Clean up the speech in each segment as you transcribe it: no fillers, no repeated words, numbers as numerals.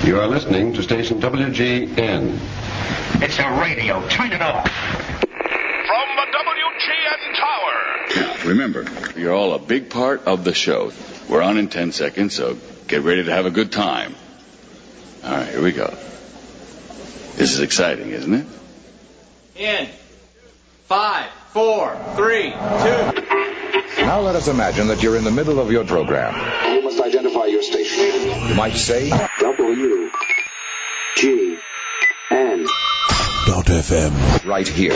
You are listening to station WGN. It's a radio. Turn it off. From the WGN Tower. Now, remember, you're all a big part of the show. We're on in 10 seconds, so get ready to have a good time. All right, here we go. This is exciting, isn't it? In 5, 4, 3, 2. Now let us imagine that you're in the middle of your program. You must identify your station. You might say WGN. .FM. Right here.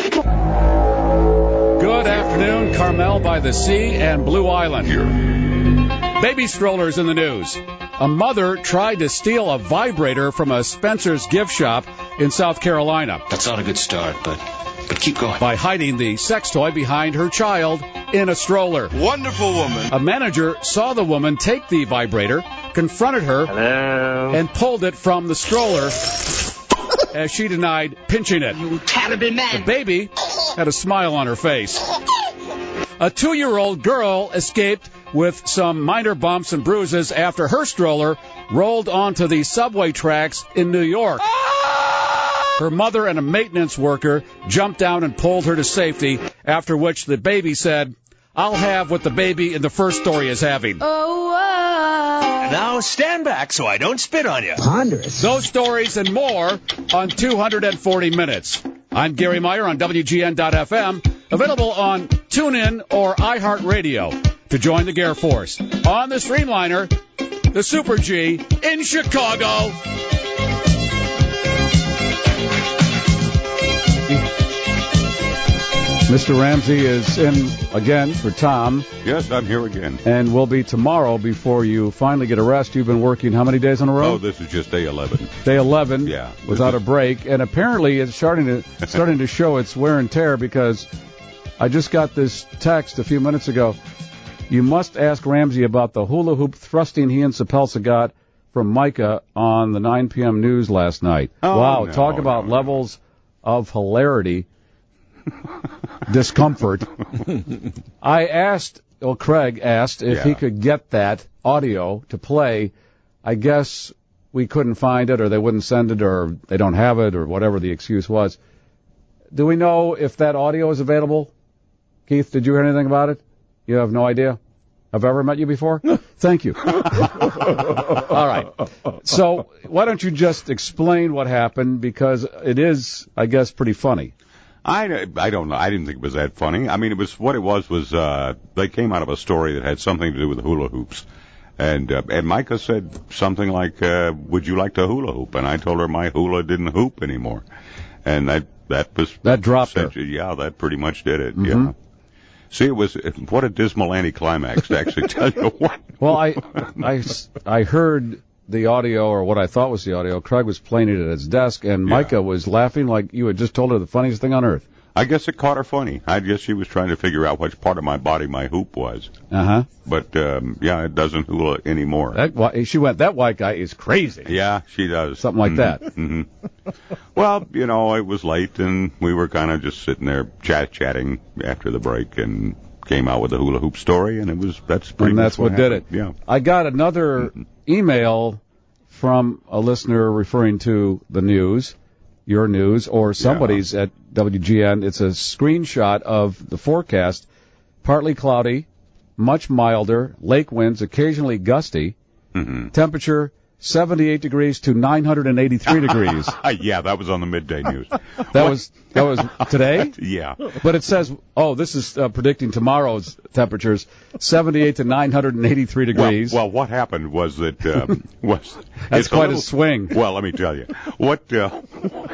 Good afternoon, Carmel by the Sea and Blue Island. Here. Baby strollers in the news. A mother tried to steal a vibrator from a Spencer's gift shop in South Carolina. That's not a good start, but keep going. By hiding the sex toy behind her child in a stroller. Wonderful woman. A manager saw the woman take the vibrator, confronted her, and pulled it from the stroller as she denied pinching it. You terrible man. The baby had a smile on her face. A 2-year-old girl escaped with some minor bumps and bruises after her stroller rolled onto the subway tracks in New York. Her mother and a maintenance worker jumped down and pulled her to safety, after which the baby said, "I'll have what the baby in the first story is having." Now stand back so I don't spit on you. Ponderous. Those stories and more on 240 Minutes. I'm Gary Meyer on WGN.FM, available on TuneIn or iHeartRadio. To join the Gare Force on the Streamliner, the Super G in Chicago. Mr. Ramsey is in again for Tom. Yes, I'm here again. And will be tomorrow before you finally get a rest. You've been working how many days in a row? Oh, this is just day 11. Day 11, yeah, without a break. And apparently it's starting to show its wear and tear, because I just got this text a few minutes ago. You must ask Ramsey about the hula hoop thrusting he and Sapelsa got from Micah on the 9 p.m. news last night. Oh, wow, no, talk about levels of hilarity. Discomfort. Craig asked if he could get that audio to play. I guess we couldn't find it, or they wouldn't send it, or they don't have it, or whatever the excuse was. Do we know if that audio is available? Keith, did you hear anything about it? You have no idea? Have I ever met you before? Thank you. All right. So why don't you just explain what happened, because it is, I guess, pretty funny. I don't know. I didn't think it was that funny. I mean, what it was they came out of a story that had something to do with hula hoops. And Micah said something like, would you like to hula hoop? And I told her my hula didn't hoop anymore. And that dropped her. Yeah, that pretty much did it. Mm-hmm. Yeah. See, what a dismal anticlimax to actually tell you what. Well, I heard the audio, or what I thought was the audio. Craig was playing it at his desk, and Micah was laughing like you had just told her the funniest thing on earth. I guess it caught her funny. I guess she was trying to figure out which part of my body my hoop was. Uh-huh. But, it doesn't hula anymore. She went, that white guy is crazy. Yeah, she does. Something like that. Mm-hmm. Well, it was late, and we were kind of just sitting there chatting after the break, and came out with the hula hoop story, and that's pretty much what did it. Yeah. I got another email from a listener referring to the news, your news, or somebody's at WGN. It's a screenshot of the forecast. Partly cloudy, much milder, lake winds, occasionally gusty. Mm-hmm. Temperature 78 degrees to 983 degrees. Yeah, that was on the midday news. That was today? Yeah. But it says, this is predicting tomorrow's temperatures, 78 to 983 degrees. Well, what happened was that that's quite a swing. Well, let me tell you. What the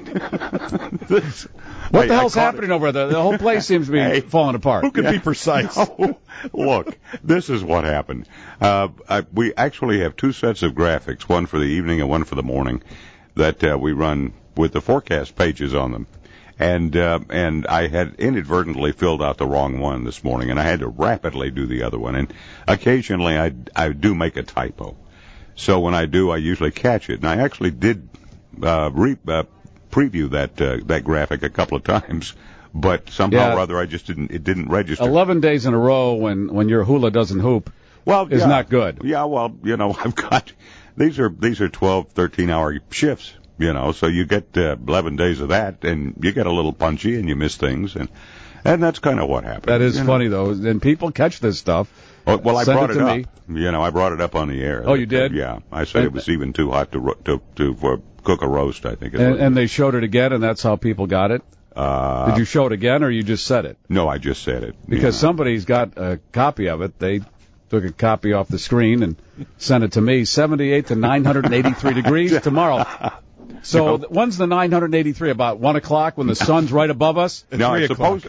hell's happening over there? The whole place seems to be falling apart. Who can be precise? Look, this is what happened. We actually have two sets of graphics, one for the evening and one for the morning, that we run with the forecast pages on them. And I had inadvertently filled out the wrong one this morning, and I had to rapidly do the other one. And occasionally I do make a typo. So when I do, I usually catch it. And I actually did preview that graphic a couple of times, but somehow or other it didn't register. 11 days in a row when your hula doesn't hoop is not good. Yeah, well, I've got these are 12, 13-hour shifts, you know, so you get 11 days of that, and you get a little punchy, and you miss things, and that's kind of what happened. That is funny, though, and people catch this stuff. Oh, well, I brought it up. Me. You know, I brought it up on the air. Oh, you did? Yeah, I said it was even too hot to cook a roast, I think. And they showed it again, and that's how people got it? Did you show it again, or you just said it? No, I just said it. Because somebody's got a copy of it. They took a copy off the screen and sent it to me. 78 to 983 degrees tomorrow. So when's the 983? About 1 o'clock when the sun's right above us? No, what it's supposed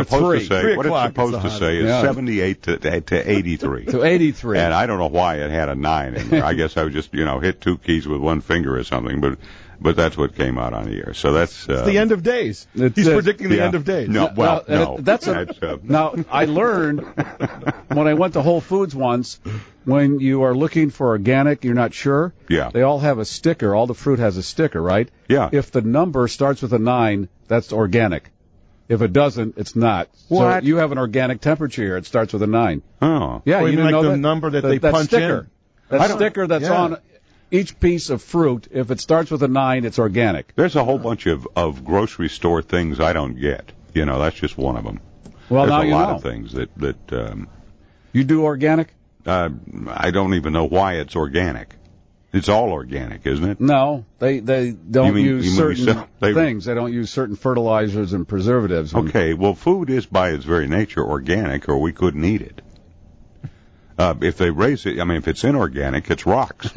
to say is 78 to 83. To 83. And I don't know why it had a 9 in there. I guess I was just, hit two keys with one finger or something, but that's what came out on the air. So that's it's the end of days. He's predicting the end of days. No, no. Now, I learned when I went to Whole Foods once, when you are looking for organic, you're not sure. Yeah. They all have a sticker. All the fruit has a sticker, right? Yeah. If the number starts with a 9, that's organic. If it doesn't, it's not. What? So you have an organic temperature here. It starts with a 9. Oh. Yeah, you didn't know the that? number that they punch sticker. in. That sticker that's on each piece of fruit, if it starts with a 9, it's organic. There's a whole bunch of grocery store things I don't get. That's just one of them. Well, There's now a you lot know. of things that You do organic? I don't even know why it's organic. It's all organic, isn't it? No, they don't use certain things. They don't use certain fertilizers and preservatives. Okay, well, food is by its very nature organic, or we couldn't eat it. If they raise it, if it's inorganic, it's rocks.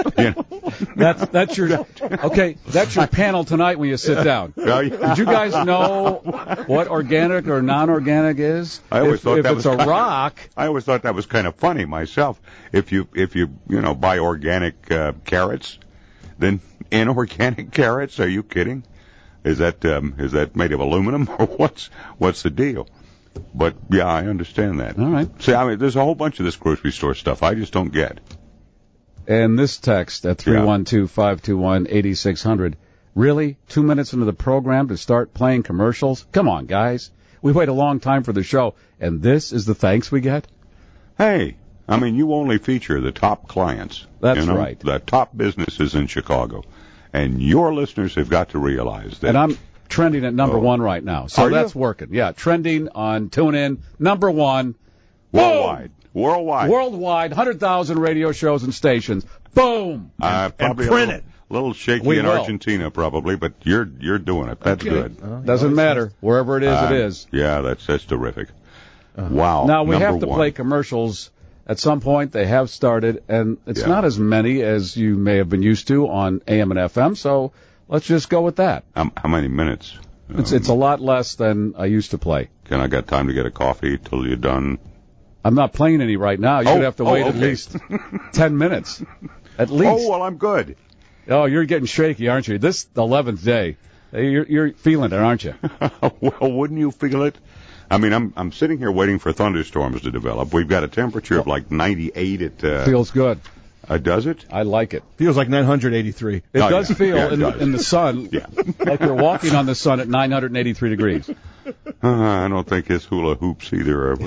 That's your panel tonight when you sit down. Did you guys know what organic or non-organic is? I always thought if it's a rock. I always thought that was kind of funny myself. If you buy organic carrots, then inorganic carrots? Are you kidding? Is that made of aluminum, or what's the deal? But, yeah, I understand that. All right. See, there's a whole bunch of this grocery store stuff I just don't get. And this text at 312-521-8600. Really? 2 minutes into the program to start playing commercials? Come on, guys. We wait a long time for the show, and this is the thanks we get? Hey, you only feature the top clients. That's right. The top businesses in Chicago. And your listeners have got to realize that. And I'm trending at number 1 right now. So that's working. Yeah, trending on TuneIn, number 1. Worldwide. Worldwide. 100,000 radio shows and stations. Boom! And print it. A little shaky in Argentina, probably, but you're doing it. That's good. Doesn't matter. Wherever it is, it is. Yeah, that's terrific. Wow. Now, we have to 1. play commercials. At some point, they have started, and it's not as many as you may have been used to on AM and FM, so let's just go with that. How many minutes? It's a lot less than I used to play. Can I got time to get a coffee till you're done? I'm not playing any right now. You'd have to wait at least 10 minutes. At least. Oh, well, I'm good. Oh, you're getting shaky, aren't you? This 11th day. You're feeling it, aren't you? Well, wouldn't you feel it? I'm sitting here waiting for thunderstorms to develop. We've got a temperature of like 98 at... Feels good. Does it? I like it. Feels like 983. It does feel in the sun like you're walking on the sun at 983 degrees. I don't think it's hula hoops either.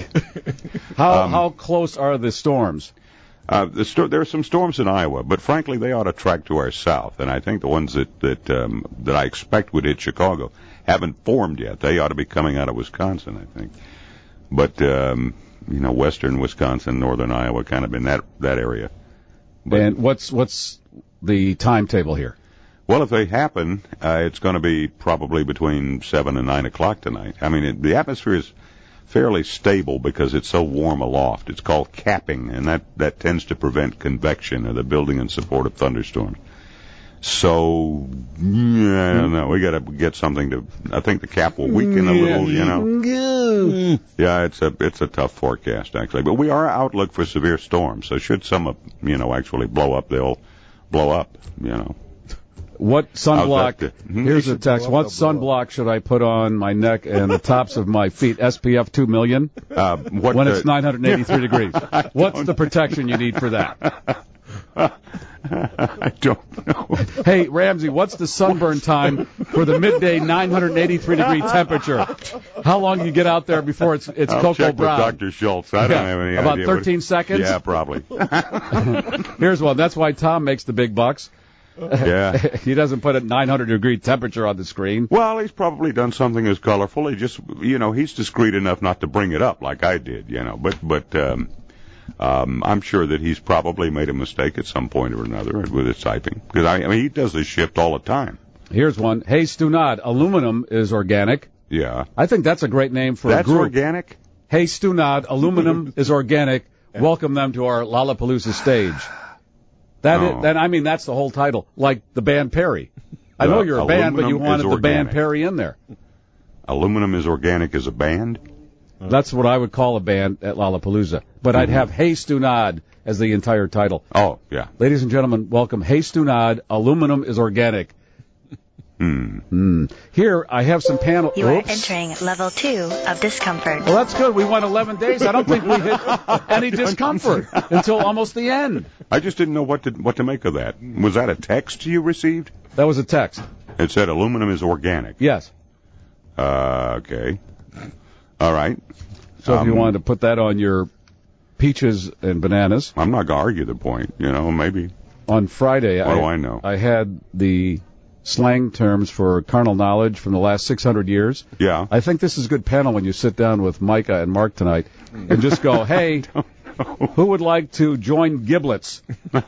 How close are the storms? There are some storms in Iowa, but frankly, they ought to track to our south. And I think the ones that I expect would hit Chicago haven't formed yet. They ought to be coming out of Wisconsin, I think. But western Wisconsin, northern Iowa, kind of in that area. But, and what's the timetable here? Well, if they happen, it's going to be probably between 7 and 9 o'clock tonight. The atmosphere is fairly stable because it's so warm aloft. It's called capping, and that tends to prevent convection or the building and support of thunderstorms. So, I don't know. We got to get something to. I think the cap will weaken a little. Yeah, it's a tough forecast actually. But we are outlook for severe storms. So should some actually blow up, they'll blow up. What sunblock? Here's a text. What sunblock should I put on my neck and the tops of my feet? SPF 2 million. When it's 983 degrees. What's the protection you need for that? I don't know. Hey, Ramsey, what's the sunburn time for for the midday 983-degree temperature. How long you get out there before it's I'll cocoa check brown? with Dr. Schultz. I don't have any About idea. 13 seconds? Yeah, probably. Here's one. That's why Tom makes the big bucks. Yeah. He doesn't put a 900-degree temperature on the screen. Well, he's probably done something as colorful. He just, he's discreet enough not to bring it up like I did, But I'm sure that he's probably made a mistake at some point or another with his typing. Because, I mean, he does this shift all the time. Here's one. Hey, Stu Nod, aluminum is organic. Yeah. I think that's a great name for a group. That's organic? Hey, Stu Nod, aluminum is organic. Welcome them to our Lollapalooza stage. That's the whole title, like the band Perry. I know you're a band, but you wanted the band Perry in there. Aluminum is Organic as a band? That's what I would call a band at Lollapalooza. But I'd have Hey Stu Nod as the entire title. Oh, yeah. Ladies and gentlemen, welcome Hey Stu Nod, aluminum is organic. Here, I have some panel... You are entering level 2 of discomfort. Well, that's good. We went 11 days. I don't think we hit any discomfort until almost the end. I just didn't know what to make of that. Was that a text you received? That was a text. It said aluminum is organic. Yes. Okay. All right. So if you wanted to put that on your peaches and bananas... I'm not going to argue the point. Maybe. On Friday... What do I know? I had the... slang terms for carnal knowledge from the last 600 years. Yeah. I think this is a good panel when you sit down with Micah and Mark tonight and just go, hey, who would like to join Giblets?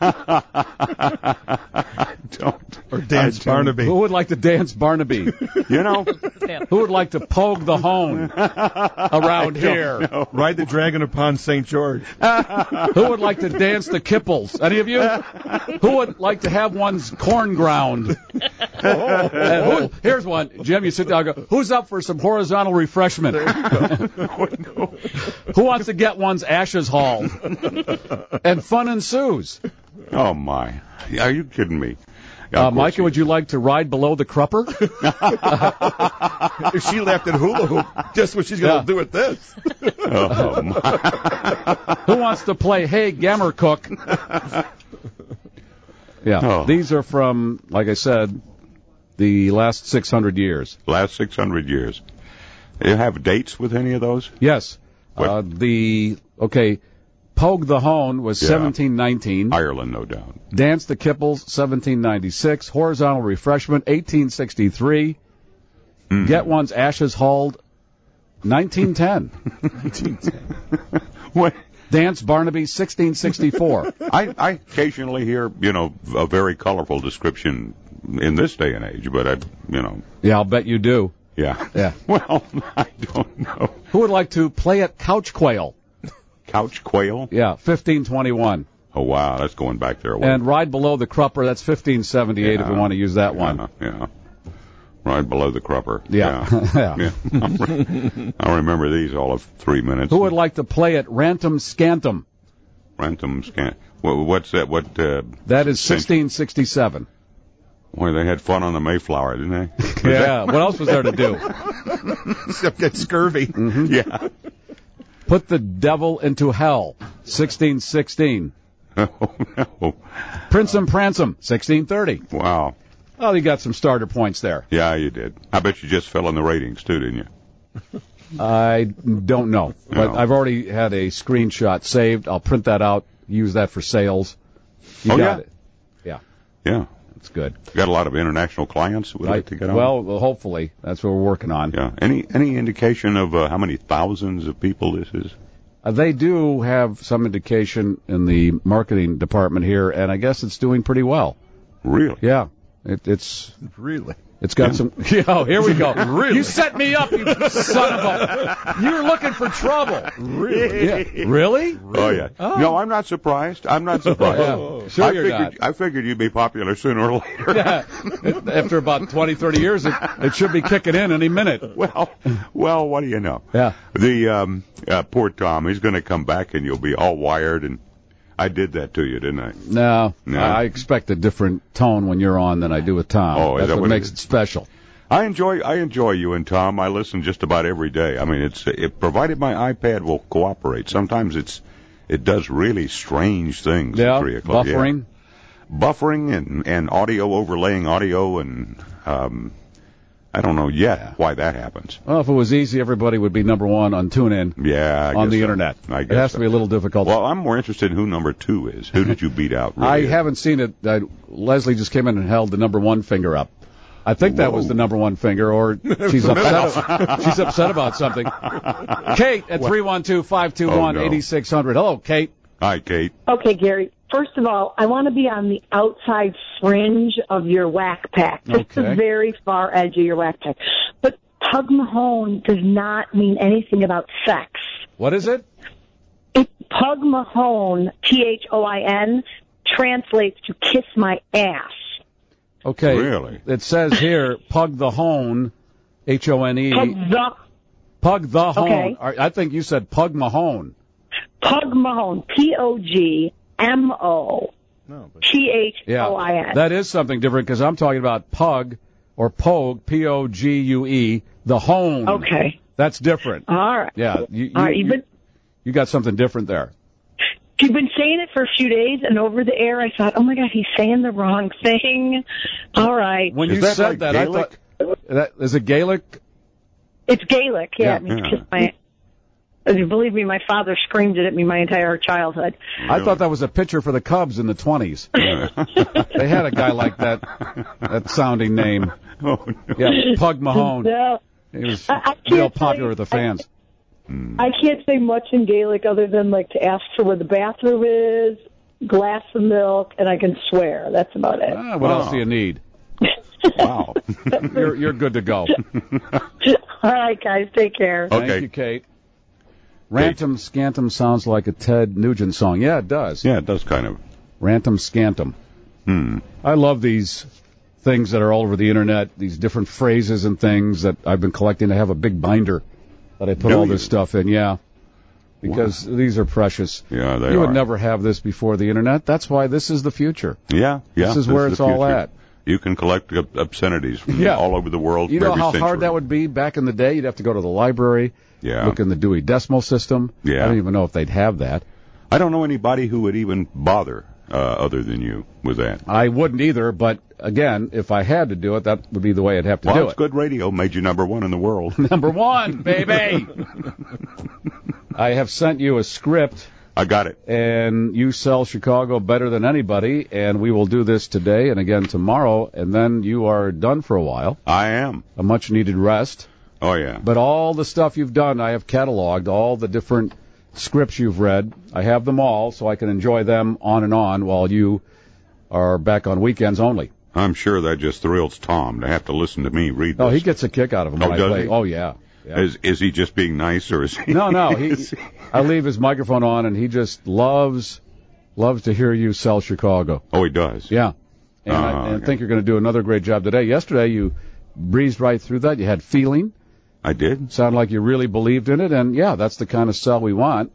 Or dance Barnaby. Who would like to dance Barnaby? Who would like to pogue the hone around here? Ride the dragon upon St. George. Who would like to dance the Kipples? Any of you? Who would like to have one's corn ground? Here's one. Jim, you sit down and go, who's up for some horizontal refreshment? Who wants to get one's ashes hauled? And fun ensues. Oh, my. Are you kidding me? Micah, would you like to ride below the crupper? If she left at hula hoop, guess what she's going to do with this? Oh, my. Who wants to play Hey Gammer Cook? Yeah, These are from, like I said, the last 600 years. Last 600 years. You have dates with any of those? Yes. Pogue the Hone was 1719. Ireland, no doubt. Dance the Kipples, 1796. Horizontal Refreshment, 1863. Get One's Ashes Hauled, 1910. 1910. What? Dance Barnaby, 1664. I occasionally hear, a very colorful description in this day and age, but Yeah, I'll bet you do. Yeah. Well, I don't know. Who would like to play at Couch Quail? Couch Quail? Yeah, 1521. Oh, wow, that's going back there a while. And Ride Below the Crupper, that's 1578 if you want to use that one. Yeah. Right below the crupper. Yeah. I'll remember these all of 3 minutes. Who would like to play at Rantum Scantum? Rantum Scantum. What's that? What? That is 1667. Boy, they had fun on the Mayflower, didn't they? Yeah. What else was there to do? Except get scurvy. Mm-hmm. Yeah. Put the Devil into Hell, 1616. Oh, no. Princem Prancem, 1630. Wow. Well, you got some starter points there. Yeah, you did. I bet you just fell in the ratings, too, didn't you? I don't know. But I've already had a screenshot saved. I'll print that out, use that for sales. You got it. Yeah. Yeah. That's good. You got a lot of international clients we'd like to get on? Well, hopefully. That's what we're working on. Yeah. Any indication of how many thousands of people this is? They do have some indication in the marketing department here, and I guess it's doing pretty well. Really? Yeah. It's really. It's got some. Oh, here we go. Really? You set me up, you son of a. You're looking for trouble. Really? Yeah. Really? Oh yeah. Oh. No, I'm not surprised. Yeah. Sure, you're not. I figured you'd be popular sooner or later. Yeah. After about 20, 30 years, it should be kicking in any minute. Well, what do you know? Yeah. The poor Tom, he's going to come back and you'll be all wired and. I did that to you, didn't I? No. I expect a different tone when you're on than I do with Tom. Oh, that's what makes it special. I enjoy you and Tom. I listen just about every day. I mean, provided my iPad will cooperate. Sometimes it does really strange things at 3 o'clock. Buffering? Yeah. Buffering and audio overlaying audio and I don't know yet why that happens. Well, if it was easy, everybody would be number one on TuneIn. Yeah, on the internet. I guess it has to be a little difficult. Well, I'm more interested in who number 2 is. Who did you beat out? Really? I haven't seen it. Leslie just came in and held the number 1 finger up. I think that was the number 1 finger, or she's upset. She's upset about something. Kate at 312-521-8600. Hello, Kate. Hi, Kate. Okay, Gary. First of all, I want to be on the outside fringe of your whack pack, just the very far edge of your whack pack. But Pug Mahone does not mean anything about sex. What is it? Pug Mahone, Thoin, translates to kiss my ass. Okay. Really? It says here, Pug the Hone, H-O-N-E. Pug the Hone. Okay. I think you said Pug Mahone. Pug Mahone, P-O-G-M-O-T-H-O-I-N. Yeah, that is something different because I'm talking about Pug or Pogue, P-O-G-U-E, the Hone. Okay. That's different. All right. Yeah, you got something different there. You've been saying it for a few days, and over the air, I thought, oh, my God, he's saying the wrong thing. All right. When you said that, Gaelic? I thought, is it Gaelic? It's Gaelic, yeah. It means kiss my... Believe me, my father screamed it at me my entire childhood. Really? I thought that was a pitcher for the Cubs in the 20s. They had a guy like that sounding name. Oh, no. Yeah, Pug Mahone. No. He was real popular with the fans. I can't say much in Gaelic other than like to ask for where the bathroom is, glass of milk, and I can swear. That's about it. What else do you need? Wow. You're good to go. All right, guys. Take care. Okay. Thank you, Kate. Rantum Scantum sounds like a Ted Nugent song. Yeah, it does. Yeah, it does kind of. Rantum Scantum. I love these things that are all over the internet, these different phrases and things that I've been collecting. I have a big binder that I put all this stuff in, because these are precious. Yeah, they are. You would never have this before the internet. That's why this is the future. Yeah. This is where it's all at. You can collect obscenities from all over the world. You know how hard that would be back in the day? You'd have to go to the library, look in the Dewey Decimal System. Yeah. I don't even know if they'd have that. I don't know anybody who would even bother other than you with that. I wouldn't either, but again, if I had to do it, that would be the way I'd have to do it. Well, it's good radio. Made you number 1 in the world. Number 1, baby! I have sent you a script. I got it. And you sell Chicago better than anybody, and we will do this today and again tomorrow, and then you are done for a while. I am. A much-needed rest. Oh, yeah. But all the stuff you've done, I have cataloged, all the different scripts you've read. I have them all, so I can enjoy them on and on while you are back on weekends only. I'm sure that just thrills Tom to have to listen to me read this. Oh, he gets a kick out of them when I play. Oh, yeah. Is he just being nice, or is he? No. I leave his microphone on, and he just loves to hear you sell Chicago. Oh, he does? Yeah. And I think you're going to do another great job today. Yesterday, you breezed right through that. You had feeling. I did. Sounded like you really believed in it, and, that's the kind of sell we want.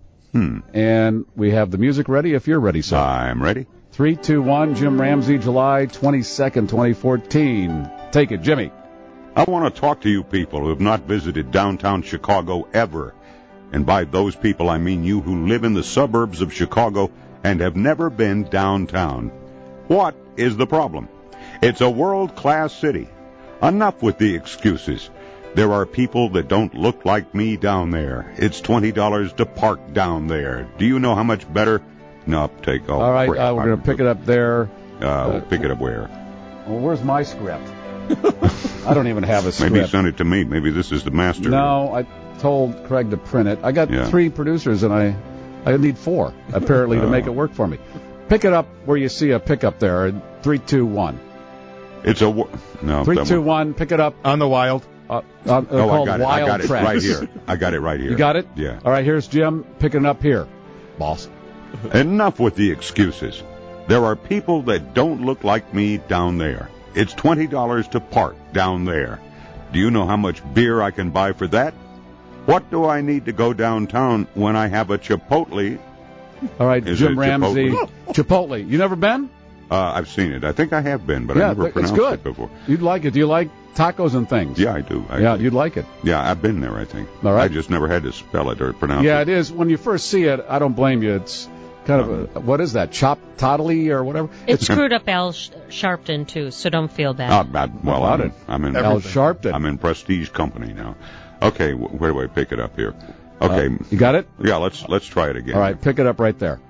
And we have the music ready if you're ready, sir. I'm ready. 3, 2, 1, Jim Ramsey, July 22nd, 2014. Take it, Jimmy. I want to talk to you people who have not visited downtown Chicago ever. And by those people, I mean you who live in the suburbs of Chicago and have never been downtown. What is the problem? It's a world-class city. Enough with the excuses. There are people that don't look like me down there. It's $20 to park down there. Do you know how much better? No, take off. All right, we're going to pick it up there. We'll pick it up where? Well, where's my script? I don't even have a script. Maybe send it to me. Maybe this is the master. No, I told Craig to print it. I got 3 producers, and I need 4, apparently, to make it work for me. Pick it up where you see a pickup there. 3, 2, 1. It's a... No. 3, 2, 1. Pick it up. On the Wild. I got it. I got it right here. I got it right here. You got it? Yeah. All right, here's Jim picking it up here. Boss. Enough with the excuses. There are people that don't look like me down there. It's $20 to park down there. Do you know how much beer I can buy for that? What do I need to go downtown when I have a Chipotle? All right, Jim Ramsey. Chipotle. You never been? I've seen it. I think I have been, but I never pronounced it before. You'd like it. Do you like tacos and things? Yeah, I do. You'd like it. Yeah, I've been there, I think. All right. I just never had to spell it or pronounce it. Yeah, it is. When you first see it, I don't blame you. It's kind of what is that? Chop Toddly or whatever? It screwed up Al Sharpton too, so don't feel bad. I'm in Al Sharpton. I'm in prestige company now. Okay, where do I pick it up here? Okay, you got it? Yeah, let's try it again. All right, pick it up right there.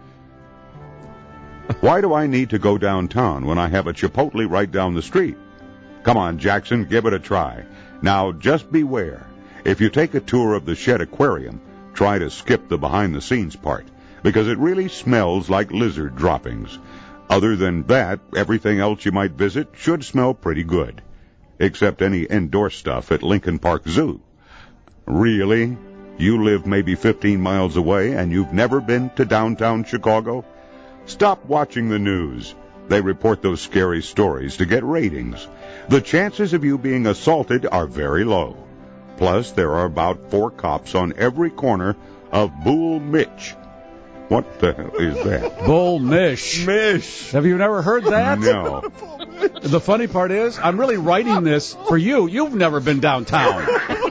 Why do I need to go downtown when I have a Chipotle right down the street? Come on, Jackson, give it a try. Now, just beware. If you take a tour of the Shed Aquarium, try to skip the behind-the-scenes part, because it really smells like lizard droppings. Other than that, everything else you might visit should smell pretty good, except any indoor stuff at Lincoln Park Zoo. Really? You live maybe 15 miles away and you've never been to downtown Chicago? Stop watching the news. They report those scary stories to get ratings. The chances of you being assaulted are very low. Plus, there are about 4 cops on every corner of Bull Mitch. What the hell is that? Bull Mish. Mish. Have you never heard that? No. The funny part is, I'm really writing this for you. You've never been downtown.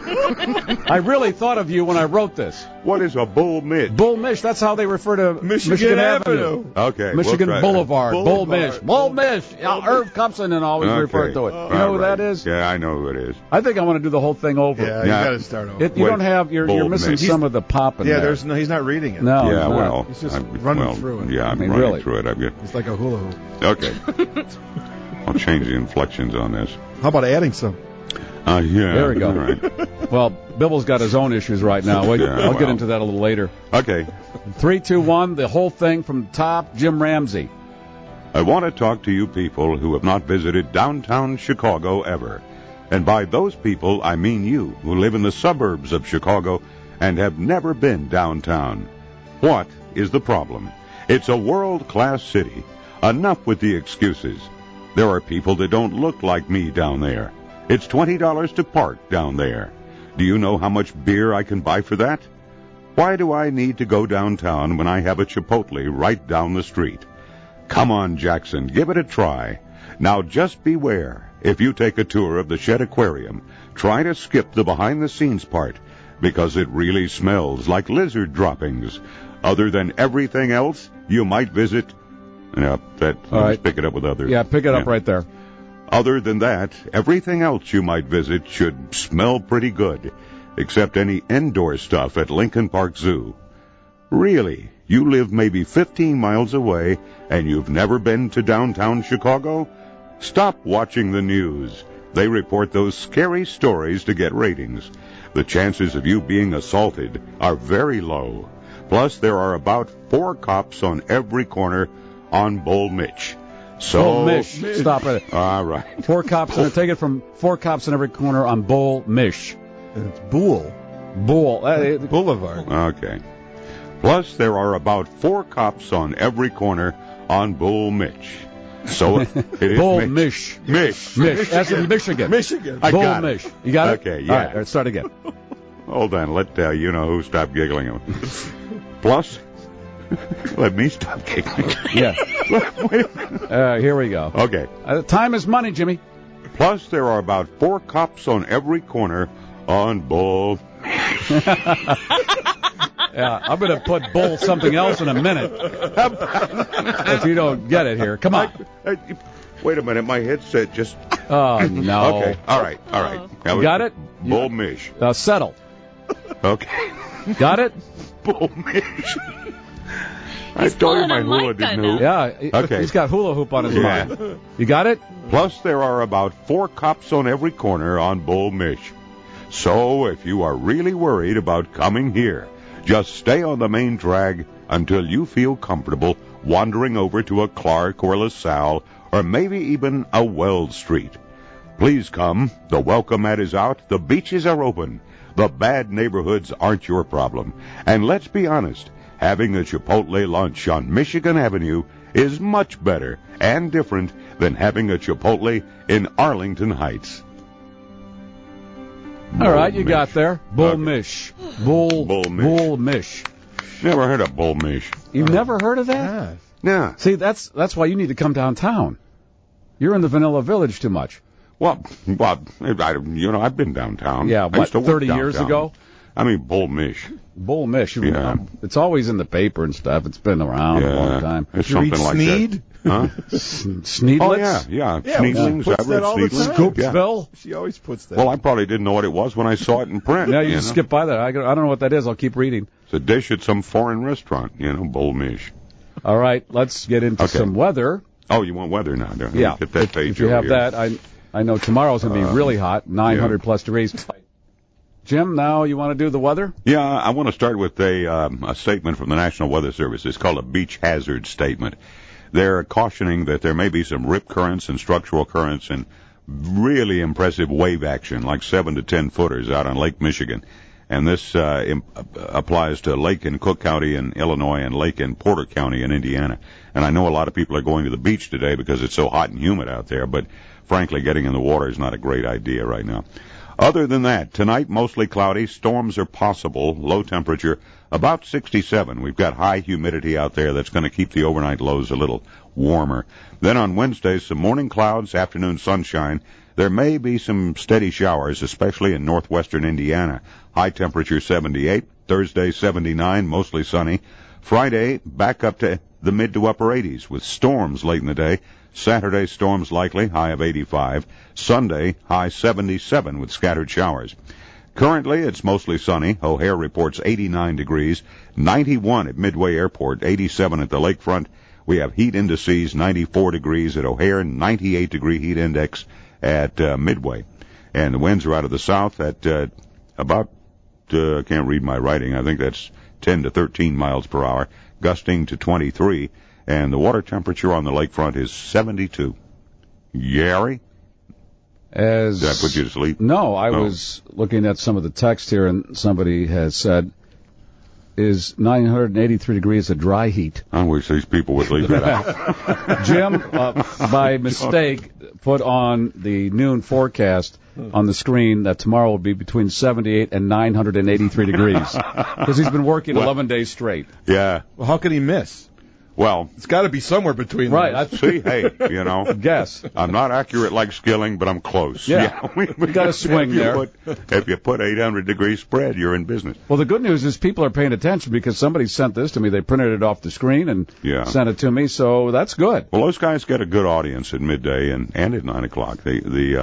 I really thought of you when I wrote this. What is a Bull Mitch? Bull Mish, that's how they refer to Michigan Avenue. Okay. Michigan Boulevard. Bull Mish. Bull Mish. Yeah, Irv Kupson always referred to it. You know who that is? Yeah, I know who it is. I think I want to do the whole thing over. Yeah, you got to start over. You don't have, you're missing some of the pop in there. Yeah, he's not reading it. No, yeah, well. He's just running through it. Yeah, I'm running through it. It's like a hula hoop. Okay. I'll change the inflections on this. How about adding some? Yeah. There we go. Right. Well, Bibble's got his own issues right now. I'll get into that a little later. Okay. 3, 2, 1, the whole thing from the top, Jim Ramsey. I want to talk to you people who have not visited downtown Chicago ever. And by those people, I mean you who live in the suburbs of Chicago and have never been downtown. What is the problem? It's a world-class city. Enough with the excuses. There are people that don't look like me down there. It's $20 to park down there. Do you know how much beer I can buy for that? Why do I need to go downtown when I have a Chipotle right down the street? Come on, Jackson, give it a try. Now just beware. If you take a tour of the Shed Aquarium, try to skip the behind-the-scenes part, because it really smells like lizard droppings. Other than everything else, you might visit... Let's pick it up with others. Yeah, pick it up right there. Other than that, everything else you might visit should smell pretty good, except any indoor stuff at Lincoln Park Zoo. Really, you live maybe 15 miles away and you've never been to downtown Chicago? Stop watching the news. They report those scary stories to get ratings. The chances of you being assaulted are very low. Plus, there are about 4 cops on every corner on Bull Mitch. Bull Mish. Stop it. All right. 4 cops. Take it from 4 cops in every corner on Bull Mish. And it's Bull. Boulevard. Okay. Plus, there are about 4 cops on every corner on Bull Mitch. So it is Bull Mish. Mish. That's in Michigan. Michigan. Bull Mish. You got it? Okay, yeah. All right, start again. Hold on. Let you know who stop giggling. Plus, let me stop giggling. Yeah. Wait a minute. Here we go. Okay. Time is money, Jimmy. Plus, there are about 4 cops on every corner on Bull. Yeah, I'm going to put Bull something else in a minute. If you don't get it here. Come on. Wait a minute. My headset just... Oh, no. Okay. All right. You got it? Bull Mish. Now settle. Okay. Got it? Bull Mish. I told you my hula didn't hoop. Yeah. Okay. He's got hula hoop on his mind. You got it? Plus, there are about 4 cops on every corner on Bull Mish. So, if you are really worried about coming here, just stay on the main drag until you feel comfortable wandering over to a Clark or LaSalle or maybe even a Wells Street. Please come. The welcome mat is out. The beaches are open. The bad neighborhoods aren't your problem. And let's be honest, having a Chipotle lunch on Michigan Avenue is much better and different than having a Chipotle in Arlington Heights. All right, you got there. Bull Mish. Bull Mish. Never heard of Bull Mish. You've never heard of that? Yeah. See, that's why you need to come downtown. You're in the Vanilla Village too much. Well, I've been downtown. Yeah, what, 30 years ago? I mean, Bull Mish. Bull Mish. Yeah. It's always in the paper and stuff. It's been around a long time. It's something like Sneed? that. Huh? Sneedlets? Oh, yeah. Sneedlings. Puts that all the time. Scoopsville? Yeah. She always puts that. Well, I probably didn't know what it was when I saw it in print. Yeah, you just skip by that. I don't know what that is. I'll keep reading. It's a dish at some foreign restaurant, Bull Mish. All right, let's get into some weather. Oh, you want weather now, don't you? Yeah. Get that page if you over have here. that, I know tomorrow's going to be really hot, 900 plus degrees. Jim, now you want to do the weather? Yeah, I want to start with a statement from the National Weather Service. It's called a beach hazard statement. They're cautioning that there may be some rip currents and structural currents and really impressive wave action, like 7 to 10 footers out on Lake Michigan. And this applies to Lake in Cook County in Illinois and Lake in Porter County in Indiana. And I know a lot of people are going to the beach today because it's so hot and humid out there, but frankly, getting in the water is not a great idea right now. Other than that, tonight mostly cloudy. Storms are possible. Low temperature about 67. We've got high humidity out there that's going to keep the overnight lows a little warmer. Then on Wednesday, some morning clouds, afternoon sunshine. There may be some steady showers, especially in northwestern Indiana. High temperature 78. Thursday 79, mostly sunny. Friday back up to the mid to upper 80s with storms late in the day. Saturday, storms likely, high of 85. Sunday, high 77 with scattered showers. Currently, it's mostly sunny. O'Hare reports 89 degrees, 91 at Midway Airport, 87 at the lakefront. We have heat indices, 94 degrees at O'Hare, 98-degree heat index at Midway. And the winds are out of the south at about, I can't read my writing, I think that's 10 to 13 miles per hour, gusting to 23. And the water temperature on the lakefront is 72. Gary? Did I put you to sleep? No, I was looking at some of the text here, and somebody has said, is 983 degrees a dry heat? I wish these people would leave that out. Jim, by mistake, put on the noon forecast on the screen that tomorrow will be between 78 and 983 degrees. Because he's been working 11 days straight. Yeah. Well, how could he miss? Well, it's got to be somewhere between right. See, hey, guess. I'm not accurate like Skilling, but I'm close. Yeah, we got a swing there. If you put 800-degree spread, you're in business. Well, the good news is people are paying attention because somebody sent this to me. They printed it off the screen and sent it to me, so that's good. Well, those guys get a good audience at midday and at 9 o'clock. Pretty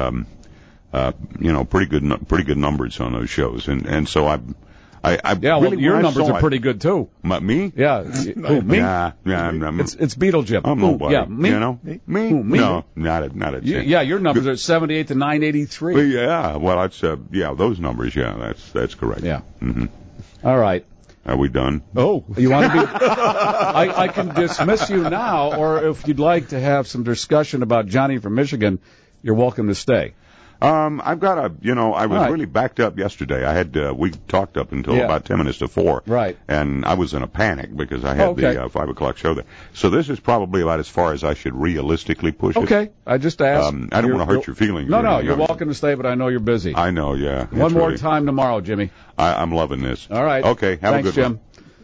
good numbers on those shows, and so I really, your numbers are pretty good too. Me? Yeah. Who, me? Yeah. It's Beetle Jim. I'm nobody. Yeah, me. Me? Who, me? No, not a chance. Yeah, your numbers are 78 to 983. Yeah. Well, that's those numbers. Yeah, that's correct. Yeah. Mm-hmm. All right. Are we done? Oh, you want to be? I can dismiss you now, or if you'd like to have some discussion about Johnny from Michigan, you're welcome to stay. I've got I was really backed up yesterday. I had, we talked up until about 10 minutes to 4. Right. And I was in a panic because I had the 5 o'clock show there. So this is probably about as far as I should realistically push it. Okay. I just asked. I don't want to hurt your feelings. No, you're welcome to stay, but I know you're busy. I know, yeah. One more time tomorrow, Jimmy. I'm loving this. All right. Okay, have Thanks, a good Jim. one.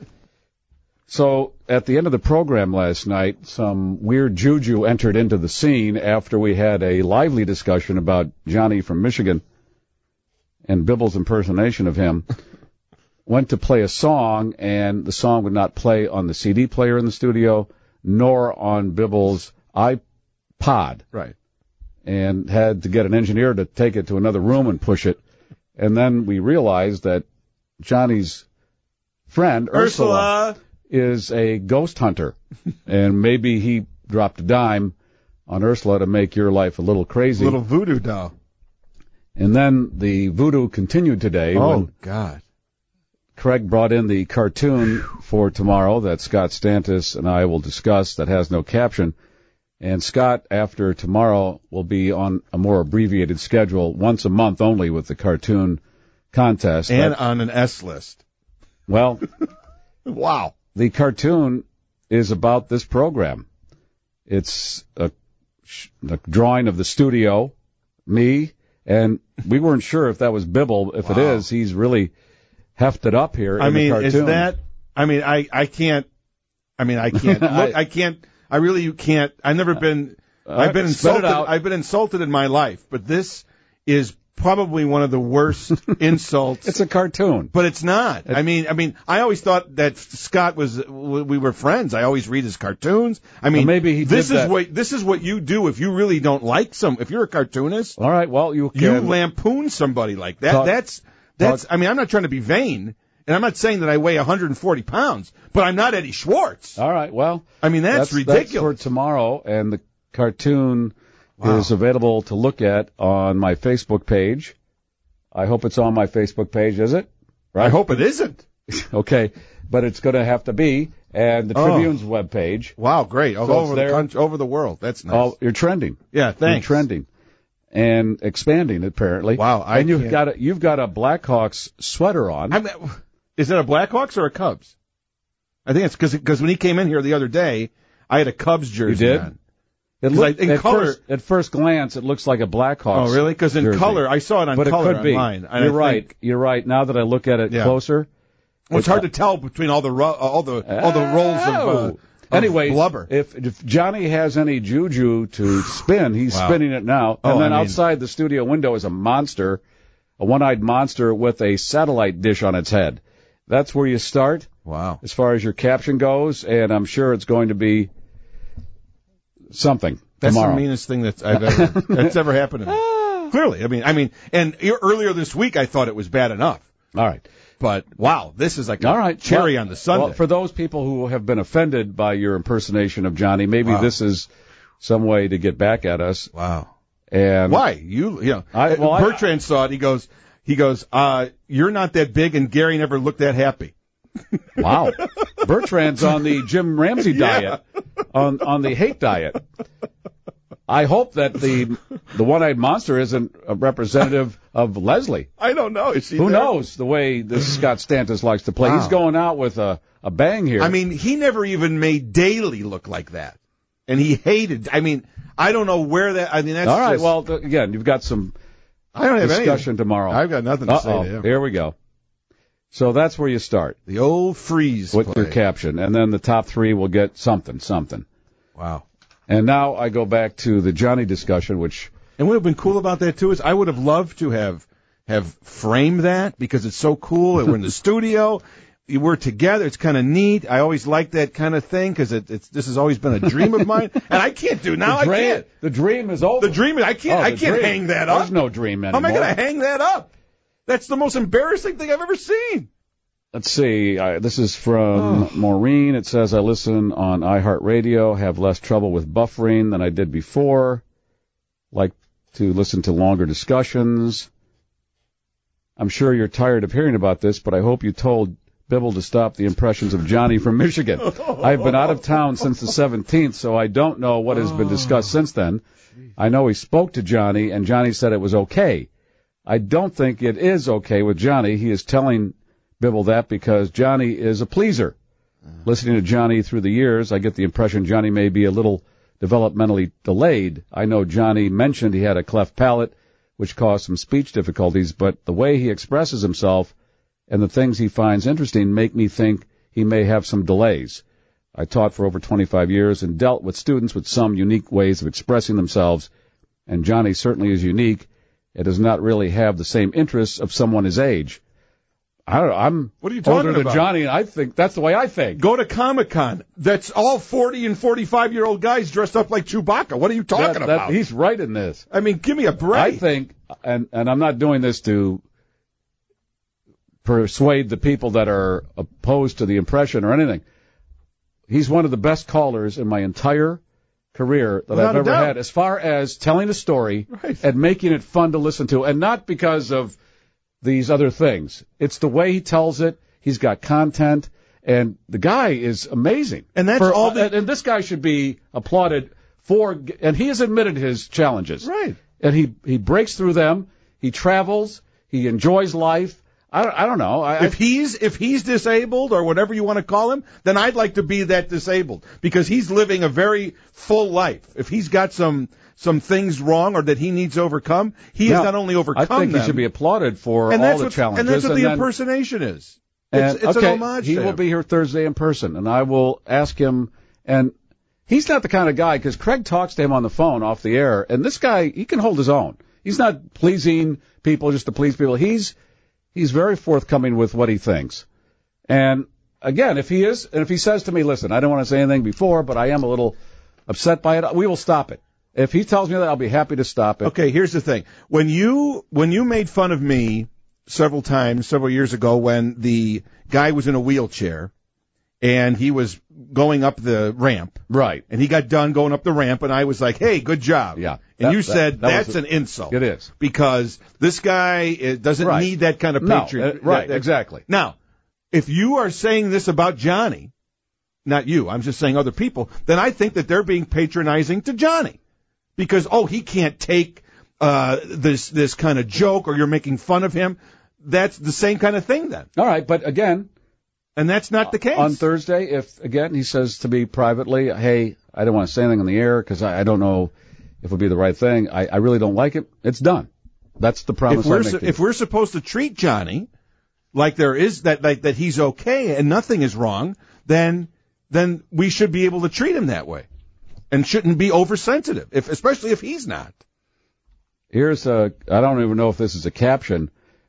So, at the end of the program last night, some weird juju entered into the scene after we had a lively discussion about Johnny from Michigan and Bibble's impersonation of him. Went to play a song, and the song would not play on the CD player in the studio, nor on Bibble's iPod. Right. And had to get an engineer to take it to another room and push it. And then we realized that Johnny's friend, Ursula is a ghost hunter, and maybe he dropped a dime on Ursula to make your life a little crazy. Little voodoo doll. And then the voodoo continued today. Oh, God. Craig brought in the cartoon for tomorrow that Scott Stantis and I will discuss that has no caption. And Scott, after tomorrow, will be on a more abbreviated schedule, once a month only with the cartoon contest. And on an S list. Well, wow. The cartoon is about this program. It's a drawing of the studio, me, and we weren't sure if that was Bibble. If it is, he's really hefted up here in the cartoon. Is that, I can't, you can't, I've never been, I've been insulted in my life, but this is probably one of the worst insults. It's a cartoon. But it's not. I mean, I always thought that Scott we were friends. I always read his cartoons. I mean, well, maybe this is what you do if you really don't like if you're a cartoonist. All right, well, you lampoon somebody like that. That's I mean, I'm not trying to be vain. And I'm not saying that I weigh 140 pounds, but I'm not Eddie Schwartz. All right, well. I mean, that's ridiculous. That's for tomorrow, and the cartoon is available to look at on my Facebook page. I hope it's on my Facebook page, is it? Right? I hope it isn't. Okay, but it's going to have to be, and the Tribune's webpage. Wow, great. All over the country, over the world. That's nice. Oh, you're trending. Yeah, thanks. You're trending. And expanding, apparently. Wow. You've got a Blackhawks sweater on. Is it a Blackhawks or a Cubs? I think it's because when he came in here the other day, I had a Cubs jersey on. You did? At first glance, it looks like a Blackhawks. Oh, really? Because in jersey. Color, I saw it on but Color it could be. online. You're right. Now that I look at it closer, well, it's hard to tell between all the rolls of anyway, blubber. If Johnny has any juju to spin, he's spinning it now. And then outside the studio window is a monster, a one-eyed monster with a satellite dish on its head. That's where you start. Wow. As far as your caption goes, and I'm sure it's going to be something That's tomorrow. The meanest thing that's ever happened to me. Clearly. I mean, and earlier this week I thought it was bad enough. All right. But, wow, this is like a cherry on the sundae. Well, for those people who have been offended by your impersonation of Johnny, maybe this is some way to get back at us. Wow. And why? Bertrand saw it. He goes, you're not that big, and Gary never looked that happy. Wow. Bertrand's on the Jim Ramsey diet, on the hate diet. I hope that the one-eyed monster isn't a representative of Leslie. I don't know. Who knows the way this Scott Stantis likes to play? Wow. He's going out with a bang here. I mean, he never even made Daly look like that. And he hated, I don't know where that, that's all right, well, again, you've got some discussion tomorrow. I've got nothing to say to him. Here we go. So that's where you start. The old freeze with your caption. And then the top three will get something. Wow. And now I go back to the Johnny discussion, which... And what would have been cool about that, too, is I would have loved to have framed that because it's so cool. We're in the studio. We're together. It's kind of neat. I always like that kind of thing because this has always been a dream of mine. And I can't do now. I can't. The dream is over. The dream is, I can't hang that up. There's no dream anymore. How am I going to hang that up? That's the most embarrassing thing I've ever seen. Let's see. This is from Maureen. It says, I listen on iHeartRadio, have less trouble with buffering than I did before. Like to listen to longer discussions. I'm sure you're tired of hearing about this, but I hope you told Bibble to stop the impressions of Johnny from Michigan. I've been out of town since the 17th, so I don't know what has been discussed since then. I know he spoke to Johnny, and Johnny said it was okay. I don't think it is okay with Johnny. He is telling Bibble that because Johnny is a pleaser. Listening to Johnny through the years, I get the impression Johnny may be a little developmentally delayed. I know Johnny mentioned he had a cleft palate, which caused some speech difficulties, but the way he expresses himself and the things he finds interesting make me think he may have some delays. I taught for over 25 years and dealt with students with some unique ways of expressing themselves, and Johnny certainly is unique. It does not really have the same interests of someone his age. I don't know. I'm what are you talking older about? than Johnny, and I think that's the way I think. Go to Comic-Con. That's all 40 and 45-year-old guys dressed up like Chewbacca. What are you talking about? He's right in this. I mean, give me a break. I think, and I'm not doing this to persuade the people that are opposed to the impression or anything. He's one of the best callers in my entire career that I've ever had, as far as telling a story and making it fun to listen to, and not because of these other things. It's the way he tells it. He's got content, and the guy is amazing. And that's and this guy should be applauded for, and he has admitted his challenges. Right. And he breaks through them. He travels. He enjoys life. I don't know. If he's disabled or whatever you want to call him, then I'd like to be that disabled because he's living a very full life. If he's got some things wrong or that he needs to overcome, he has not only overcome them. I think he should be applauded for all the challenges. And that's what the impersonation is. It's an homage. He will be here Thursday in person, and I will ask him. And he's not the kind of guy, because Craig talks to him on the phone off the air, and this guy, he can hold his own. He's not pleasing people just to please people. He's very forthcoming with what he thinks. And again, if he says to me, listen, I don't want to say anything before, but I am a little upset by it, we will stop it. If he tells me that, I'll be happy to stop it. Okay, here's the thing. When you made fun of me several years ago when the guy was in a wheelchair and he was going up the ramp. Right. And he got done going up the ramp and I was like, hey, good job. Yeah. And you said that's an insult. It is. Because this guy doesn't need that kind of patriot. Right, exactly. Now, if you are saying this about Johnny, not you, I'm just saying other people, then I think that they're being patronizing to Johnny. Because, he can't take this kind of joke, or you're making fun of him. That's the same kind of thing then. All right, but again... And that's not the case. On Thursday, if, again, he says to me privately, hey, I don't want to say anything on the air because I don't know if it would be the right thing. I really don't like it. It's done. That's the promise I make to you. If we're supposed to treat Johnny like there is that he's okay and nothing is wrong, then we should be able to treat him that way and shouldn't be oversensitive, especially if he's not. Here's I don't even know if this is a caption.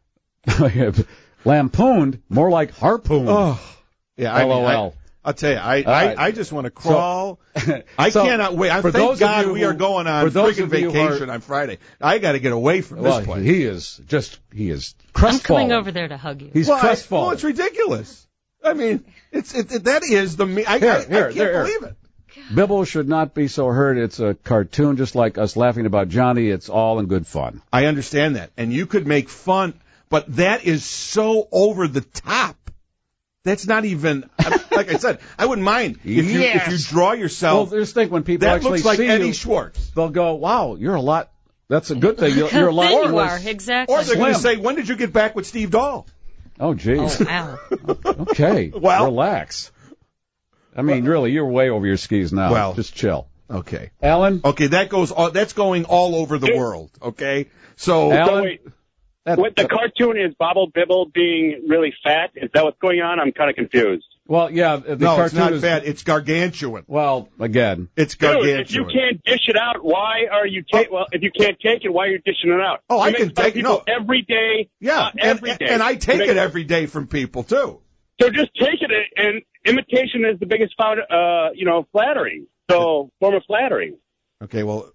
Lampooned, more like harpooned. Oh, yeah. LOL. I'll tell you, I just want to crawl. I cannot wait. Thank God we are going on freaking vacation on Friday. I got to get away from this place. He is crestfallen. I'm coming over there to hug you. He's crestfallen. Well, it's ridiculous. I mean, that is the I can't believe it. Bibble should not be so hurt. It's a cartoon, just like us laughing about Johnny. It's all in good fun. I understand that, and you could make fun. But that is so over the top. That's not even, like I said, I wouldn't mind if you draw yourself. Well, just think when people that actually looks like see Eddie you, Schwartz. They'll go, wow, you're a lot. That's a good thing. You're a lot. You are, exactly. Or they're going to say, when did you get back with Steve Dahl? Oh, geez. Oh, ow. Okay. Well, relax. I mean, really, you're way over your skis now. Well, just chill. Okay. Alan? Okay, that's going all over the world, okay? So, Alan? Wait. What the cartoon is Bobble Bibble being really fat? Is that what's going on? I'm kind of confused. Well, yeah. The no, cartoon it's not is fat. It's gargantuan. Well, again. It's gargantuan. Dude, if you can't dish it out, why are you well, if you can't take it, why are you dishing it out? Oh, I can take it every day. Yeah, every day. And I take it every day from people, too. So just take it, and imitation is the biggest flattery. So, form of flattery. Okay, well...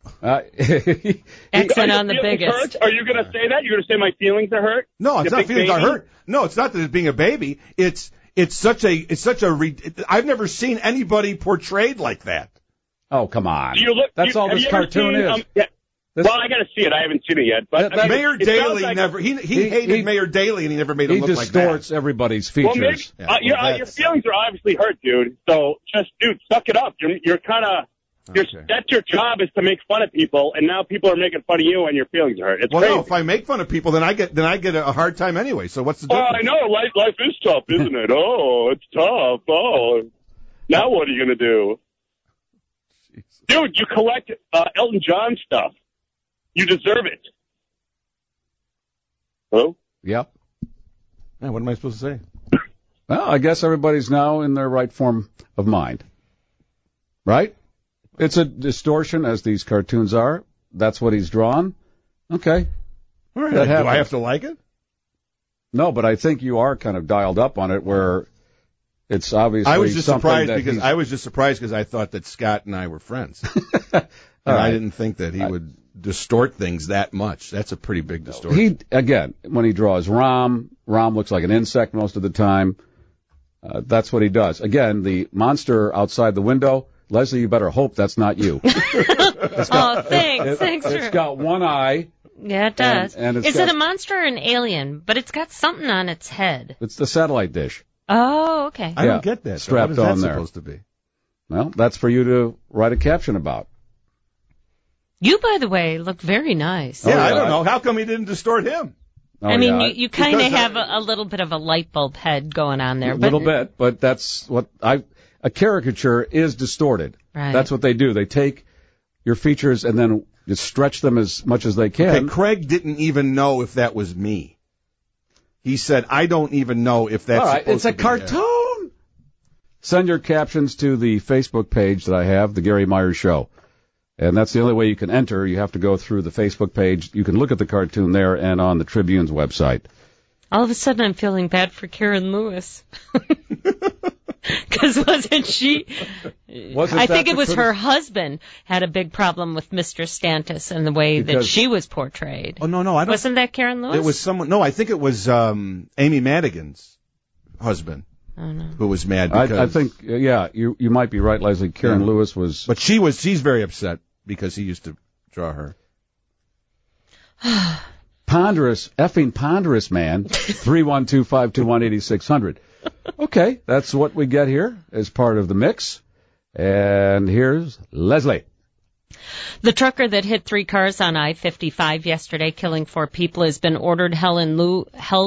Accent on the biggest. Hurt? Are you going to say that? You're going to say my feelings are hurt? No, it's not feelings are hurt. No, it's not that it's being a baby. It's such a I've never seen anybody portrayed like that. Oh, come on. That's all this cartoon is. Well, I got to see it. I haven't seen it yet. But Mayor Daley never. He hated Mayor Daley, and he never made him look like that. He distorts everybody's features. Well, your feelings are obviously hurt, dude. So just, suck it up. You're kind of. That's your job, is to make fun of people, and now people are making fun of you, and your feelings are hurt. It's crazy. No, if I make fun of people, then I get a hard time anyway. So what's the difference? Oh, I know. Life is tough, isn't it? Oh, it's tough. Oh, now what are you going to do? Jesus. Dude, you collect Elton John stuff. You deserve it. Hello? Yep. Man, what am I supposed to say? Well, I guess everybody's now in their right form of mind. Right? It's a distortion, as these cartoons are. That's what he's drawn. Okay. All right. Do I have to like it? No, but I think you are kind of dialed up on it, where it's obviously I was just surprised because I thought that Scott and I were friends. And I didn't think that he would distort things that much. That's a pretty big distortion. When he draws Rom looks like an insect most of the time. That's what he does. Again, the monster outside the window, Leslie, you better hope that's not you. Thanks. It's got one eye. Yeah, it does. And is it a monster or an alien? But it's got something on its head. It's the satellite dish. Oh, okay. I don't get that. Strapped what is on that there. Supposed to be? Well, that's for you to write a caption about. You, by the way, look very nice. Yeah, I don't know. How come he didn't distort him? I mean, you kind of have a little bit of a light bulb head going on there. A little bit, but that's what a caricature is distorted. Right. That's what they do. They take your features and then just stretch them as much as they can. Okay, Craig didn't even know if that was me. He said, I don't even know if that's all right, it's a cartoon. Send your captions to the Facebook page that I have, The Gary Myers Show. And that's the only way you can enter. You have to go through the Facebook page. You can look at the cartoon there and on the Tribune's website. All of a sudden, I'm feeling bad for Karen Lewis. Because wasn't she? I think it was her husband had a big problem with Mr. Stantis and the way that she was portrayed. Oh, no, I don't. Wasn't that Karen Lewis? It was someone. No, I think it was Amy Madigan's husband. Oh, no. Who was mad because... I think, you might be right, Leslie. Karen Lewis was... But she's very upset because he used to draw her. Effing ponderous man, 312-521-8600. Okay, that's what we get here as part of the mix. And here's Leslie. The trucker that hit 3 cars on I-55 yesterday, killing 4 people, has been ordered held in lieu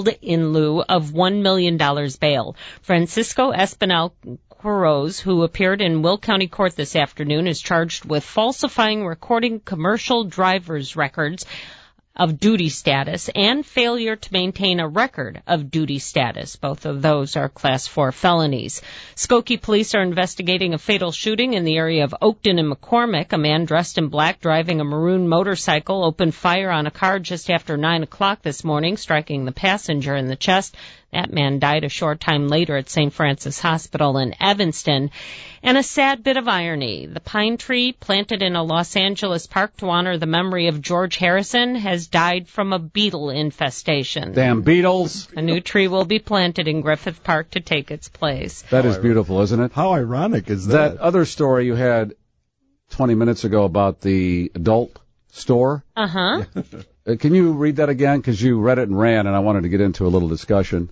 of $1 million bail. Francisco Espinal Quiroz, who appeared in Will County Court this afternoon, is charged with falsifying recording commercial driver's records of duty status and failure to maintain a record of duty status. Both of those are Class 4 felonies. Skokie police are investigating a fatal shooting in the area of Oakton and McCormick. A man dressed in black driving a maroon motorcycle opened fire on a car just after 9 o'clock this morning, striking the passenger in the chest. That man died a short time later at St. Francis Hospital in Evanston. And a sad bit of irony. The pine tree planted in a Los Angeles park to honor the memory of George Harrison has died from a beetle infestation. Damn beetles. A new tree will be planted in Griffith Park to take its place. That is beautiful, isn't it? How ironic is that? That other story you had 20 minutes ago about the adult store. Uh-huh. Can you read that again? Because you read it and ran, and I wanted to get into a little discussion.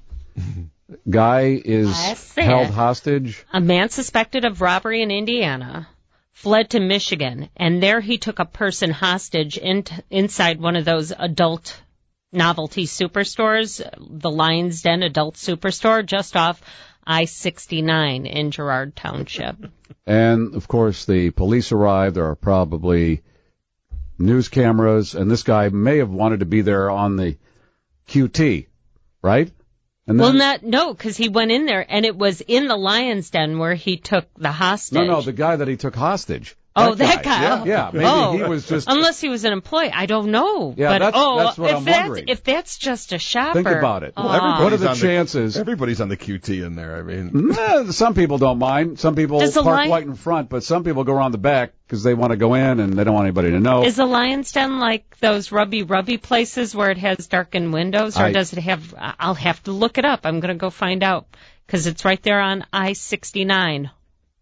Guy is held hostage. A man suspected of robbery in Indiana fled to Michigan, and there he took a person hostage inside one of those adult novelty superstores, the Lion's Den Adult Superstore, just off I-69 in Girard Township. And, of course, the police arrived. There are probably news cameras, and this guy may have wanted to be there on the QT, right? Well, no, because he went in there, and it was in the Lion's Den where he took the hostage. No, the guy that he took hostage. That guy. Yeah, maybe he was just... Unless he was an employee. I don't know. Yeah, but, that's what I'm wondering. If that's just a shopper... Think about it. What are the chances... Everybody's on the QT in there, I mean... Some people don't mind. Some people park right in front, but some people go around the back because they want to go in and they don't want anybody to know. Is the Lion's Den like those rubby places where it has darkened windows, or does it have... I'll have to look it up. I'm going to go find out, because it's right there on I-69.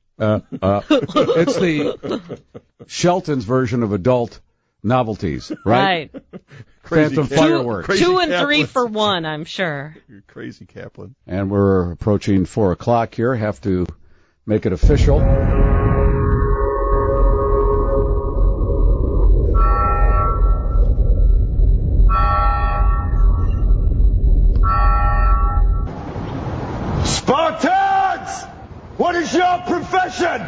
It's the Shelton's version of adult novelties, right? Phantom fireworks. 2 and 3 for 1, I'm sure. You're crazy, Kaplan. And we're approaching 4 o'clock here. Have to make it official. Spartans! What is your profession?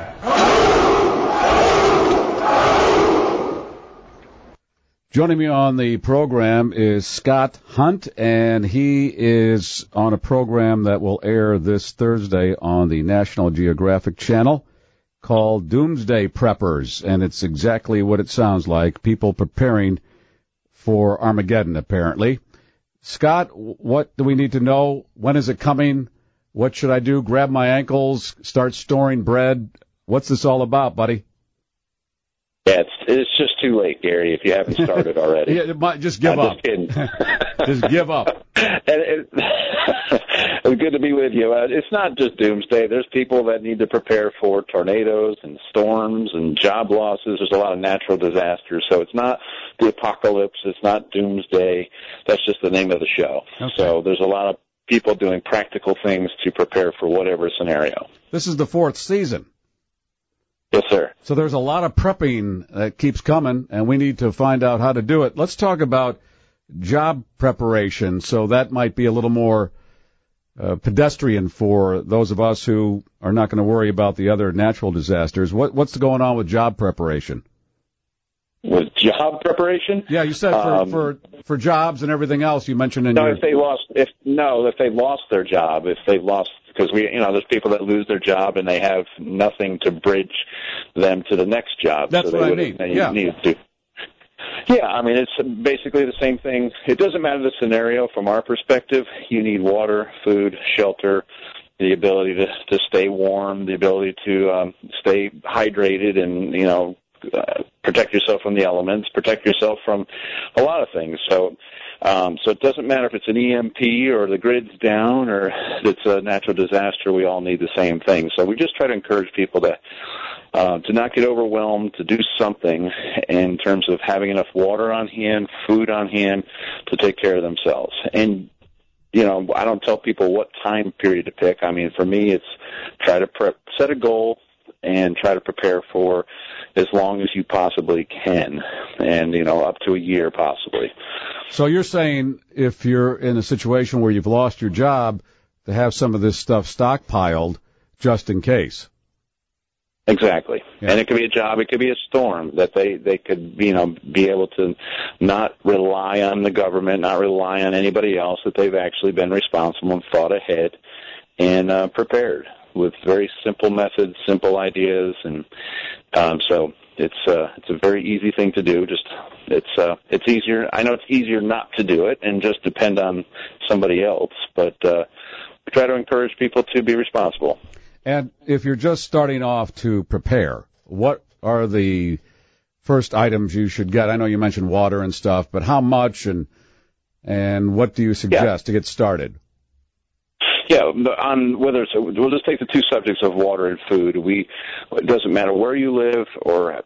Joining me on the program is Scott Hunt, and he is on a program that will air this Thursday on the National Geographic Channel called Doomsday Preppers, and it's exactly what it sounds like, people preparing for Armageddon, apparently. Scott, what do we need to know? When is it coming? What should I do? Grab my ankles, start storing bread? What's this all about, buddy? Yeah, it's just too late, Gary, if you haven't started already. Just give up. Just kidding. Just give up. It's good to be with you. It's not just doomsday. There's people that need to prepare for tornadoes and storms and job losses. There's a lot of natural disasters. So it's not the apocalypse. It's not doomsday. That's just the name of the show. Okay. So there's a lot of people doing practical things to prepare for whatever scenario. This is the 4th season. Yes, sir. So there's a lot of prepping that keeps coming, and we need to find out how to do it. Let's talk about job preparation. So that might be a little more pedestrian for those of us who are not going to worry about the other natural disasters. What's going on with job preparation? With job preparation? Yeah, you said for jobs and everything else you mentioned in if they lost their job, if they've lost because there's people that lose their job and they have nothing to bridge them to the next job. That's so what I mean. Yeah. Yeah, I mean, it's basically the same thing. It doesn't matter the scenario from our perspective. You need water, food, shelter, the ability to stay warm, the ability to stay hydrated and, protect yourself from the elements, protect yourself from a lot of things. So it doesn't matter if it's an EMP or the grid's down or it's a natural disaster. We all need the same thing. So we just try to encourage people to not get overwhelmed, to do something in terms of having enough water on hand, food on hand to take care of themselves. And, I don't tell people what time period to pick. I mean, for me, it's try to set a goal and try to prepare for as long as you possibly can, and, up to a year possibly. So you're saying if you're in a situation where you've lost your job, to have some of this stuff stockpiled just in case. Exactly. Yeah. And it could be a job, it could be a storm that they could, be able to not rely on the government, not rely on anybody else, that they've actually been responsible and thought ahead and prepared with very simple methods, simple ideas, and so it's a very easy thing to do. Just it's easier. I know it's easier not to do it and just depend on somebody else, but we try to encourage people to be responsible. And if you're just starting off to prepare, what are the first items you should get? I know you mentioned water and stuff, but how much and what do you suggest to get started? Yeah, we'll just take the two subjects of water and food. It doesn't matter where you live or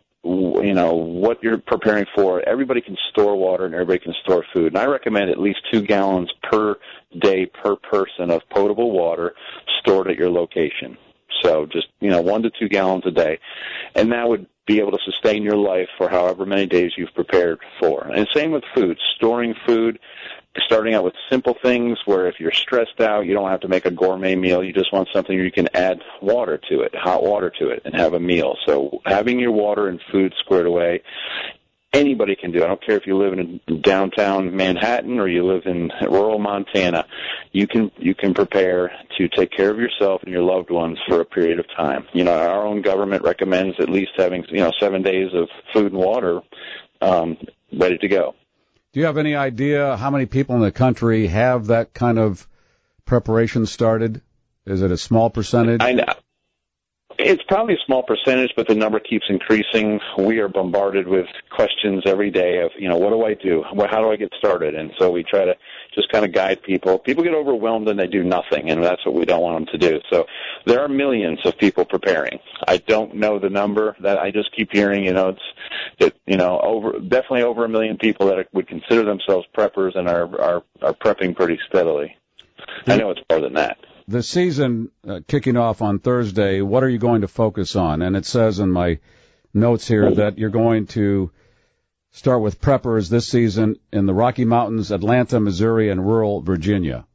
what you're preparing for. Everybody can store water and everybody can store food. And I recommend at least 2 gallons per day per person of potable water stored at your location. So just 1 to 2 gallons a day, and that would be able to sustain your life for however many days you've prepared for. And same with food, storing food. Starting out with simple things where if you're stressed out, you don't have to make a gourmet meal. You just want something where you can add water to it, hot water to it, and have a meal. So having your water and food squared away, anybody can do. I don't care if you live in downtown Manhattan or you live in rural Montana. You can prepare to take care of yourself and your loved ones for a period of time. Our own government recommends at least having 7 days of food and water ready to go. Do you have any idea how many people in the country have that kind of preparation started? Is it a small percentage? I know. It's probably a small percentage, but the number keeps increasing. We are bombarded with questions every day of, what do I do? How do I get started? And so we try to just kind of guide people. People get overwhelmed and they do nothing, and that's what we don't want them to do. So there are millions of people preparing. I don't know the number. That I just keep hearing, definitely over 1 million people that would consider themselves preppers and are prepping pretty steadily. I know it's more than that. The season kicking off on Thursday, what are you going to focus on? And it says in my notes here that you're going to start with preppers this season in the Rocky Mountains, Atlanta, Missouri, and rural Virginia.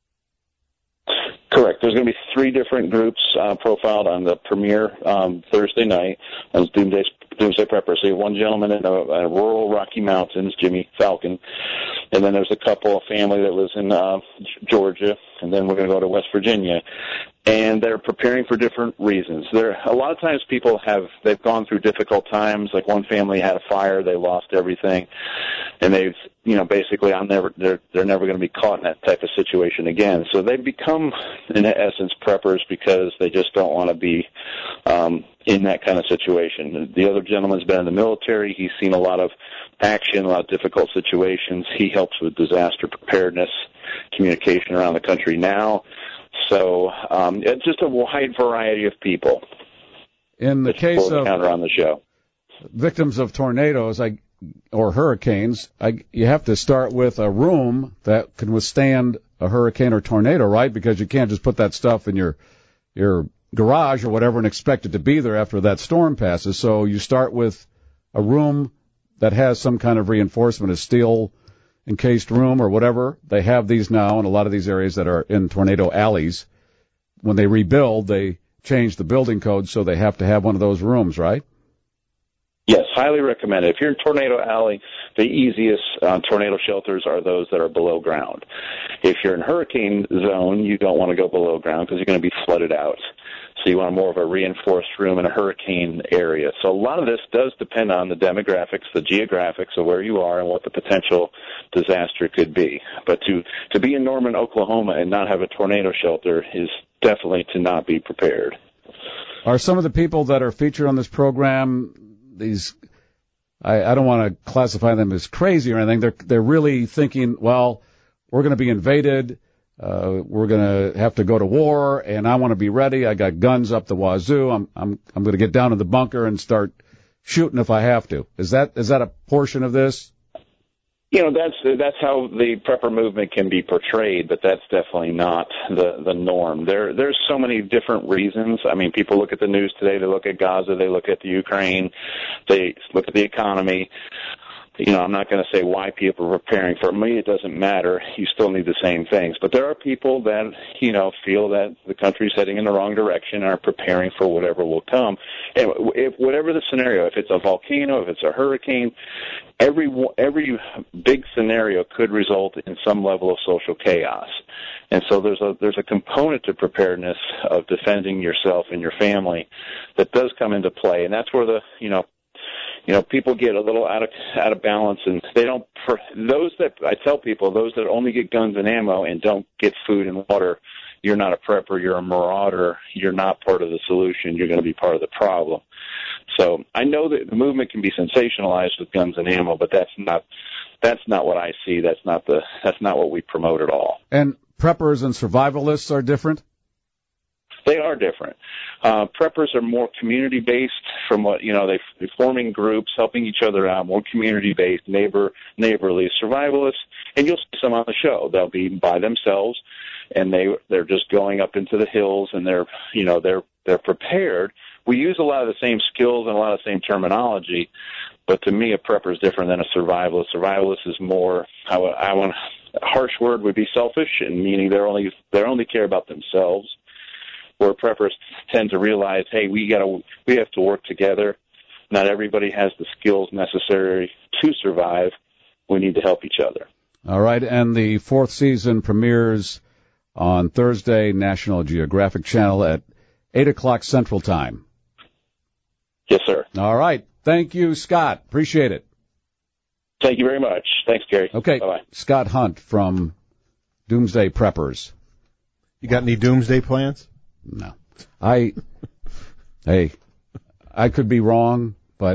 Correct. There's going to be 3 different groups profiled on the premiere Thursday night as Doomsday Preppers. So you have one gentleman in rural Rocky Mountains, Jimmy Falcon, and then there's a family that lives in Georgia, and then we're going to go to West Virginia. And they're preparing for different reasons. A lot of times people they've gone through difficult times. Like one family had a fire, they lost everything, and they've basically they're never going to be caught in that type of situation again. So they've become, in essence, preppers because they just don't want to be in that kind of situation. The other gentleman's been in the military. He's seen a lot of action, a lot of difficult situations. He helps with disaster preparedness, communication around the country now. So it's just a wide variety of people. In the case of on the show, victims of tornadoes or hurricanes, you have to start with a room that can withstand a hurricane or tornado, right? Because you can't just put that stuff in your garage or whatever and expect it to be there after that storm passes. So you start with a room that has some kind of reinforcement, a steel encased room or whatever. They have these now in a lot of these areas that are in tornado alleys. When they rebuild, they change the building code, so they have to have one of those rooms, right? Yes, highly recommend it. If you're in Tornado Alley, the easiest tornado shelters are those that are below ground. If you're in hurricane zone, you don't want to go below ground because you're going to be flooded out. So you want more of a reinforced room in a hurricane area. So a lot of this does depend on the demographics, the geographics of where you are and what the potential disaster could be. But to be in Norman, Oklahoma and not have a tornado shelter is definitely to not be prepared. Are some of the people that are featured on this program, these, I don't want to classify them as crazy or anything. They're really thinking, well, we're going to be invaded. We're going to have to go to war, and I want to be ready. I got guns up the wazoo. I'm going to get down in the bunker and start shooting if I have to. Is that a portion of this? You know, that's how the prepper movement can be portrayed, but that's definitely not the norm. There's so many different reasons. I mean, people look at the news today, they look at Gaza, they look at the Ukraine, they look at the economy. You know, I'm not going to say why people are preparing. For me, it doesn't matter. You still need the same things. But there are people that, you know, feel that the country's heading in the wrong direction and are preparing for whatever will come. And if whatever the scenario, if it's a volcano, if it's a hurricane, every big scenario could result in some level of social chaos. And so there's a component to preparedness of defending yourself and your family that does come into play. And that's where people get a little out of balance, and they don't. I tell people, those that only get guns and ammo and don't get food and water, you're not a prepper, you're a marauder. You're not part of the solution. You're going to be part of the problem. So I know that the movement can be sensationalized with guns and ammo, but that's not what I see. That's not what we promote at all. And preppers and survivalists are different? They are different. Preppers are more community-based from what, they're forming groups, helping each other out, more community-based, neighborly. Survivalists, and you'll see some on the show, they'll be by themselves, and they're just going up into the hills, and they're prepared. We use a lot of the same skills and a lot of the same terminology, but to me, a prepper is different than a survivalist. Survivalist is more, a harsh word would be selfish, and meaning they only care about themselves. Where preppers tend to realize, hey, we have to work together. Not everybody has the skills necessary to survive. We need to help each other. All right, and the 4th season premieres on Thursday, National Geographic Channel at 8 o'clock Central Time. Yes, sir. All right. Thank you, Scott. Appreciate it. Thank you very much. Thanks, Gary. Okay. Bye-bye. Scott Hunt from Doomsday Preppers. You got any doomsday plans? No. I could be wrong, but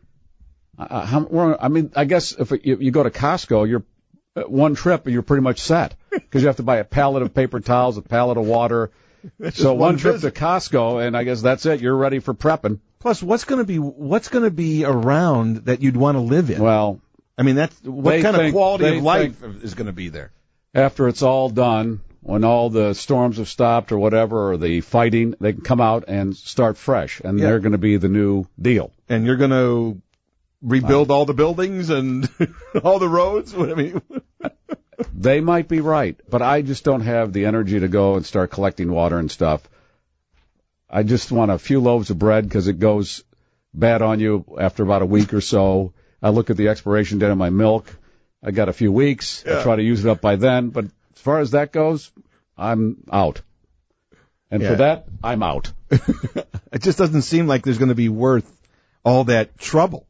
I guess if you go to Costco, you're one trip and you're pretty much set because you have to buy a pallet of paper towels, a pallet of water. So one trip to Costco, and I guess that's it. You're ready for prepping. Plus, what's going to be around that you'd want to live in? Well, I mean, what kind of quality of life is going to be there after it's all done. When all the storms have stopped or whatever, or the fighting, they can come out and start fresh, and they're going to be the new deal. And you're going to rebuild all the buildings and all the roads? I mean, they might be right, but I just don't have the energy to go and start collecting water and stuff. I just want a few loaves of bread because it goes bad on you after about a week or so. I look at the expiration date on my milk. I got a few weeks. I try to use it up by then, but as far as that goes, I'm out. And for that, I'm out. It just doesn't seem like there's going to be worth all that trouble.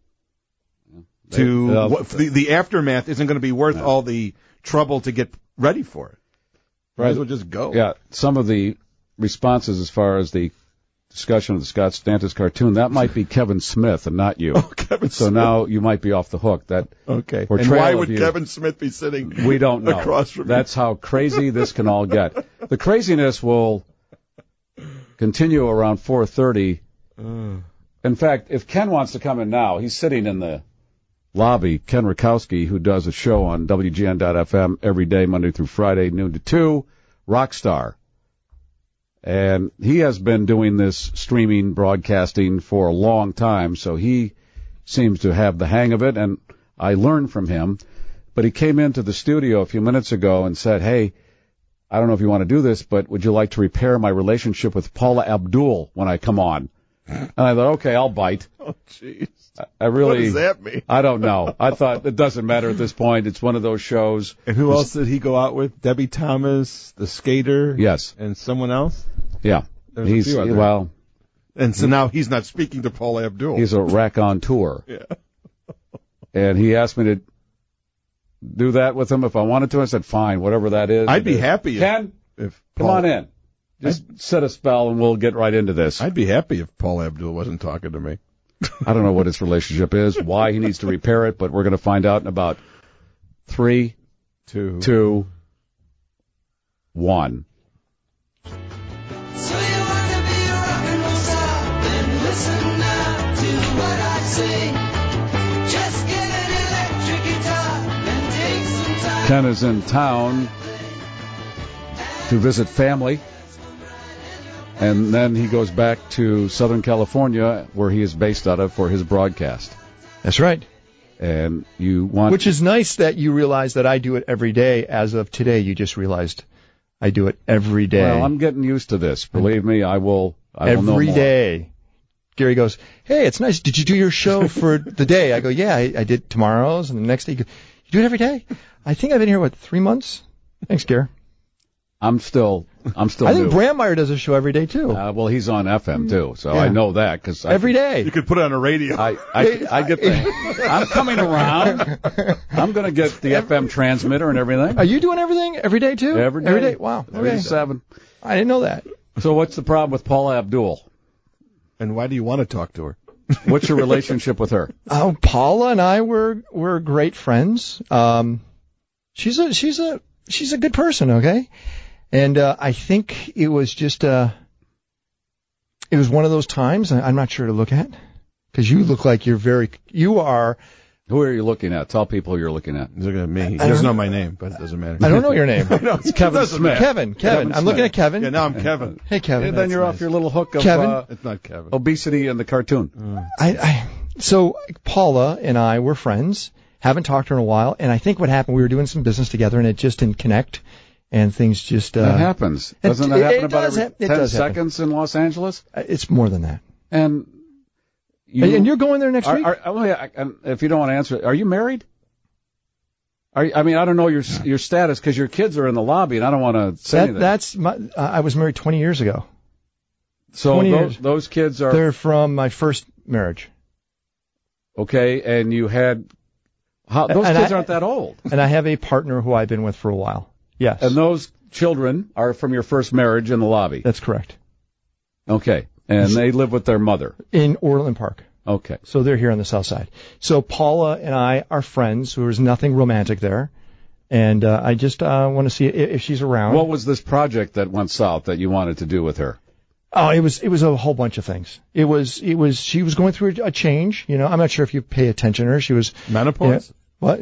The aftermath isn't going to be worth all the trouble to get ready for it. Might as well just go. Yeah, some of the responses as far as the discussion of the Scott Stantis cartoon, that might be Kevin Smith and not you. Oh, Kevin Smith. So now you might be off the hook. Okay. And why would Kevin Smith be sitting we don't know. across from That's how crazy this can all get. The craziness will continue around 4:30. In fact, if Ken wants to come in now, he's sitting in the lobby. Ken Rakowski, who does a show on WGN.FM every day, Monday through Friday, noon to 2, Rockstar. And he has been doing this streaming broadcasting for a long time, so he seems to have the hang of it, and I learned from him. But he came into the studio a few minutes ago and said, hey, I don't know if you want to do this, but would you like to repair my relationship with Paula Abdul when I come on? And I thought, okay, I'll bite. Oh, jeez. I really. What does that mean? I don't know. I thought it doesn't matter at this point. It's one of those shows. And who else did he go out with? Debbie Thomas, the skater? Yes. And someone else? Yeah. There's a few well. And so now he's not speaking to Paula Abdul. He's a raconteur. Yeah. And he asked me to do that with him if I wanted to. I said, fine, whatever that is. I'd be happy Ken, if come on in. Just set a spell and we'll get right into this. I'd be happy if Paula Abdul wasn't talking to me. I don't know what his relationship is, why he needs to repair it, but we're going to find out in about 3, 2, 1. So you want to be a rock and roll star? Then listen now to what I say. Just get an electric guitar and take some time. Ken is in town to visit family, and then he goes back to Southern California, where he is based out of, for his broadcast. That's right. And you want... Which is nice that you realize that I do it every day. As of today, you just realized I do it every day. Well, I'm getting used to this. Believe me, I will know every more. day. Gary goes, hey, it's nice. Did you do your show for the day? I go, yeah, I did tomorrow's, and the next day. You do it every day? I think I've been here, 3 months? Thanks, Gary. I'm still I think new. Brandmeier does a show every day, too. Well, he's on FM, too, so I know that. Cause every day. You could put it on a radio. I get the... I'm coming around. I'm going to get the FM transmitter and everything. Are you doing everything every day, too? Every day. Every day? Wow. Okay. 7. I didn't know that. So what's the problem with Paula Abdul? And why do you want to talk to her? What's your relationship with her? Oh, Paula and I were great friends. She's a good person, okay? And I think it was just it was one of those times. I'm not sure to look at, because you look like you are. Who are you looking at? Tell people who you're looking at. He's looking at me. He doesn't know my name, but it doesn't matter. I don't know your name. No, it's Kevin Smith. Kevin. I'm looking at Kevin. Yeah, now I'm Kevin. Hey, Kevin. And then you're off your little hook of Kevin. It's not Kevin. Obesity in the cartoon. So Paula and I were friends. Haven't talked to her in a while, and I think what happened, we were doing some business together, and it just didn't connect. And things just... that happens. Doesn't that happen about every 10 seconds in Los Angeles? It's more than that. And you're going there next week? If you don't want to answer it, are you married? I don't know your status, because your kids are in the lobby, and I don't want to say anything. I was married 20 years ago. So those kids are... They're from my first marriage. Okay, and you had... Those kids aren't that old. And I have a partner who I've been with for a while. Yes. And those children are from your first marriage in the lobby? That's correct. Okay. And they live with their mother? In Orland Park. Okay. So they're here on the south side. So Paula and I are friends. There's nothing romantic there. And I just want to see if she's around. What was this project that went south that you wanted to do with her? Oh, it was a whole bunch of things. She was going through a change. I'm not sure if you pay attention to her. She was... Menopause? Yeah. What?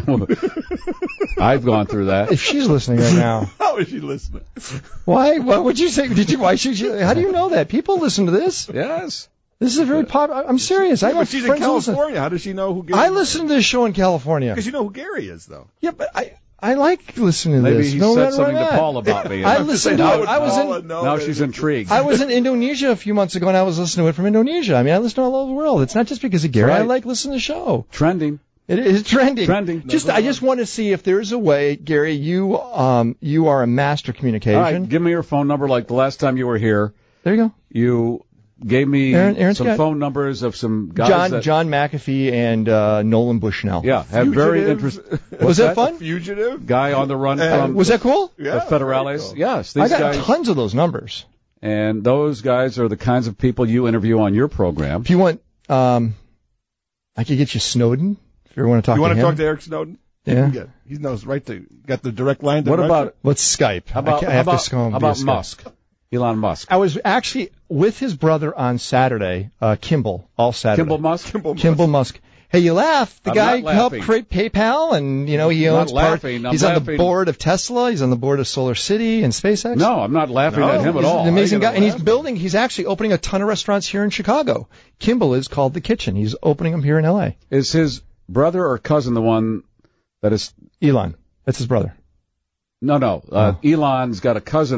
I've gone through that. If she's listening right now. How is she listening? Why? What would you say? Why should you? How do you know that? People listen to this. Yes. This is a very popular. I'm serious. I know but she's in California. How does she know who Gary is? I listen to this show in California. Because you know who Gary is, though. Yeah, but I like listening to Maybe this. Maybe he said something to Paul about me. I listened to it. Now she's intrigued. I was in Indonesia a few months ago, and I was listening to it from Indonesia. I listen to all over the world. It's not just because of Gary. Right. I like listening to the show. Trending. It is trending. Trending. I just want to see if there's a way, Gary. You are a master communication. All right, give me your phone number. Like the last time you were here. There you go. You gave me some phone numbers of some guys. John McAfee and Nolan Bushnell. Yeah, had very interesting. Was that fun? Fugitive guy on the run from. Was that cool? The Federales. Cool. Yes, these I got guys, tons of those numbers. And those guys are the kinds of people you interview on your program. If you want, I could get you Snowden. If you want to talk to him. You want to talk to Eric Snowden? Yeah. He knows got the direct line to What about... Let's Skype. How about Musk? Elon Musk. I was actually with his brother on Saturday, Kimball, all Saturday. Kimball Musk? Hey, you laugh. The guy helped create PayPal, and, he owns He's on the board of Tesla. He's on the board of Solar City and SpaceX. No, I'm not laughing at him at all. He's an amazing guy. And he's actually opening a ton of restaurants here in Chicago. Kimball is called The Kitchen. He's opening them here in L.A. Is his brother or cousin the one that is... Elon. That's his brother. No. Elon's got a cousin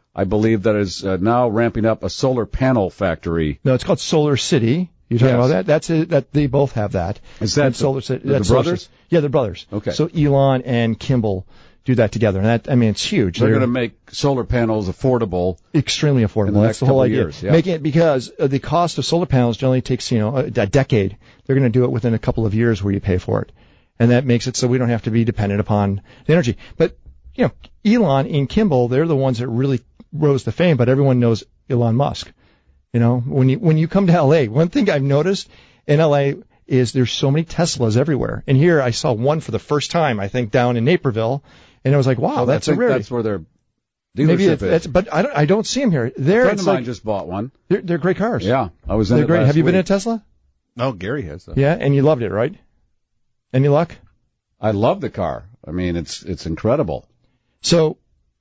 I believe, that is now ramping up a solar panel factory. No, it's called Solar City. You talking Yes. about that? That's it. That they both have that. Is that And Solar City? the That's Solar brothers? City. Yeah, they're brothers. Okay. So Elon and Kimball do that together, and that, I mean, it's huge. They're going to make solar panels affordable. Extremely affordable. In the That's next the whole couple of idea. years, yeah. Making it, because the cost of solar panels generally takes, a decade. They're going to do it within a couple of years where you pay for it. And that makes it so we don't have to be dependent upon the energy. But, Elon and Kimball, they're the ones that really rose to fame, but everyone knows Elon Musk. When you come to LA, one thing I've noticed in LA is there's so many Teslas everywhere. And here I saw one for the first time, I think, down in Naperville, and I was like, wow, that's a rarity. That's where their Maybe dealership is. but I don't see them here. There, A friend it's of mine like, just bought one. they're great cars. Yeah, I was in They're it great. last Have you been in week. a Tesla? No, Gary has that. Yeah, and you loved it, right? Any luck? I love the car. I mean, it's incredible. So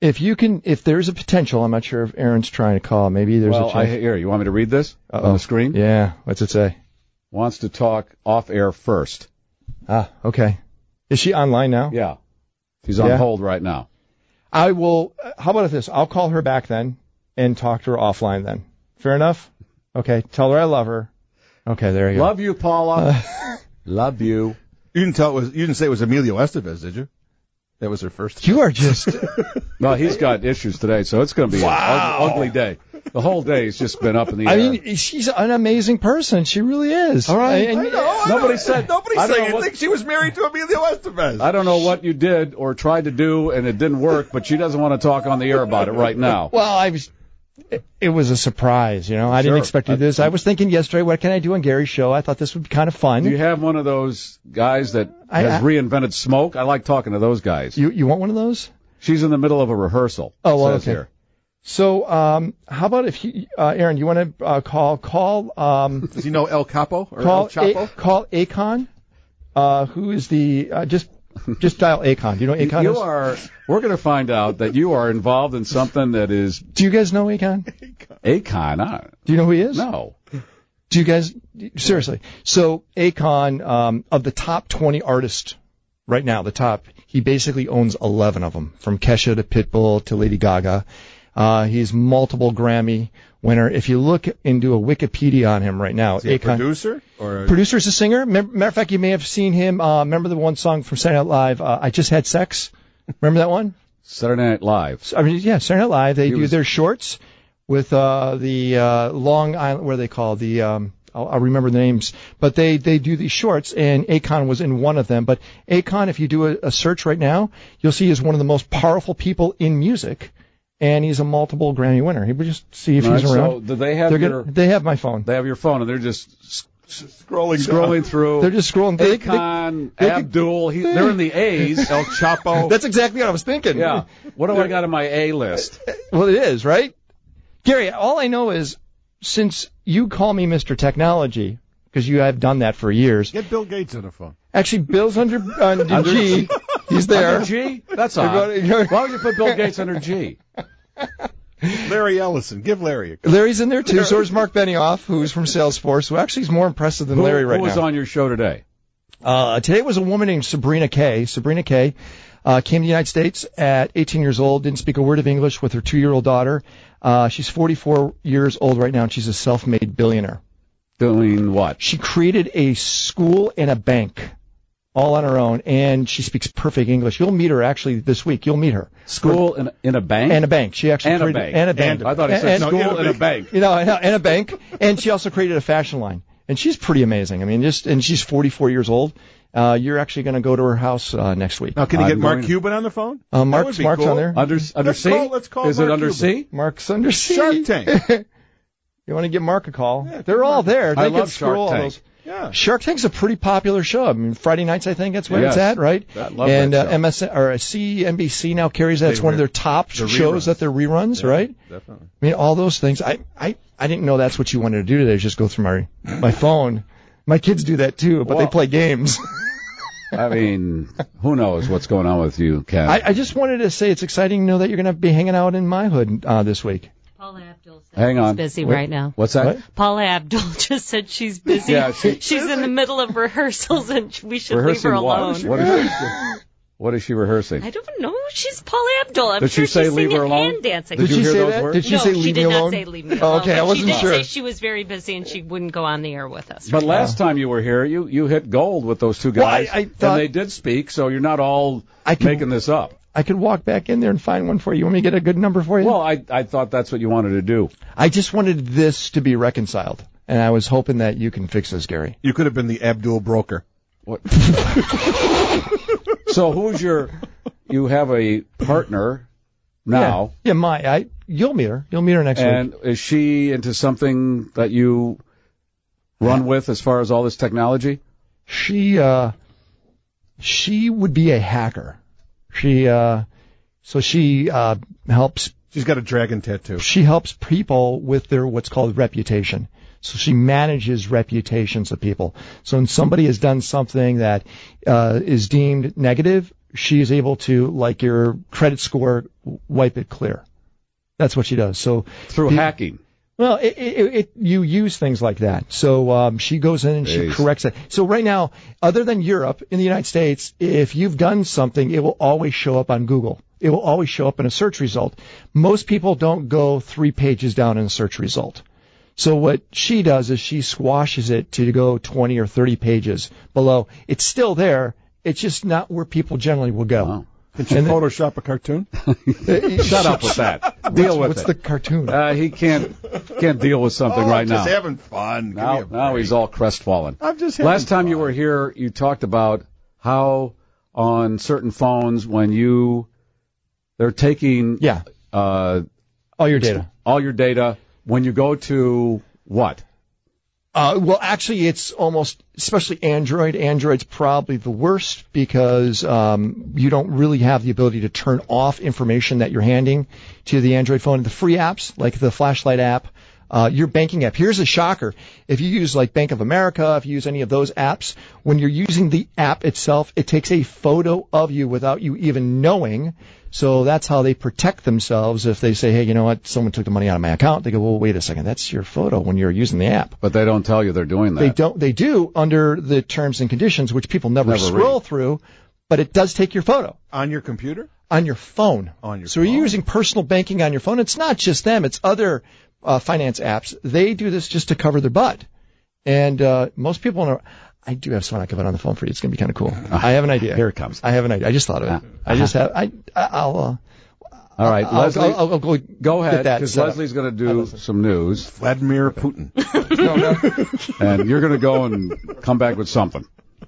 if there's a potential, I'm not sure if Aaron's trying to call. Maybe there's a Well, chance. here, you want me to read this on the screen? Yeah. What's it say? Wants to talk off air first. Ah, okay. Is she online now? Yeah. She's on hold right now. I will. How about this? I'll call her back then and talk to her offline then. Fair enough? Okay. Tell her I love her. Okay, there you go. Love you, Paula. Love you. You didn't say it was Emilio Estevez, did you? That was her first. You are just. Well, he's got issues today, so it's going to be an ugly day. The whole day has just been up in the air. I mean, she's an amazing person. She really is. All right. Nobody said you think she was married to Emilio Estevez. I don't know what you did or tried to do, and it didn't work, but she doesn't want to talk on the air about it right now. Well, it was a surprise, I didn't expect to do this. I was thinking yesterday, what can I do on Gary's show? I thought this would be kind of fun. Do you have one of those guys that has reinvented smoke? I like talking to those guys. You want one of those? She's in the middle of a rehearsal. Oh, well, says okay. Here. So, how about if Aaron, you want to call? Does he know El Capo or call El Chapo? Call Akon, who is the just dial Akon. Do you know what Akon is? We're going to find out that you are involved in something that is. Do you guys know Akon? Akon. Do you know who he is? No. Do you guys seriously? So Akon, of the top 20 artists right now, he basically owns 11 of them, from Kesha to Pitbull to Lady Gaga. He's multiple Grammy winner. If you look into a Wikipedia on him right now, Is he a Akon, producer? Producer's a singer. Matter of fact, you may have seen him. Remember the one song from Saturday Night Live, I Just Had Sex? Remember that one? Saturday Night Live. Saturday Night Live. They do their shorts with the Long Island, what are they called? The I'll remember the names, but they do these shorts, and Akon was in one of them. But Akon, if you do a search right now, you'll see he's one of the most powerful people in music, and he's a multiple Grammy winner. He would just see if he's around. So do they have they have my phone. They have your phone, and they're just scrolling through. They're just scrolling. Akon, Abdul, they're in the A's. El Chapo. That's exactly what I was thinking. Yeah. What do I got on my A list? Well, it is, right? Gary, all I know is, since you call me Mr. Technology, because you have done that for years. Get Bill Gates on the phone. Actually, Bill's under G. He's there. Under G? That's odd. Why would you put Bill Gates under G? Larry Ellison. Give Larry a call. Larry's in there, too. So is Mark Benioff, who's from Salesforce, who actually is more impressive than Larry right now. Who was on your show today? Today was a woman named Sabrina Kay. Sabrina Kay came to the United States at 18 years old, didn't speak a word of English, with her 2-year-old daughter. She's 44 years old right now, and she's a self-made billionaire. Doing what? She created a school and a bank all on her own, and she speaks perfect English. You'll meet her actually this week. You'll meet her. School in a bank? And a bank. She actually and created... And a bank. I thought it said school and a bank. And a bank. And she also created a fashion line. And she's pretty amazing. I mean, and she's 44 years old. You're actually going to go to her house next week. Now, can you get Mark Cuban on the phone? Mark's cool. On there. Under C? Let's call Is Mark it under Cuban. C? Mark's under C. Shark Tank. You want to give Mark a call? Yeah, they're all there. I love Shark Tank. Yeah. Shark Tank's a pretty popular show. I mean, Friday nights, I think that's where it's at, right? I love and that show. MSN or CNBC now carries that. It's one of their top shows that they're reruns, right? Definitely. I mean, all those things. I didn't know that's what you wanted to do today. Just go through my phone. My kids do that too, but they play games. I mean, who knows what's going on with you, Ken? I just wanted to say it's exciting to know that you're going to be hanging out in my hood this week. Paula Abdul said Hang on. she's busy right now. What's that? What? Paula Abdul just said she's busy. Yeah, she's in the middle of rehearsals, and we should leave her alone. What is she? What is she rehearsing? I don't know. She's Paula Abdul. I'm Did sure she say she's leave her singing alone? and dancing. Did you hear say those that? words? Did she No, say she leave did me not alone? say leave me alone. Okay, I but wasn't she did sure. say she was very busy and she wouldn't go on the air with us. But last time you were here, you hit gold with those two guys, Well, I thought- and they did speak, so you're not all making this up. I could walk back in there and find one for you. Want me to get a good number for you? Well, I thought that's what you wanted to do. I just wanted this to be reconciled, and I was hoping that you can fix this, Gary. You could have been the Abdul broker. What? So who's you have a partner now. Yeah, you'll meet her. You'll meet her next week. And is she into something that you run with as far as all this technology? She would be a hacker. She helps. She's got a dragon tattoo. She helps people with their what's called reputation. So she manages reputations of people. So when somebody has done something that is deemed negative, she is able to, like your credit score, wipe it clear. That's what she does. So through hacking. Well, you use things like that. So she goes in and she corrects it. So right now, other than Europe, in the United States, if you've done something, it will always show up on Google. It will always show up in a search result. Most people don't go 3 pages down in a search result. So what she does is she squashes it to go 20 or 30 pages below. It's still there. It's just not where people generally will go. Wow. Can she Photoshop a cartoon? Shut up with that. Deal with What's it. the cartoon? He can't deal with something right now. I'm just having fun. Now he's all crestfallen. I'm just having Last time fun. you were here, you talked about how on certain phones when they're taking all your data. All your data when you go to what? Well, actually, it's almost, especially Android. Android's probably the worst because you don't really have the ability to turn off information that you're handing to the Android phone. The free apps, like the flashlight app, your banking app. Here's a shocker. If you use like Bank of America, if you use any of those apps, when you're using the app itself, it takes a photo of you without you even knowing. So that's how they protect themselves. If they say, hey, you know what, someone took the money out of my account, they go, well, wait a second, that's your photo when you're using the app. But they don't tell you they're doing that. They do under the terms and conditions, which people never scroll through, but it does take your photo. On your computer? On your phone. So you're using personal banking on your phone. It's not just them, it's other finance apps. They do this just to cover their butt. And most people know. I do have someone I can put on the phone for you. It's going to be kind of cool. I have an idea. Here it comes. I have an idea. I just thought of it. All right, Leslie, I'll go ahead, because Leslie's going to do some news. Vladimir Putin. And you're going to go and come back with something.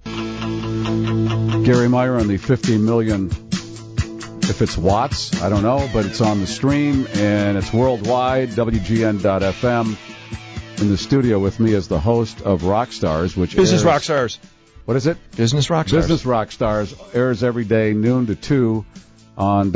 Gary Meyer on the 50 million, if it's watts, I don't know, but it's on the stream, and it's worldwide, WGN.FM. In the studio with me is the host of Rockstars, which Business airs, Rockstars. What is it? Business Rockstars. Business Rockstars airs every day, noon to 2 on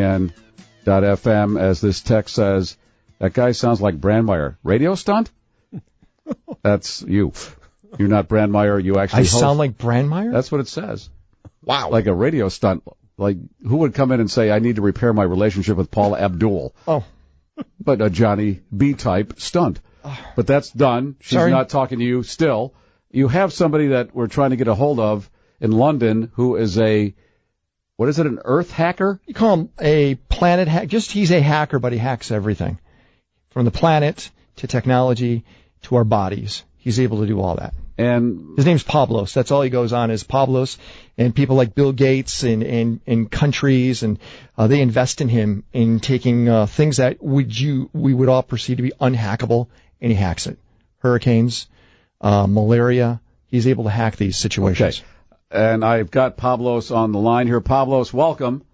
WGN.FM. As this text says, that guy sounds like Brandmeier. Radio stunt? That's you. You're not Brandmeier. You actually host. Sound like Brandmeier? That's what it says. Wow. Like a radio stunt. Like, who would come in and say, I need to repair my relationship with Paula Abdul? Oh. But a Johnny B-type stunt. But that's done. She's not talking to you still. You have somebody that we're trying to get a hold of in London who is an Earth hacker? You call him a planet hack. He's a hacker, but he hacks everything. From the planet to technology to our bodies. He's able to do all that. And his name's Pablos. That's all he goes on is Pablos. And people like Bill Gates and countries, and they invest in him in taking things that we would all perceive to be unhackable, and he hacks it. Hurricanes, malaria. He's able to hack these situations. Okay. And I've got Pablos on the line here. Pablos, welcome.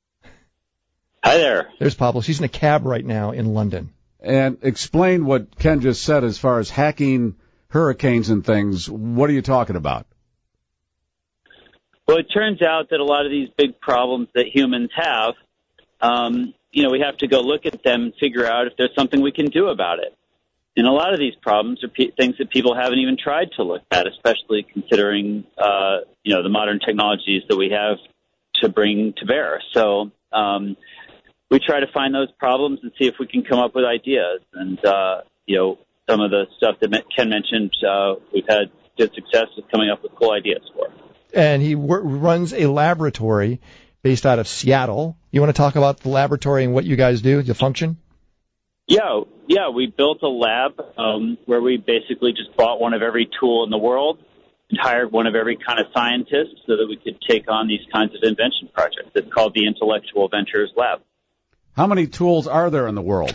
Hi there. There's Pablos. He's in a cab right now in London. And explain what Ken just said as far as hacking hurricanes and things. What are you talking about? Well, it turns out that a lot of these big problems that humans have, we have to go look at them and figure out if there's something we can do about it. And a lot of these problems are things that people haven't even tried to look at, especially considering, the modern technologies that we have to bring to bear. So we try to find those problems and see if we can come up with ideas. And, some of the stuff that Ken mentioned, we've had good success with coming up with cool ideas for. and he runs a laboratory based out of Seattle. You want to talk about the laboratory and what you guys do, the function? Yeah, we built a lab where we basically just bought one of every tool in the world and hired one of every kind of scientist so that we could take on these kinds of invention projects. It's called the Intellectual Ventures Lab. How many tools are there in the world?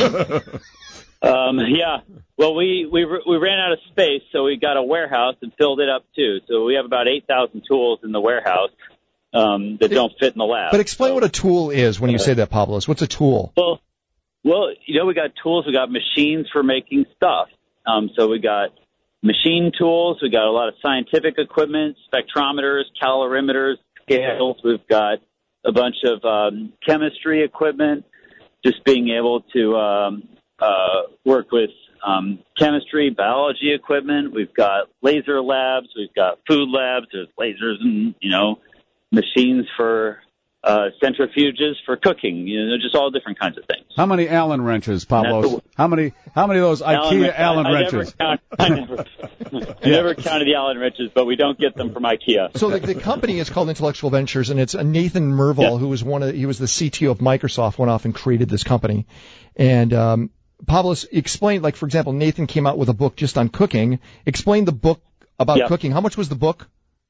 Yeah. Well, we ran out of space, so we got a warehouse and filled it up too. So we have about 8,000 tools in the warehouse that don't fit in the lab. But explain what a tool is when you say that, Pablos. What's a tool? Well, we got tools. We got machines for making stuff. So we got machine tools. We got a lot of scientific equipment, spectrometers, calorimeters, scales. We've got a bunch of chemistry equipment, just being able to work with chemistry, biology equipment. We've got laser labs. We've got food labs. There's lasers and, machines for centrifuges for cooking, just all different kinds of things. How many Allen wrenches, Pablos? How many of those IKEA Allen wrenches? I never counted the Allen wrenches, but we don't get them from IKEA. So the company is called Intellectual Ventures, and it's Nathan Myhrvold, who was he was the CTO of Microsoft, went off and created this company. And Pablos, explain, like, for example, Nathan came out with a book just on cooking. Explain the book about cooking. How much was the book?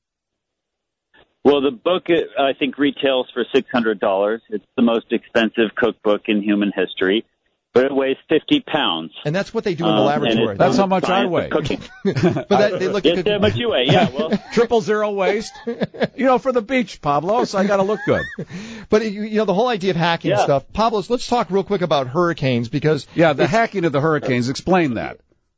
Well, the book, I think, retails for $600. It's the most expensive cookbook in human history, but it weighs 50 pounds. And that's what they do in the laboratory. That's how much I weigh. Cooking. But they look at how much you weigh, yeah. Well, 000 waist. For the beach, Pablos, I got to look good. But, the whole idea of hacking stuff. Pablos, let's talk real quick about hurricanes because... Yeah, the hacking of the hurricanes. Explain that.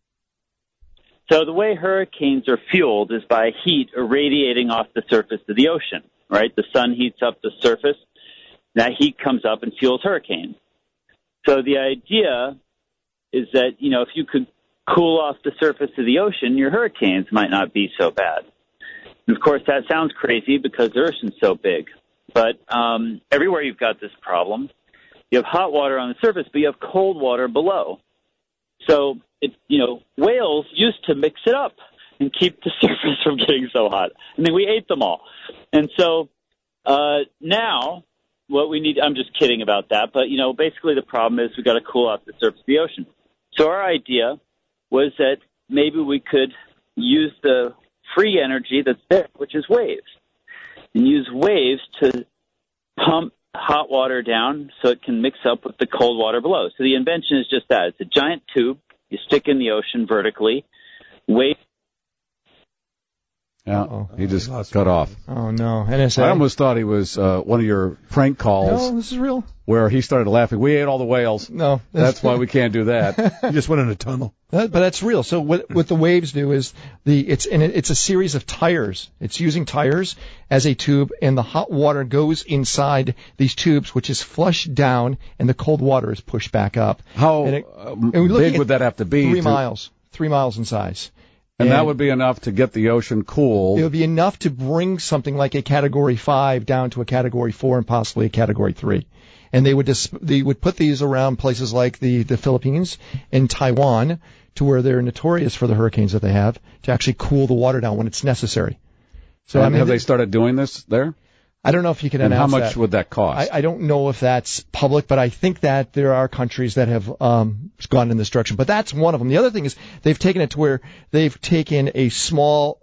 So the way hurricanes are fueled is by heat irradiating off the surface of the ocean, right? The sun heats up the surface. That heat comes up and fuels hurricanes. So the idea is that, if you could cool off the surface of the ocean, your hurricanes might not be so bad. And of course, that sounds crazy because the ocean's so big. But everywhere you've got this problem, you have hot water on the surface, but you have cold water below. So, whales used to mix it up and keep the surface from getting so hot. And then we ate them all. And so now what we need, I'm just kidding about that, but, basically the problem is we've got to cool off the surface of the ocean. So our idea was that maybe we could use the free energy that's there, which is waves, and use waves to pump hot water down so it can mix up with the cold water below. So the invention is just that. It's a giant tube you stick in the ocean vertically. Wave. Yeah, he just cut off. Oh, no. NSA. I almost thought he was one of your prank calls. No, this is real. Where he started laughing. We ate all the whales. No. That's why we can't do that. He just went in a tunnel. But that's real. So what the waves do is it's a series of tires. It's using tires as a tube, and the hot water goes inside these tubes, which is flushed down, and the cold water is pushed back up. How big would that have to be? 3 miles. 3 miles in size. And that would be enough to get the ocean cool. It would be enough to bring something like a Category 5 down to a Category 4 and possibly a Category 3. And they would put these around places like the Philippines and Taiwan, to where they're notorious for the hurricanes that they have, to actually cool the water down when it's necessary. So have they started doing this there? I don't know if you can announce that. How much would that cost? I don't know if that's public, but I think that there are countries that have gone in this direction. But that's one of them. The other thing is they've taken it to where they've taken a small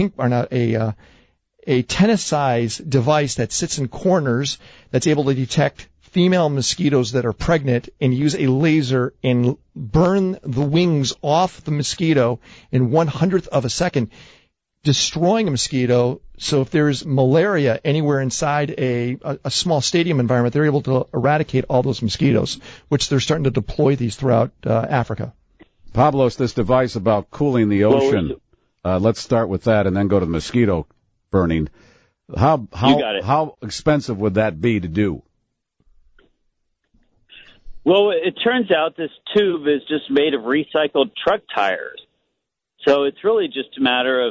a tennis-sized device that sits in corners that's able to detect female mosquitoes that are pregnant and use a laser and burn the wings off the mosquito in 1/100th of a second, destroying a mosquito. So if there's malaria anywhere inside a small stadium environment, they're able to eradicate all those mosquitoes, which they're starting to deploy these throughout Africa. Pablos, this device about cooling the ocean, let's start with that and then go to the mosquito burning. How expensive would that be to do? Well, it turns out this tube is just made of recycled truck tires. So it's really just a matter of,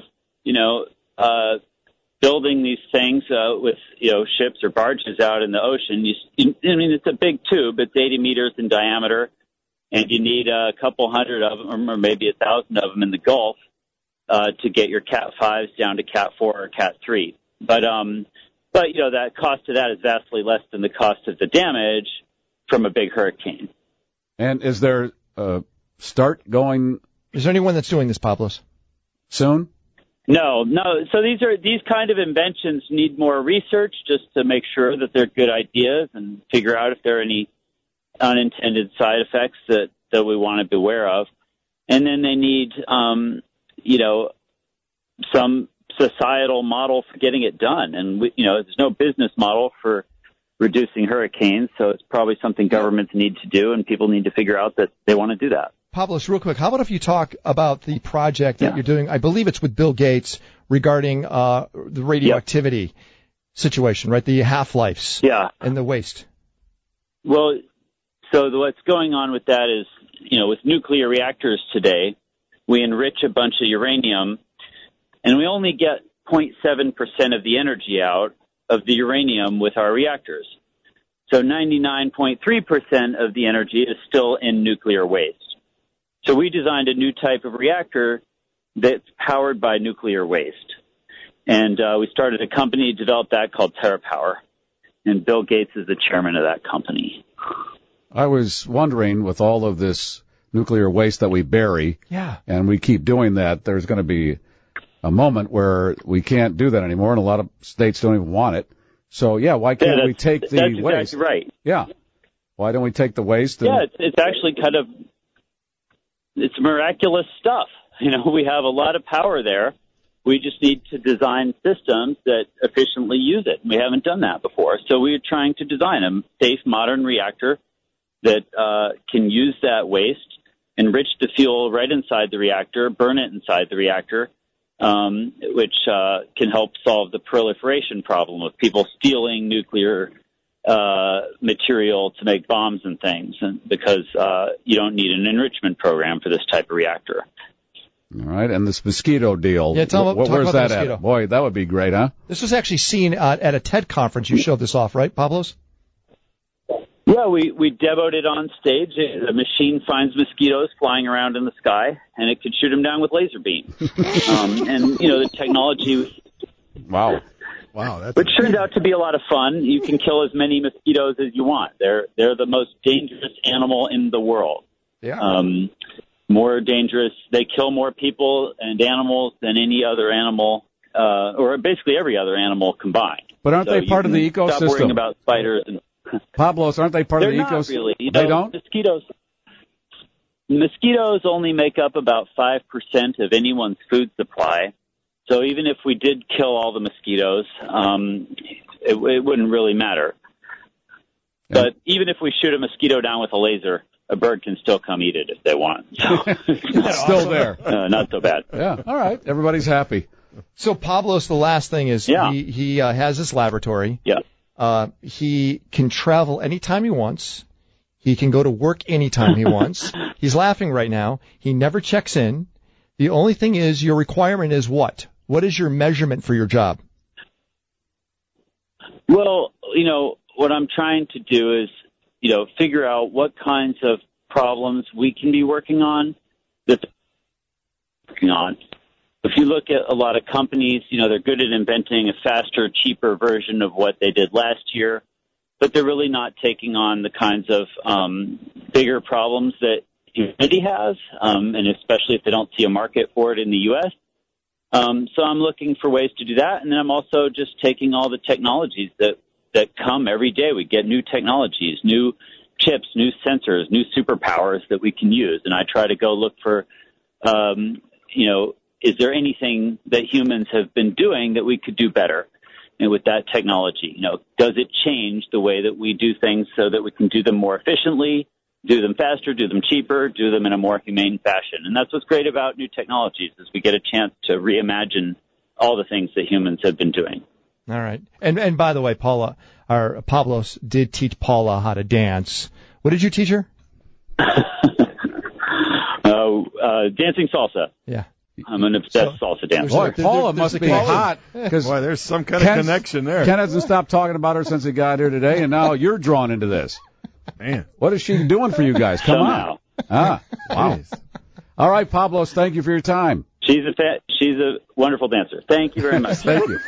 building these things with, ships or barges out in the ocean. It's a big tube. It's 80 meters in diameter, and you need a couple hundred of them, or maybe 1,000 of them in the Gulf. to get your Cat 5s down to Cat 4 or Cat 3. But that cost of that is vastly less than the cost of the damage from a big hurricane. And is there a start going? Is there anyone that's doing this, Pablos? Soon? No. So these kind of inventions need more research just to make sure that they're good ideas and figure out if there are any unintended side effects that we want to be aware of. And then they need, some societal model for getting it done. And, there's no business model for reducing hurricanes, so it's probably something governments need to do, and people need to figure out that they want to do that. Pablos, real quick, how about if you talk about the project that you're doing? I believe it's with Bill Gates regarding the radioactivity situation, right? The half-lives and the waste. Well, so what's going on with that is, with nuclear reactors today, we enrich a bunch of uranium, and we only get 0.7% of the energy out of the uranium with our reactors. So 99.3% of the energy is still in nuclear waste. So we designed a new type of reactor that's powered by nuclear waste. And we started a company to develop that called TerraPower. And Bill Gates is the chairman of that company. I was wondering, with all of this nuclear waste that we bury, and we keep doing that, there's going to be a moment where we can't do that anymore, and a lot of states don't even want it. So, why can't we take the that's waste? Exactly right. Yeah. Why don't we take the waste? And... it's actually it's miraculous stuff. We have a lot of power there. We just need to design systems that efficiently use it. We haven't done that before. So we're trying to design a safe, modern reactor that can use that waste, enrich the fuel right inside the reactor, burn it inside the reactor, which can help solve the proliferation problem of people stealing nuclear material to make bombs and things, because you don't need an enrichment program for this type of reactor. All right, and this mosquito deal, where's that at? Boy, that would be great, huh? This was actually seen at a TED conference. You showed this off, right, Pablos? Yeah, we demoed it on stage. The machine finds mosquitoes flying around in the sky, and it could shoot them down with laser beams. And, the technology... Wow, which turned out to be a lot of fun. You can kill as many mosquitoes as you want. They're the most dangerous animal in the world. Yeah. More dangerous. They kill more people and animals than any other animal, or basically every other animal combined. But aren't they part of the ecosystem? Stop worrying about spiders. Pablos, aren't they part of the ecosystem? They're not really. They don't? Mosquitoes only make up about 5% of anyone's food supply. So even if we did kill all the mosquitoes, it wouldn't really matter. Yeah. But even if we shoot a mosquito down with a laser, a bird can still come eat it if they want. So it's still there. Not so bad. Yeah. All right. Everybody's happy. So Pablos, the last thing is he has this laboratory. Yeah. He can travel anytime he wants. He can go to work anytime he wants. He's laughing right now. He never checks in. The only thing is, your requirement is what? What is your measurement for your job? Well, what I'm trying to do is, figure out what kinds of problems we can be working on. If you look at a lot of companies, they're good at inventing a faster, cheaper version of what they did last year, but they're really not taking on the kinds of bigger problems that humanity has, and especially if they don't see a market for it in the U.S. So I'm looking for ways to do that, and then I'm also just taking all the technologies that come every day. We get new technologies, new chips, new sensors, new superpowers that we can use, and I try to go look for, is there anything that humans have been doing that we could do better? And with that technology, does it change the way that we do things so that we can do them more efficiently, do them faster, do them cheaper, do them in a more humane fashion? And that's what's great about new technologies, is we get a chance to reimagine all the things that humans have been doing. All right. And by the way, Pablos did teach Paula how to dance. What did you teach her? Dancing salsa. Yeah. I'm an obsessed salsa dancer. Boy, Paula must be hot. Because there's some kind of connection there. Ken hasn't stopped talking about her since he got here today, and now you're drawn into this. Man. What is she doing for you guys? Come on. Wow. All right, Pablos, thank you for your time. She's a wonderful dancer. Thank you very much. Thank you.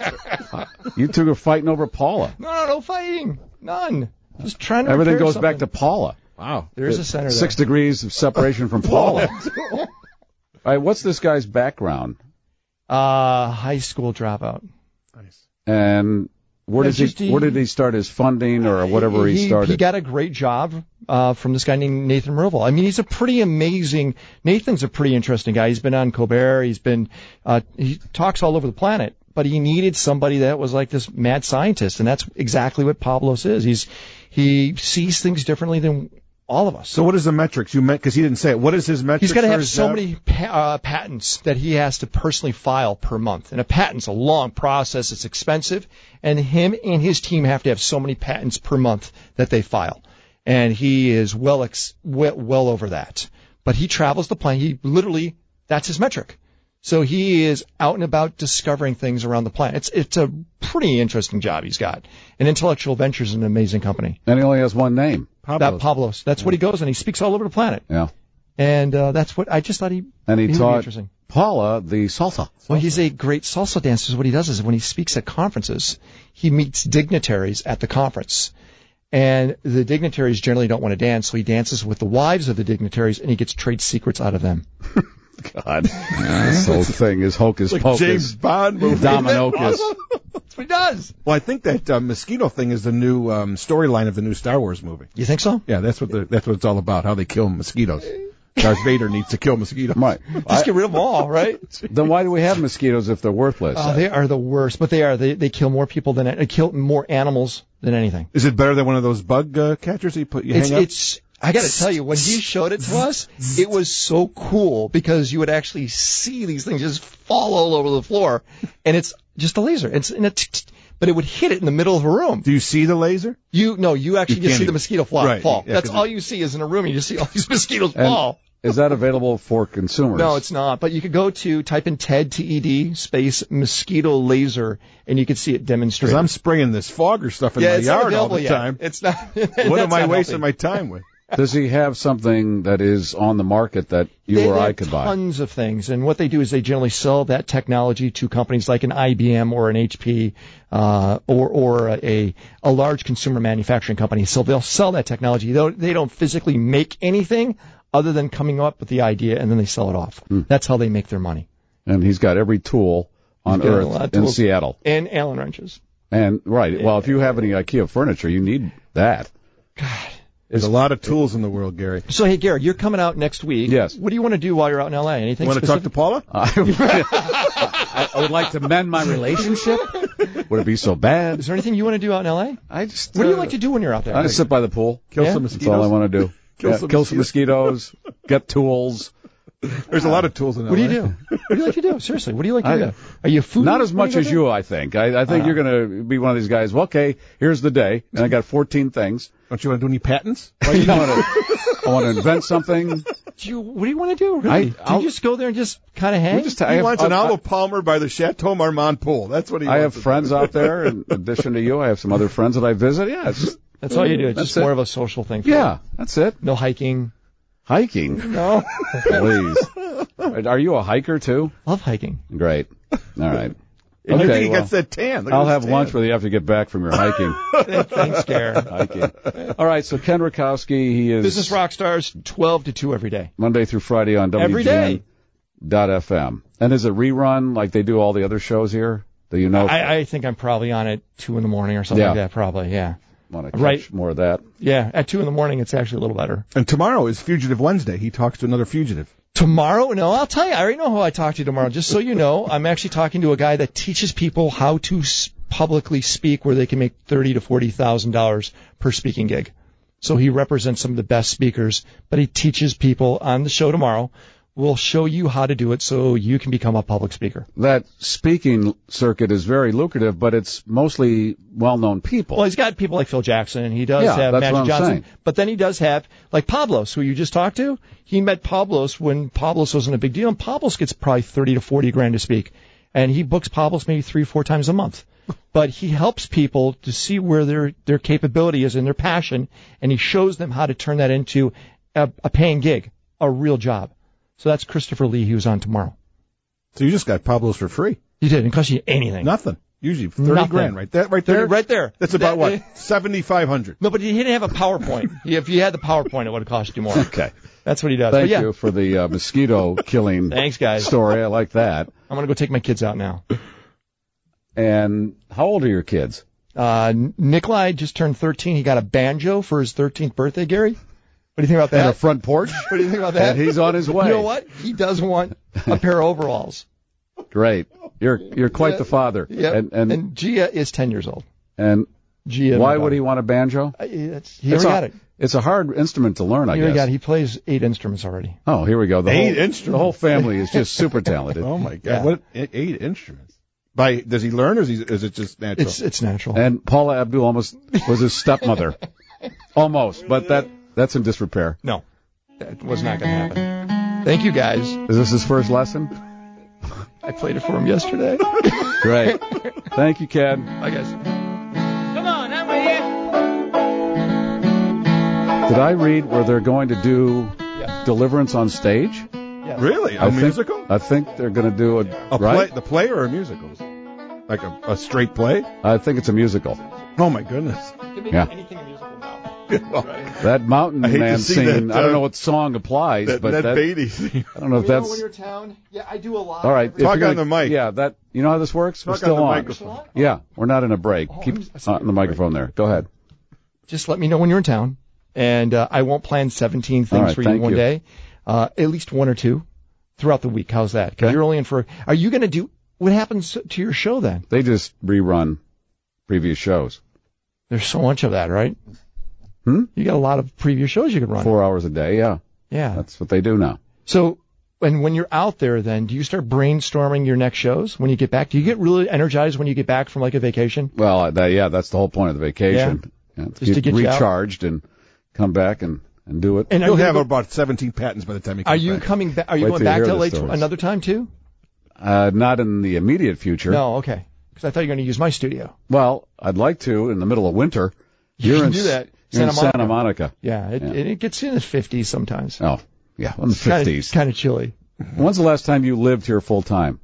You two are fighting over Paula. No fighting. None. Just trying to Everything repair goes something. back to Paula. Wow. There's a center there. 6 degrees of separation from Paula. All right, what's this guy's background? High school dropout. Nice. And where did he start his funding or whatever he started? He got a great job from this guy named Nathan Merville. I mean, he's a pretty amazing. Nathan's a pretty interesting guy. He's been on Colbert. He talks all over the planet. But he needed somebody that was like this mad scientist, and that's exactly what Pablos is. He sees things differently than all of us. So what is the metrics? You meant because he didn't say it. What is his metrics? He's got to for have his so job? many patents that he has to personally file per month. And a patent's a long process. It's expensive. And him and his team have to have so many patents per month that they file. And he is well over that. But he travels the planet. That's his metric. So he is out and about discovering things around the planet. It's a pretty interesting job he's got. And Intellectual Ventures is an amazing company. And he only has one name. Pablos. That's what he goes, and he speaks all over the planet. Yeah. And that's what I just thought he And he would be taught interesting. Paula the salsa. Well, he's a great salsa dancer. So what he does is when he speaks at conferences, he meets dignitaries at the conference. And the dignitaries generally don't want to dance, so he dances with the wives of the dignitaries, and he gets trade secrets out of them. God. This whole thing is hocus Like pocus. James Bond movie. Dominocus. That's what he does. Well, I think that mosquito thing is the new storyline of the new Star Wars movie. You think so? Yeah, that's what it's all about. How they kill mosquitoes. Darth Vader needs to kill mosquitoes. Right. Just get rid of them all, right? Then why do we have mosquitoes if they're worthless? Oh, they are the worst, but they are. They kill more people they kill more animals than anything. Is it better than one of those bug catchers you hang up? I got to tell you, when he showed it to us, it was so cool because you would actually see these things just fall all over the floor, and it's just a laser. But it would hit it in the middle of a room. Do you see the laser? You actually just see the mosquito fall. Right, fall. yeah, That's all you see is in a room. You just see all these mosquitoes fall. Is that available for consumers? No, it's not. But you could go to type in TED space mosquito laser, and you could see it demonstrated. Because I'm spraying this fogger stuff in my yard all the time. It's not. What am I wasting my time with? Does he have something that is on the market that you or I could buy? Tons of things, and what they do is they generally sell that technology to companies like an IBM or an HP or a large consumer manufacturing company. So they'll sell that technology. They don't physically make anything other than coming up with the idea, and then they sell it off. That's how they make their money. And he's got every tool on earth in Seattle. And Allen wrenches. And right. Well, if you have any IKEA furniture, you need that. God. There's a lot of tools in the world, Gary. So, hey, Gary, you're coming out next week. Yes. What do you want to do while you're out in L.A.? Anything Want to talk to Paula? I would like to mend my relationship. Would it be so bad? Is there anything you want to do out in L.A.? What do you like to do when you're out there? I just sit by the pool. Kill some mosquitoes. That's all I want to do. Kill some mosquitoes. Get tools. There's a lot of tools in LA. What do you do? What do you like to do? Seriously, what do you like to do? Are you a foodie? Not as much as you, I think. I think you're going to be one of these guys. Well, okay, here's the day, and I got 14 things. Don't you want to do any patents? I want to invent something. What do you want to do? Really? Do you just go there and just kind of hang? He wants an Arnold Palmer by the Chateau Marmont pool. That's what he wants. I have friends out there. In addition to you, I have some other friends that I visit. Yeah, that's all you do. It's just more of a social thing. Yeah, that's it. No hiking. Hiking? No. Please. Are you a hiker, too? Love hiking. Great. All right. And you think he gets that tan. I'll have lunch with you after you get back from your hiking. Thanks, Gary. Hiking. All right, so Ken Rakowski, he is... Business Rockstars, 12 to 2 every day. Monday through Friday on Every day. WGN.FM. And is it rerun like they do all the other shows here? Do you know? I think I'm probably on at 2 in the morning or something like that, probably, yeah. Want to catch more of that? Yeah, at 2 in the morning, it's actually a little better. And tomorrow is Fugitive Wednesday. He talks to another fugitive. Tomorrow? No, I'll tell you. I already know who I talk to tomorrow. Just so you know, I'm actually talking to a guy that teaches people how to publicly speak where they can make $30,000 to $40,000 per speaking gig. So he represents some of the best speakers, but he teaches people on the show tomorrow. We'll show you how to do it so you can become a public speaker. That speaking circuit is very lucrative, but it's mostly well-known people. Well, he's got people like Phil Jackson. He does have Magic Johnson. Saying. But then he does have, like Pablos, who you just talked to. He met Pablos when Pablos wasn't a big deal, and Pablos gets probably 30 to 40 grand to speak. And he books Pablos maybe 3 or 4 times a month. But he helps people to see where their capability is and their passion, and he shows them how to turn that into a paying gig, a real job. So that's Christopher Lee. He was on tomorrow. So you just got Pablo's for free. You did. It didn't cost you anything. Nothing. Usually 30 grand right there. Right there. Right there. That's about what? 7,500. No, but he didn't have a PowerPoint. If you had the PowerPoint, it would have cost you more. Okay. That's what he does. Thank you for the mosquito killing Thanks, guys. story. I like that. I'm going to go take my kids out now. And how old are your kids? Nikolai just turned 13. He got a banjo for his 13th birthday, Gary. What do you think about that? And a front porch? What do you think about that? And he's on his way. You know what? He does want a pair of overalls. Great. You're quite the father. Yeah. And Gia is 10 years old. And Gia, why would he want a banjo? He already got it. It's a hard instrument to learn, I guess. He plays 8 instruments already. Oh, here we go. Eight instruments? The whole family is just super talented. Oh, my God. Yeah. What? 8 instruments? Does he learn, or is it just natural? It's natural. And Paula Abdul almost was his stepmother. Almost, but that's in disrepair. No, that was not going to happen. Thank you, guys. Is this his first lesson? I played it for him yesterday. Great. Thank you, Ken. Bye, guys. Come on, I'm with you. Did I read where they're going to do Deliverance on stage? Yes. Really? A musical? I think they're going to do play, the play or a musical? Like a straight play? I think it's a musical. Oh, my goodness. Yeah. Anything a musical now. That Mountain I hate Man to see scene, that, I don't know what song applies, but that Beatty scene. I don't know if that's... When you're in town, I do a lot. All right. Talk on the mic. Yeah, you know how this works? Talk we're still on the on. microphone. Yeah, we're not in a break. Keep on the microphone there. Go ahead. Just let me know when you're in town, and I won't plan 17 things for you one day. At least 1 or 2 throughout the week. How's that? Because you're only in for... Are you going to do... What happens to your show then? They just rerun previous shows. There's so much of that, right? You got a lot of previous shows you could run. 4 hours a day, yeah. Yeah. That's what they do now. So, and when you're out there then, do you start brainstorming your next shows when you get back? Do you get really energized when you get back from like a vacation? Well, that's the whole point of the vacation. Yeah. Just to get recharged and come back and do it. And you'll have about 17 patents by the time you come back. Are you coming back? Are you going back to LA another time too? Not in the immediate future. No, okay. Because I thought you were going to use my studio. Well, I'd like to in the middle of winter. You can do that. You're in Santa Monica. Yeah, it gets in the 50s sometimes. Oh, yeah, in the 50s. Kind of chilly. When's the last time you lived here full time?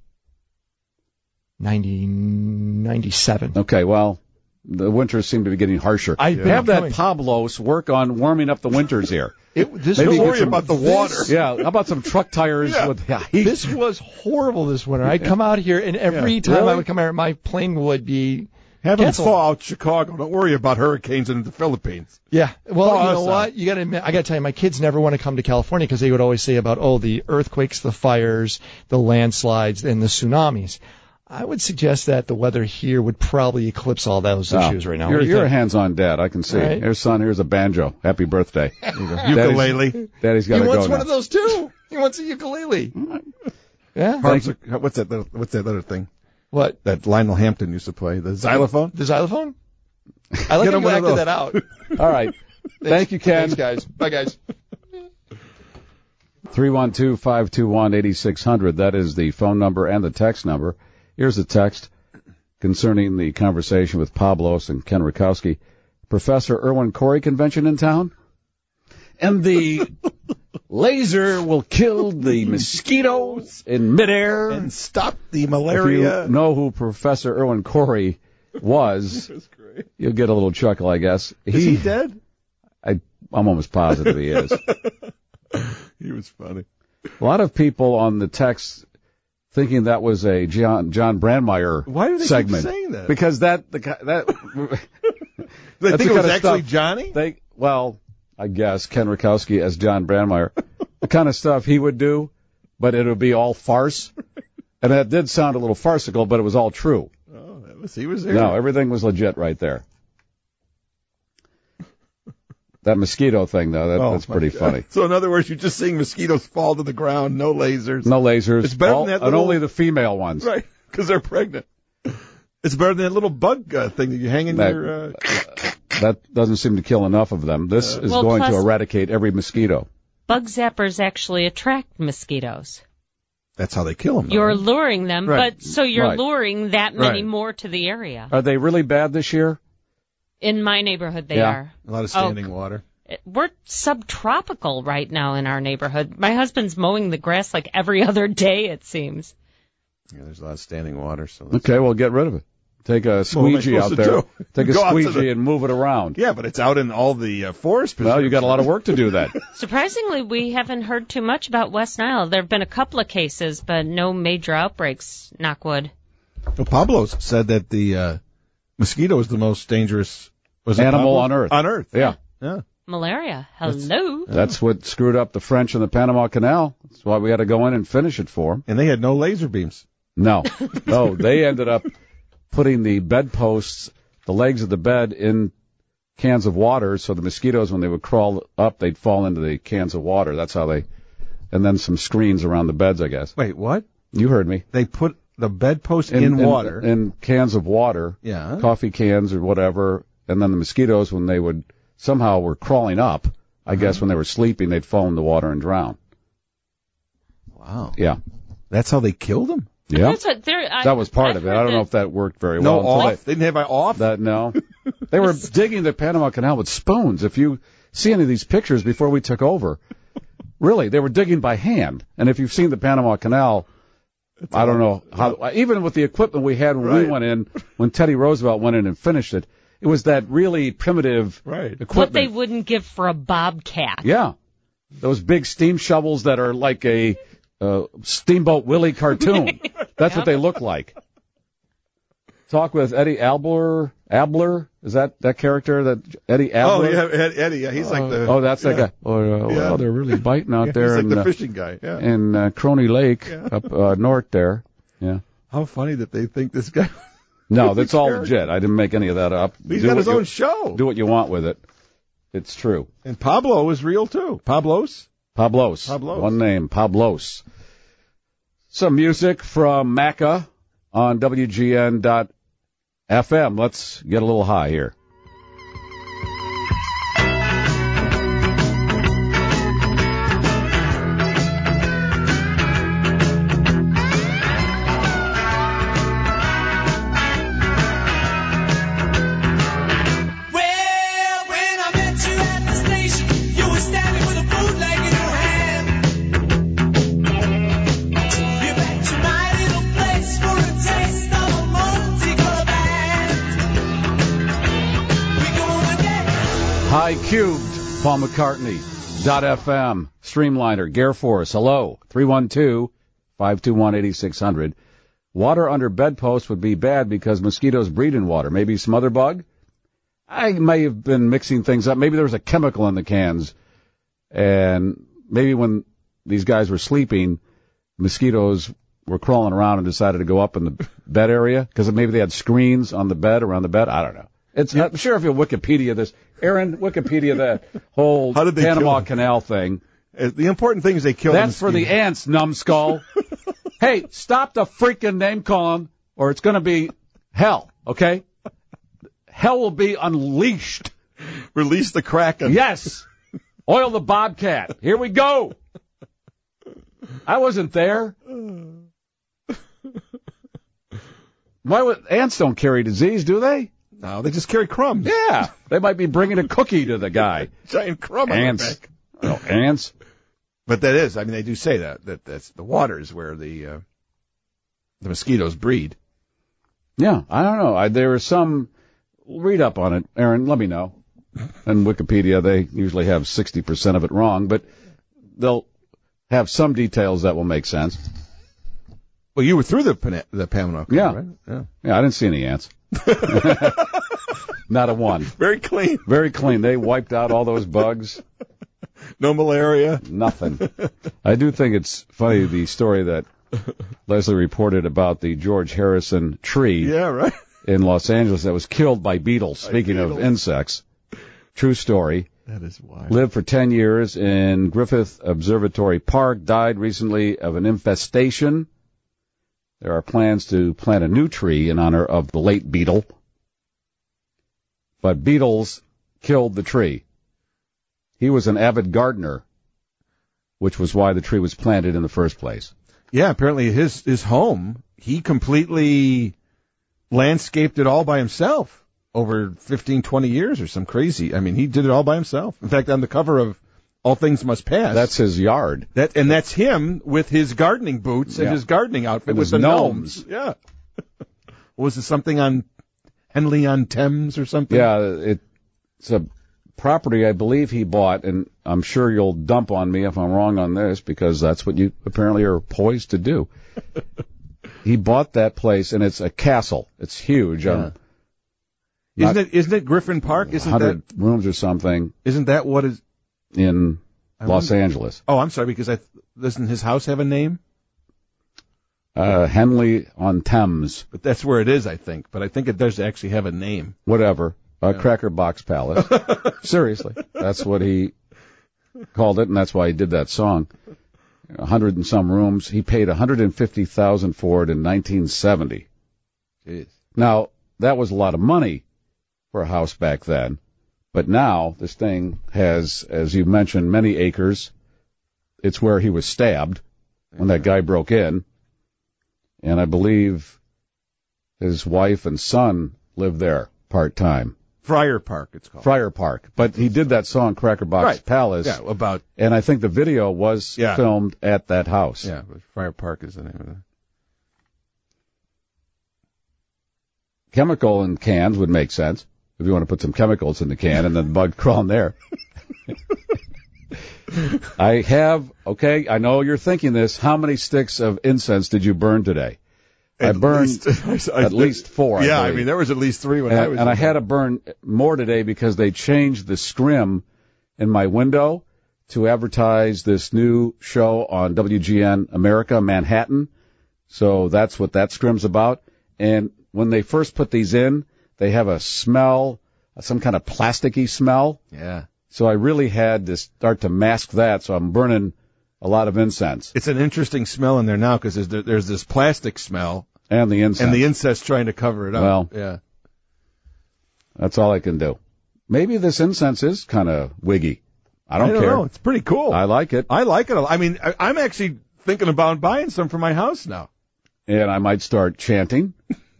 97. Okay, well, the winters seem to be getting harsher. Have that Pablos work on warming up the winters here. Don't worry about the water. Yeah, how about some truck tires with heat? This was horrible this winter. I'd come out here, and every time I would come out, my plane would be Have them canceled. thaw out Chicago. Don't worry about hurricanes in the Philippines. Yeah. Well, Thaw you know us what? out. You got to admit, I got to tell you, my kids never want to come to California because they would always say about, the earthquakes, the fires, the landslides, and the tsunamis. I would suggest that the weather here would probably eclipse all those issues right now. You're a hands-on dad, I can see. Right. Here's son, here's a banjo. Happy birthday. Ukulele. Daddy's got to go He wants now. one of those too. He wants a ukulele. Yeah. What's that other thing? What? That Lionel Hampton used to play. The xylophone? The xylophone? I like how you acted that out. All right. Thank you, Ken. Thanks, guys. Bye, guys. 312-521-8600. That is the phone number and the text number. Here's a text concerning the conversation with Pablos and Ken Rakowski. Professor Irwin Corey convention in town? And the laser will kill the mosquitoes in midair. And stop the malaria. If you know who Professor Irwin Corey was, you'll get a little chuckle, I guess. Is he dead? I'm almost positive he is. He was funny. A lot of people on the text thinking that was a John Brandmeier Why do they segment. keep saying that? Because that They that's think the it was kind of actually stuff Johnny? I guess Ken Rakowski as John Brandmeier. The kind of stuff he would do, but it would be all farce. And that did sound a little farcical, but it was all true. Oh, he was there. No, everything was legit right there. That mosquito thing, though, that's pretty funny. So, in other words, you're just seeing mosquitoes fall to the ground, no lasers. No lasers. It's better than that and only the female ones. Right, because they're pregnant. It's better than that little bug thing that you hang in your... That doesn't seem to kill enough of them. This is going to eradicate every mosquito. Bug zappers actually attract mosquitoes. That's how they kill them. You're luring them, Right. but so you're Right. luring that many Right. more to the area. Are they really bad this year? In my neighborhood, they are. A lot of standing water. We're subtropical right now in our neighborhood. My husband's mowing the grass like every other day, it seems. Yeah, there's a lot of standing water. So okay, well, get rid of it. Take a squeegee out there. Take a squeegee and move it around. Yeah, but it's out in all the forest. Well, you got a lot of work to do that. Surprisingly, we haven't heard too much about West Nile. There have been a couple of cases, but no major outbreaks, knock wood. Well, Pablo's said that the mosquito is the most dangerous animal on Earth. On Earth. Yeah. Yeah. Malaria. Hello. That's what screwed up the French in the Panama Canal. That's why we had to go in and finish it for them. And they had no laser beams. No. No, they ended up putting the bedposts, the legs of the bed, in cans of water, so the mosquitoes, when they would crawl up, they'd fall into the cans of water. That's how they, and then some screens around the beds, I guess. Wait, what? You heard me. They put the bedpost in water. In cans of water. Yeah. Coffee cans or whatever, and then the mosquitoes, when they would, somehow were crawling up, I guess when they were sleeping, they'd fall in the water and drown. Wow. Yeah. That's how they killed them? Yeah, That's what that was part of it. I don't know if that worked very well. No off? They didn't have an off? No. They were digging the Panama Canal with spoons. If you see any of these pictures before we took over, really, they were digging by hand. And if you've seen the Panama Canal, I don't know how, even with the equipment we had when we went in, when Teddy Roosevelt went in and finished it, it was that really primitive equipment. What they wouldn't give for a bobcat. Yeah. Those big steam shovels that are like a Steamboat Willie cartoon. That's what they look like. Talk with Eddie Abler. Is that character that Eddie Abler? Oh, yeah, Eddie. Yeah, he's like the... Oh, that's that guy. Well, they're really biting out there. He's like the fishing guy. Yeah. In Crony Lake up north there. Yeah. How funny that they think this guy... No, that's all legit. I didn't make any of that up. He's got his own show. Do what you want with it. It's true. And Pablo is real, too. Pablos. One name, Pablos. Some music from Macca on WGN.FM. Let's get a little high here. High Cubed, Paul McCartney.FM, Streamliner, Gare Force, hello, 312-521-8600. Water under bedposts would be bad because mosquitoes breed in water. Maybe some other bug? I may have been mixing things up. Maybe there was a chemical in the cans. And maybe when these guys were sleeping, mosquitoes were crawling around and decided to go up in the bed area because maybe they had screens on the bed, around the bed. I don't know. I'm sure if you Wikipedia this, Aaron, Wikipedia that whole Panama Canal thing. The important thing is they killed. That's for the ants, numbskull. Hey, stop the freaking name calling, or it's going to be hell. Okay, hell will be unleashed. Release the Kraken. Yes, oil the Bobcat. Here we go. I wasn't there. Why would ants don't carry disease, do they? No, they just carry crumbs. Yeah, they might be bringing a cookie to the guy. Giant crumb. Ants. Oh, ants. But that is, I mean, they do say that's the waters where the mosquitoes breed. Yeah, I don't know. There was some read up on it. Aaron, let me know. In Wikipedia, they usually have 60% of it wrong, but they'll have some details that will make sense. Well, you were through the Panama Canal, right? Yeah, I didn't see any ants. Not a one. Very clean. Very clean. They wiped out all those bugs. No malaria. Nothing. I do think it's funny, the story that Leslie reported about the George Harrison tree in Los Angeles that was killed by beetles. Speaking of insects. True story. That is wild. Lived for 10 years in Griffith Observatory Park. Died recently of an infestation. There are plans to plant a new tree in honor of the late beetle. But beetles killed the tree. He was an avid gardener, which was why the tree was planted in the first place. Yeah, apparently his home, he completely landscaped it all by himself over 15, 20 years or some crazy. I mean, he did it all by himself. In fact, on the cover of All Things Must Pass. That's his yard. And that's him with his gardening boots and his gardening outfit and with his the gnomes. Yeah. Was it something on Henley on Thames or something? Yeah, it's a property I believe he bought, and I'm sure you'll dump on me if I'm wrong on this, because that's what you apparently are poised to do. He bought that place, and it's a castle. It's huge. Yeah. Isn't it Griffin Park? Isn't 100 rooms or something. Isn't that what is in Los Angeles? Oh, I'm sorry, because doesn't his house have a name? Henley on Thames. But that's where it is, I think. But I think it does actually have a name. Whatever. Cracker Box Palace. Seriously. That's what he called it, and that's why he did that song. 100 and some rooms. He paid $150,000 for it in 1970. Jeez. Now, that was a lot of money for a house back then. But now, this thing has, as you mentioned, many acres. It's where he was stabbed when that guy broke in. And I believe his wife and son live there part-time. Friar Park, it's called. Friar Park. But he did that song, Cracker Box Palace. Yeah, about... And I think the video was filmed at that house. Yeah, but Friar Park is the name of it. Chemical in cans would make sense if you want to put some chemicals in the can and then bug crawling there. I know you're thinking this. How many sticks of incense did you burn today? I burned at least 4. Yeah, I mean, there was at least 3 when I was. And I had to burn more today because they changed the scrim in my window to advertise this new show on WGN America, Manhattan. So that's what that scrim's about. And when they first put these in, they have a smell, some kind of plasticky smell. Yeah. So I really had to start to mask that, so I'm burning a lot of incense. It's an interesting smell in there now because there's this plastic smell. And the incense. And the incense trying to cover it up. Well, yeah. That's all I can do. Maybe this incense is kind of wiggy. I don't care. Know. It's pretty cool. I like it. I like it. I mean, I'm actually thinking about buying some for my house now. And I might start chanting.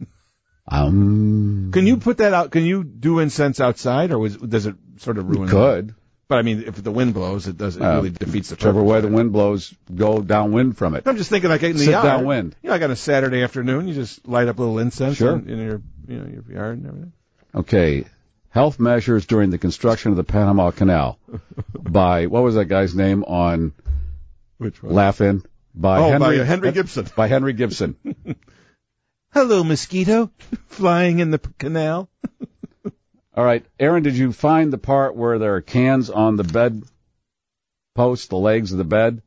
Can you put that out? Can you do incense outside, or does it sort of ruin? You could. But I mean, if the wind blows, it really defeats the purpose. Whichever way the wind blows, go downwind from it. I'm just thinking like in the Sit yard. downwind. You know, like on a Saturday afternoon, you just light up a little incense in your yard and everything. Okay. Health measures during the construction of the Panama Canal by, what was that guy's name on Which one? Laugh-In? By Henry Gibson. By Henry Gibson. Hello, mosquito, flying in the canal. All right, Aaron, did you find the part where there are cans on the bed post, the legs of the bed?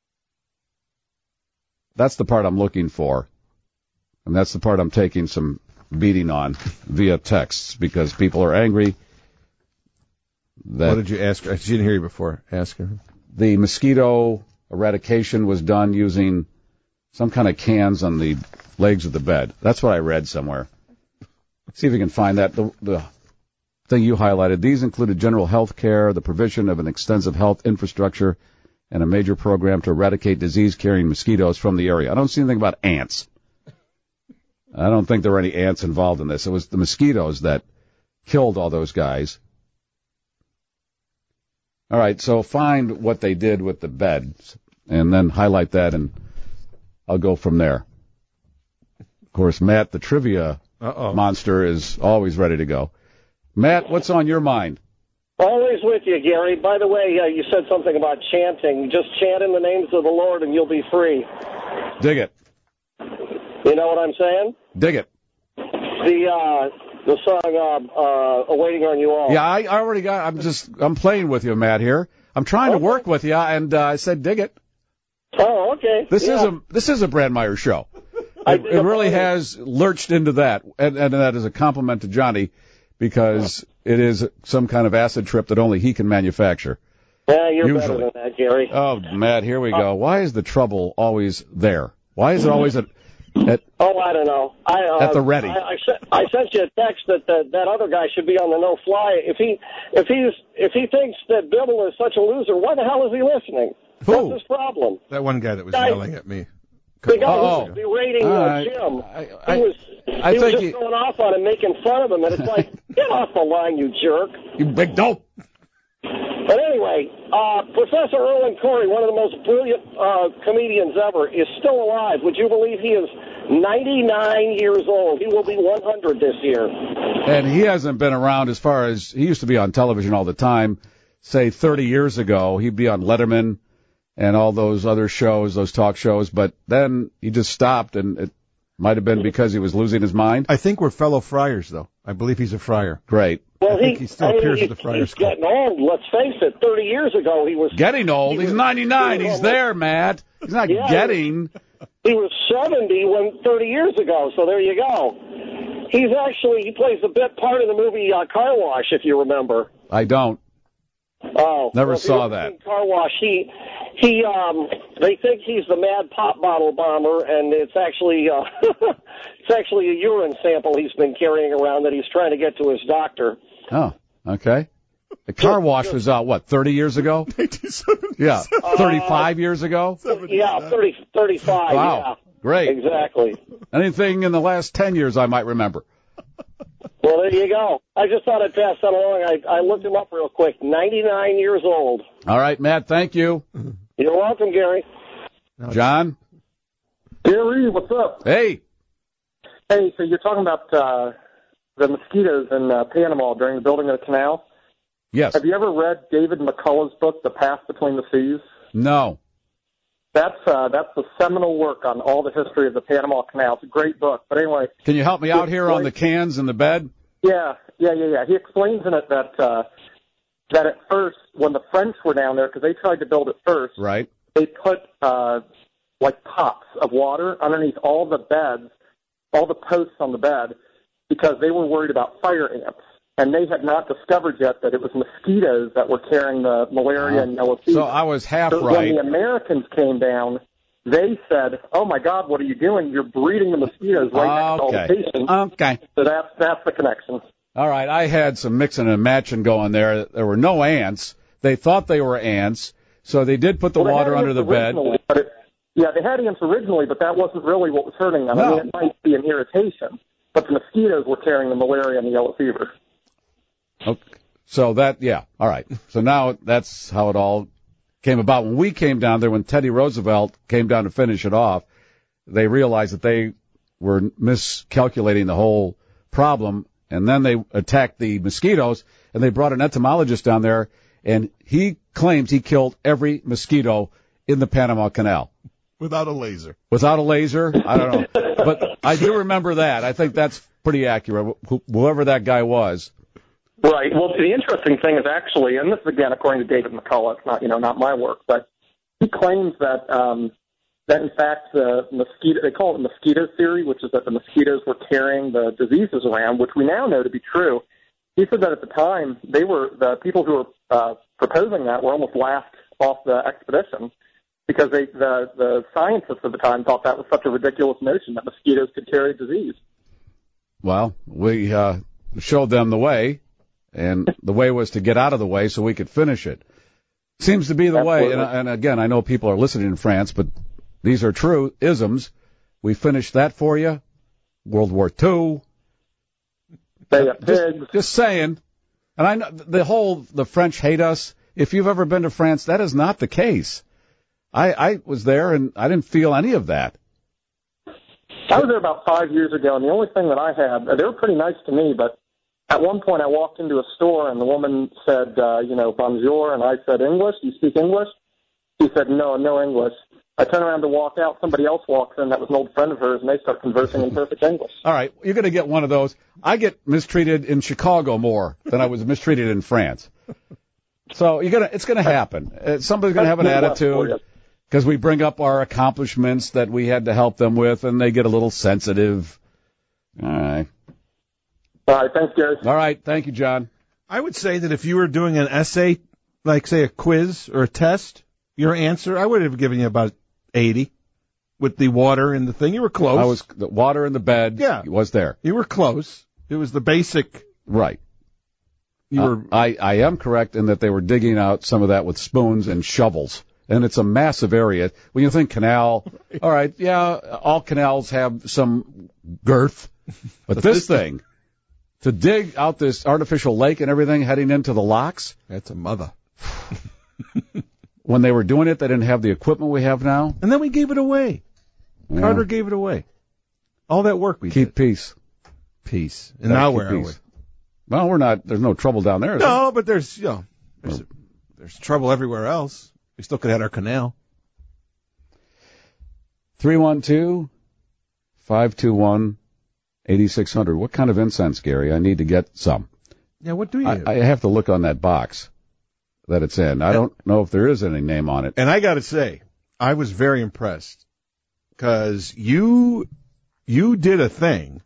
That's the part I'm looking for. And that's the part I'm taking some beating on via texts because people are angry. What did you ask her? She didn't hear you before. Ask her. The mosquito eradication was done using some kind of cans on the legs of the bed. That's what I read somewhere. See if you can find that. The thing you highlighted, these included general health care, the provision of an extensive health infrastructure, and a major program to eradicate disease-carrying mosquitoes from the area. I don't see anything about ants. I don't think there were any ants involved in this. It was the mosquitoes that killed all those guys. All right, so find what they did with the beds, and then highlight that, and I'll go from there. Of course, Matt, the trivia monster, is always ready to go. Matt, what's on your mind? Always with you, Gary. By the way, you said something about chanting. Just chant in the names of the Lord and you'll be free. Dig it. You know what I'm saying? Dig it. The song Awaiting on You All. Yeah, I already got. I'm playing with you, Matt. Here, I'm trying to work with you, and I said dig it. Oh, okay. This is a Brad Meyer show. It really has lurched into that, and that is a compliment to Johnny, because it is some kind of acid trip that only he can manufacture. Yeah, you're usually better than that, Gary. Oh, Matt, here we go. Why is the trouble always there? Why is it always at I don't know. At the ready. I sent you a text that other guy should be on the no-fly. If he thinks that Bibble is such a loser, why the hell is he listening? Who? What's his problem? That one guy that was yelling at me. The guy who was berating Jim. He was just going off on him, making fun of him, and it's like, get off the line, you jerk. You big dope. But anyway, Professor Erwin Corey, one of the most brilliant comedians ever, is still alive. Would you believe he is 99 years old? He will be 100 this year. And he hasn't been around as far as he used to be on television all the time. Say 30 years ago, he'd be on Letterman and all those other shows, those talk shows. But then he just stopped, and it might have been because he was losing his mind. I think we're fellow friars, though. I believe he's a friar. Great. Well, he still appears at the Friars Club. He's getting old. Let's face it. 30 years ago, he was getting old. He's 99. He's there, Matt. He's not getting. He was 70 30 years ago. So there you go. He plays a bit part in the movie Car Wash, if you remember. I don't. Oh, never saw that. Car Wash. They think he's the mad pop bottle bomber, and it's actually it's actually a urine sample he's been carrying around that he's trying to get to his doctor. Oh, okay. The Car Wash was out, 30 years ago? 1977. Yeah, 35 years ago? Yeah, 35, wow. Yeah. Great. Exactly. Anything in the last 10 years I might remember. Well, there you go. I just thought I'd pass that along. I looked him up real quick. 99 years old. All right, Matt, thank you. You're welcome, Gary. John? Gary, what's up? Hey. Hey, so you're talking about the mosquitoes in Panama during the building of the canal? Yes. Have you ever read David McCullough's book, The Path Between the Seas? No. That's the seminal work on all the history of the Panama Canal. It's a great book. But anyway, can you help me out here on the cans in the bed? Yeah. He explains in it that at first, when the French were down there, because they tried to build it first, right? They put like pots of water underneath all the beds, all the posts on the bed, because they were worried about fire ants. And they had not discovered yet that it was mosquitoes that were carrying the malaria and yellow fever. So I was half right. When the Americans came down, they said, "Oh my God, what are you doing? You're breeding the mosquitoes right next to all the patients." Okay. So that's the connection. All right. I had some mixing and matching going there. There were no ants. They thought they were ants, so they did put the water under the bed. Yeah, they had ants originally, but that wasn't really what was hurting them. No. I mean, it might be an irritation, but the mosquitoes were carrying the malaria and the yellow fever. Okay. So all right. So now that's how it all came about. When we came down there, when Teddy Roosevelt came down to finish it off, they realized that they were miscalculating the whole problem, and then they attacked the mosquitoes, and they brought an entomologist down there, and he claims he killed every mosquito in the Panama Canal. Without a laser. Without a laser? I don't know. But I do remember that. I think that's pretty accurate, whoever that guy was. Right. Well, the interesting thing is actually, and this is again according to David McCullough, it's not my work, but he claims that that in fact the mosquito, they call it the mosquito theory, which is that the mosquitoes were carrying the diseases around, which we now know to be true. He said that at the time the people who were proposing that were almost laughed off the expedition because the scientists at the time thought that was such a ridiculous notion that mosquitoes could carry disease. Well, we showed them the way. And the way was to get out of the way so we could finish it. Seems to be the way. And again, I know people are listening in France, but these are true isms. We finished that for you. World War II. Just saying. And I know the French hate us. If you've ever been to France, that is not the case. I was there and I didn't feel any of that. I was there about 5 years ago, and the only thing that I had, they were pretty nice to me, but at one point, I walked into a store, and the woman said, bonjour, and I said, English? Do you speak English? She said, no English. I turn around to walk out. Somebody else walks in. That was an old friend of hers, and they start conversing in perfect English. All right, you're going to get one of those. I get mistreated in Chicago more than I was mistreated in France. So it's going to happen. Somebody's going to have an attitude because we bring up our accomplishments that we had to help them with, and they get a little sensitive. All right. All right, thanks, Gary. All right, thank you, John. I would say that if you were doing an essay, like, say, a quiz or a test, your answer, I would have given you about 80 with the water and the thing. You were close. The water in the bed was there. You were close. It was the basic. Right. I am correct in that they were digging out some of that with spoons and shovels. And it's a massive area. When you think canal, all right, yeah, all canals have some girth. But this thing... To dig out this artificial lake and everything heading into the locks? That's a mother. when they were doing it, they didn't have the equipment we have now. And then we gave it away. Yeah. Carter gave it away. All that work we Keep did. peace. Peace. And now where are we? Well, we're not. There's no trouble down there. Is No, but there's there's trouble everywhere else. We still could have had our canal. 312-521-8600. What kind of incense, Gary? I need to get some. Yeah, what do you? I have to look on that box that it's in. I don't know if there is any name on it. And I got to say, I was very impressed because you did a thing.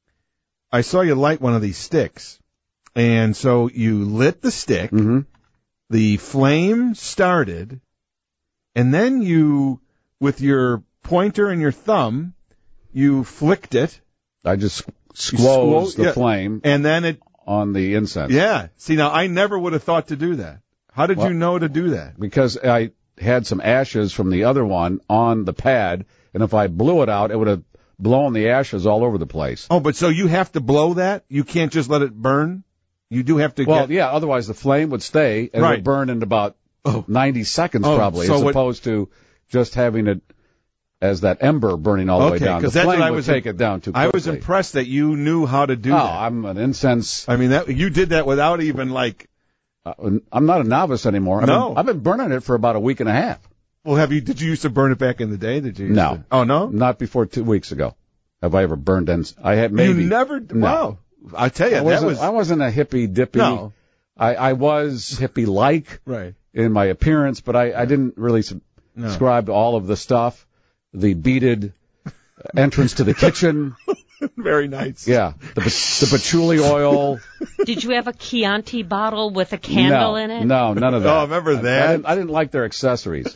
I saw you light one of these sticks, and so you lit the stick. Mm-hmm. The flame started, and then you, with your pointer and your thumb, you flicked it. I just squoze the flame, and then it on the incense. Yeah. See, now I never would have thought to do that. How did you know to do that? Because I had some ashes from the other one on the pad, and if I blew it out, it would have blown the ashes all over the place. Oh, but so you have to blow that? You can't just let it burn? You do have to yeah, otherwise the flame would stay, and it would burn in about 90 seconds probably, as opposed to just having it as that ember burning all the way down. The flame would take it down too quickly. I was impressed that you knew how to do that. I'm an incense. I mean, you did that without even like... I'm not a novice anymore. I've been burning it for about a week and a half. Well, did you used to burn it back in the day? Did you? No. Oh, no? Not before 2 weeks ago. Have I ever burned incense? I had maybe. You never? No. Wow. I tell you, I wasn't a hippie dippy. No. I was hippie-like in my appearance, but I didn't really subscribe to all of the stuff. The beaded entrance to the kitchen. Very nice. Yeah. The patchouli oil. Did you have a Chianti bottle with a candle in it? No, none of that. Oh, remember that? I didn't like their accessories.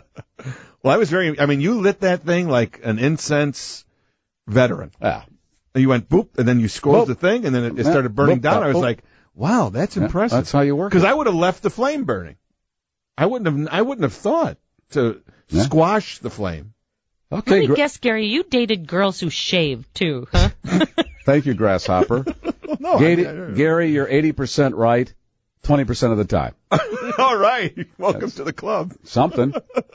Well, you lit that thing like an incense veteran. Yeah. And you went boop, and then you squoze the thing, and then it started burning down. I was like, wow, that's impressive. That's how you work. Because I would have left the flame burning. I wouldn't have thought to squash the flame. Okay. Let me guess, Gary, you dated girls who shaved, too, huh? Thank you, Grasshopper. No, Gary, you're 80% right, 20% of the time. All right. Welcome to the club. Something.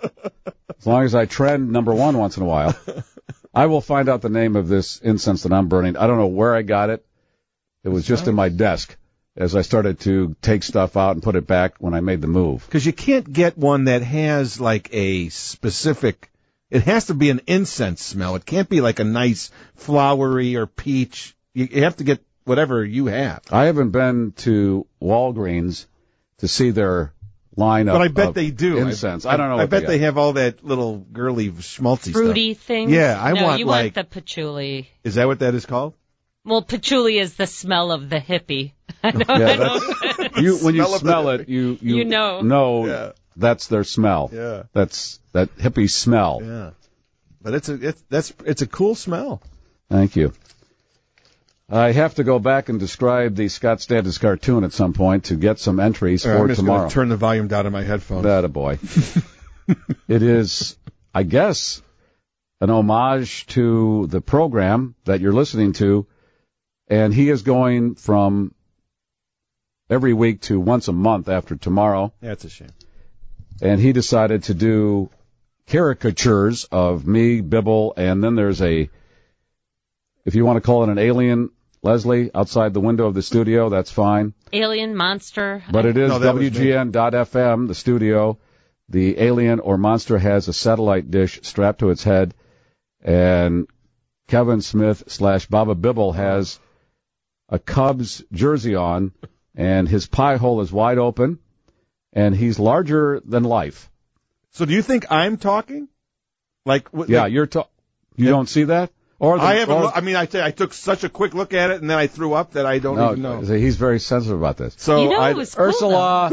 As long as I trend number one once in a while. I will find out the name of this incense that I'm burning. I don't know where I got it. It was just in my desk as I started to take stuff out and put it back when I made the move. Because you can't get one that has like a specific... It has to be an incense smell. It can't be like a nice flowery or peach. You have to get whatever you have. I haven't been to Walgreens to see their line but I bet they do. Incense. I don't know. I bet they have all that little girly schmaltzy fruity stuff. things. Yeah, you want the patchouli. Is that what that is called? Well, patchouli is the smell of the hippie. When you smell it, you know that's their smell. Yeah, that's that hippie smell. Yeah, but it's a cool smell. Thank you. I have to go back and describe the Scott Stanton cartoon at some point to get some entries for I'm just tomorrow. Gonna turn the volume down on my headphones. That a boy. It is, I guess, an homage to the program that you're listening to, and he is going from every week to once a month after tomorrow. That's a shame. And he decided to do caricatures of me, Bibble, and then there's if you want to call it an alien, Leslie, outside the window of the studio, that's fine. Alien, monster. But it is WGN.FM, the studio. The alien or monster has a satellite dish strapped to its head, and Kevin Smith / Baba Bibble has a Cubs jersey on, and his pie hole is wide open, and he's larger than life. So do you think I'm talking? You're talking. You don't see that? I took such a quick look at it, and then I threw up that I don't even know. He's very sensitive about this. So it was cool, Ursula,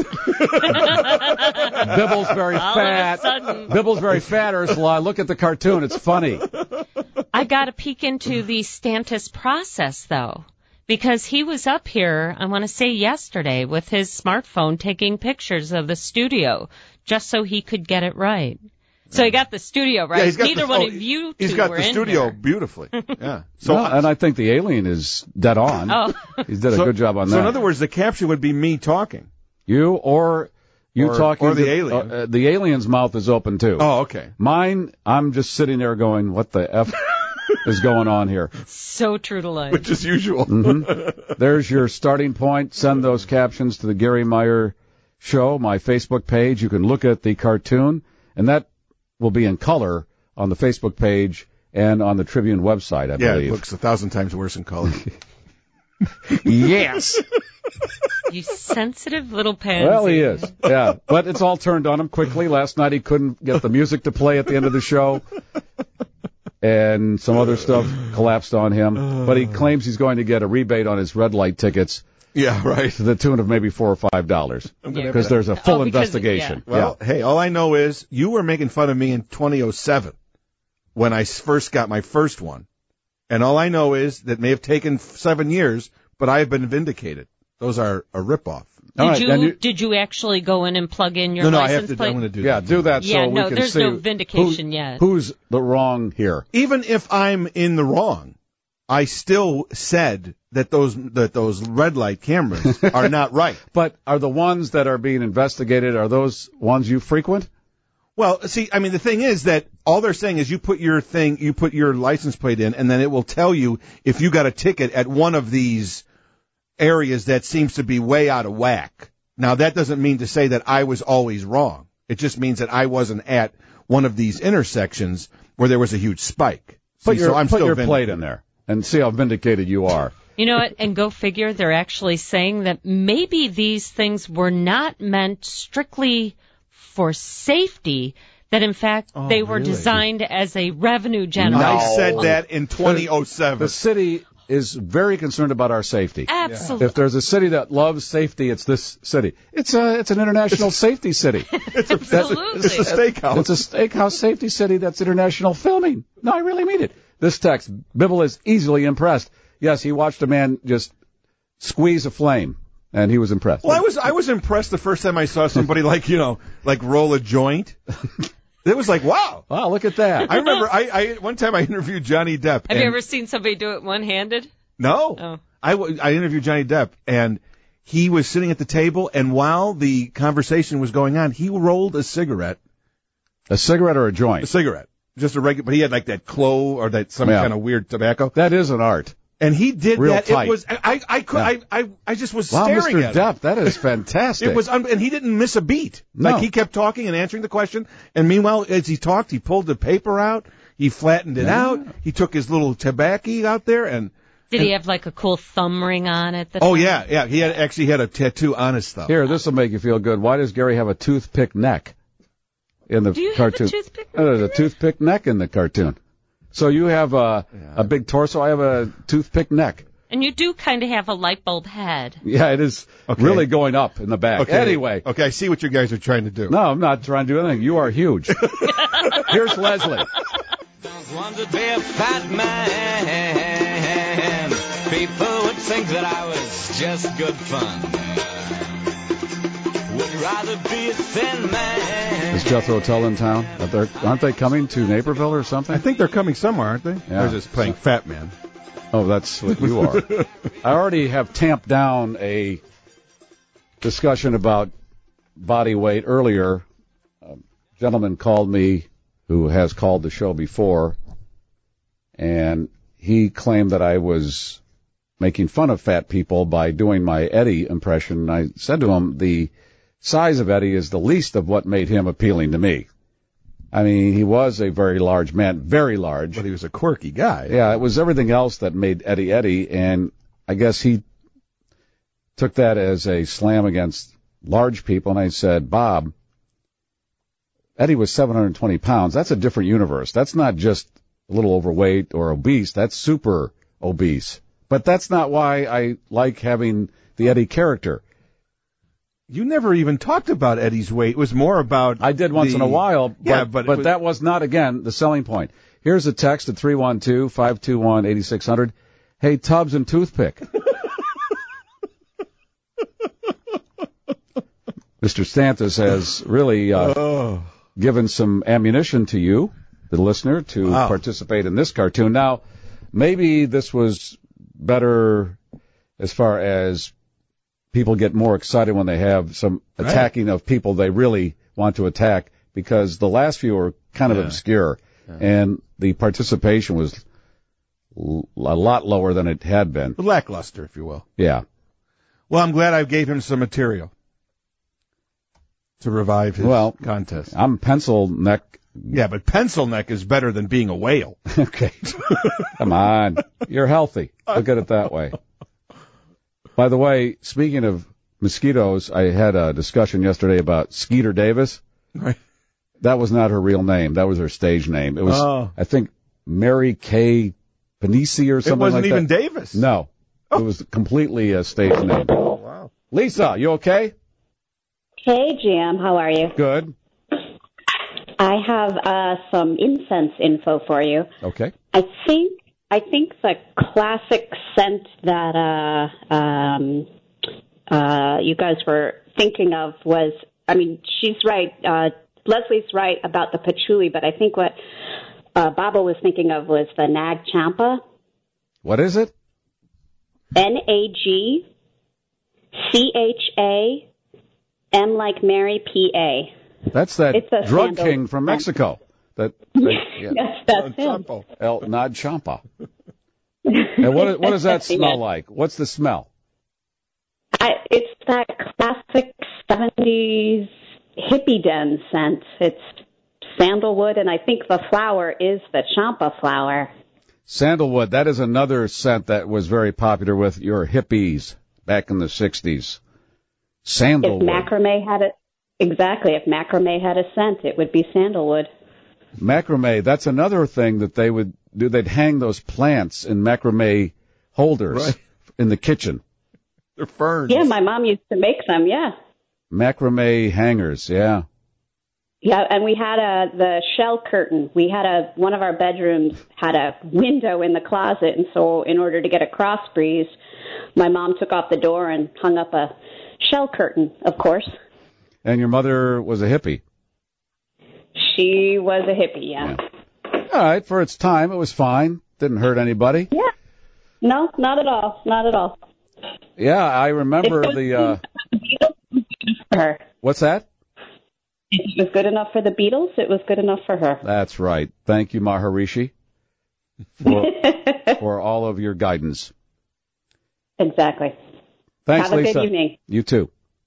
Bibble's very fat. Bibble's very fat, Ursula. Look at the cartoon. It's funny. I got a peek into the Stantis process, though, because he was up here, I want to say yesterday, with his smartphone taking pictures of the studio just so he could get it right. So he got the studio right. Yeah, Neither one of you two He's got were the in studio here. beautifully. Yeah. And I think the alien is dead on. Oh. He's did a good job on that. So in other words, the caption would be me talking. You or or the alien. The alien's mouth is open too. Oh, okay. Mine, I'm just sitting there going, what the F is going on here? So true to life. Which is usual. Mm-hmm. There's your starting point. Send those captions to the Gary Meyer Show, my Facebook page. You can look at the cartoon, and that will be in color on the Facebook page and on the Tribune website, I believe. Yeah, it looks 1,000 times worse in color. Yes. You sensitive little pansy. Well, he is. Yeah, but it's all turned on him quickly. Last night he couldn't get the music to play at the end of the show, and some other stuff collapsed on him. But he claims he's going to get a rebate on his red light tickets. Yeah, right. To the tune of maybe $4 or $5 because there's a full investigation. Yeah. Well, hey, all I know is you were making fun of me in 2007 when I first got my first one, and all I know is that may have taken 7 years, but I have been vindicated. Those are a ripoff. Did you actually go in and plug in your license license I have to, plate? I'm going to do that. Yeah, do that yeah, so we can there's see no vindication yet. Who's the wrong here? Even if I'm in the wrong, I still said that those red light cameras are not right. But are the ones that are being investigated, are those ones you frequent? Well, see, I mean, the thing is that all they're saying is you put your license plate in, and then it will tell you if you got a ticket at one of these areas that seems to be way out of whack. Now, that doesn't mean to say that I was always wrong. It just means that I wasn't at one of these intersections where there was a huge spike. Put your plate in there and see how vindicated you are. You know what? And go figure, they're actually saying that maybe these things were not meant strictly for safety, that in fact they were designed as a revenue generator. I said that in 2007. The city is very concerned about our safety. Absolutely. If there's a city that loves safety, it's this city. It's an international safety city. Absolutely. It's a steakhouse. It's a steakhouse safety city that's international filming. No, I really mean it. This text, Bibble is easily impressed. Yes, he watched a man just squeeze a flame, and he was impressed. Well, I was impressed the first time I saw somebody like roll a joint. It was like, wow. Wow, look at that. I remember I one time I interviewed Johnny Depp. Have you ever seen somebody do it one-handed? No. Oh. I interviewed Johnny Depp, and he was sitting at the table, and while the conversation was going on, he rolled a cigarette. A cigarette or a joint? A cigarette. Just a regular, but he had like that clove or that some kind of weird tobacco. That is an art. And he did real that. Tight. It was I just was wow, staring Mr. at Depp, it. That is fantastic. It was, and he didn't miss a beat. No. Like he kept talking and answering the question. And meanwhile, as he talked, he pulled the paper out, he flattened it out, he took his little tobacco out there, and did he have like a cool thumb ring on it? Oh yeah. He actually had a tattoo on his thumb. Here, this will make you feel good. Why does Gary have a toothpick neck in the Do you cartoon? have a toothpick? There's a toothpick neck in the cartoon. So you have a big torso. I have a toothpick neck. And you do kind of have a light bulb head. Yeah, it is really going up in the back. Okay. Anyway. Okay, I see what you guys are trying to do. No, I'm not trying to do anything. You are huge. Here's Leslie. Don't want to be a fat man. People would think that I was just good fun. Would rather be a thin man. Is Jethro Tull in town? Aren't they coming to Naperville or something? I think they're coming somewhere, aren't they? Yeah. They're just playing Fat Man. Oh, that's what you are. I already have tamped down a discussion about body weight earlier. A gentleman called me who has called the show before, and he claimed that I was making fun of fat people by doing my Eddie impression. I said to him, the size of Eddie is the least of what made him appealing to me. I mean, he was a very large man, very large. But he was a quirky guy. Yeah, it was everything else that made Eddie Eddie, and I guess he took that as a slam against large people, and I said, Bob, Eddie was 720 pounds. That's a different universe. That's not just a little overweight or obese. That's super obese. But that's not why I like having the Eddie character. You never even talked about Eddie's weight. It was more about... I did once in a while, but, yeah, but that was not, again, the selling point. Here's a text at 312-521-8600. Hey, Tubbs and Toothpick. Mr. Stantis has really given some ammunition to you, the listener, to participate in this cartoon. Now, maybe this was better as far as people get more excited when they have some attacking of people they really want to attack, because the last few were kind of obscure, and the participation was a lot lower than it had been. Lackluster, if you will. Yeah. Well, I'm glad I gave him some material to revive his contest. I'm pencil neck. Yeah, but pencil neck is better than being a whale. Okay. Come on. You're healthy. Look at it that way. By the way, speaking of mosquitoes, I had a discussion yesterday about Skeeter Davis. Right. That was not her real name. That was her stage name. It was, I think, Mary Kay Panisi or something like that. It wasn't even Davis. No. It was completely a stage name. Oh, wow. Lisa, you okay? Hey, Jim. How are you? Good. I have some incense info for you. Okay. I think the classic scent that you guys were thinking of was, I mean, she's right. Leslie's right about the patchouli, but I think what Baba was thinking of was the Nag Champa. What is it? NAGCHA, M like Mary, PA. That's that drug king from Mexico. Yes, that's him. El Nag Champa. And what does that smell like? What's the smell? It's that classic 70s hippie den scent. It's sandalwood, and I think the flower is the champa flower. Sandalwood, that is another scent that was very popular with your hippies back in the 60s. Sandalwood. If macrame had if macrame had a scent, it would be sandalwood. Macrame, that's another thing that they would do. They'd hang those plants in macrame holders in the kitchen. They're ferns. Yeah, my mom used to make them, yeah. Macrame hangers, yeah. Yeah, and we had the shell curtain. We had one of our bedrooms had a window in the closet, and so in order to get a cross breeze, my mom took off the door and hung up a shell curtain, of course. And your mother was a hippie? She was a hippie, yeah. All right, for its time, it was fine. Didn't hurt anybody. Yeah. No, not at all. Not at all. Yeah, I remember the... her. What's that? If it was good enough for the Beatles, it was good enough for her. That's right. Thank you, Maharishi, for all of your guidance. Exactly. Thanks, Have a Lisa. good evening. You too.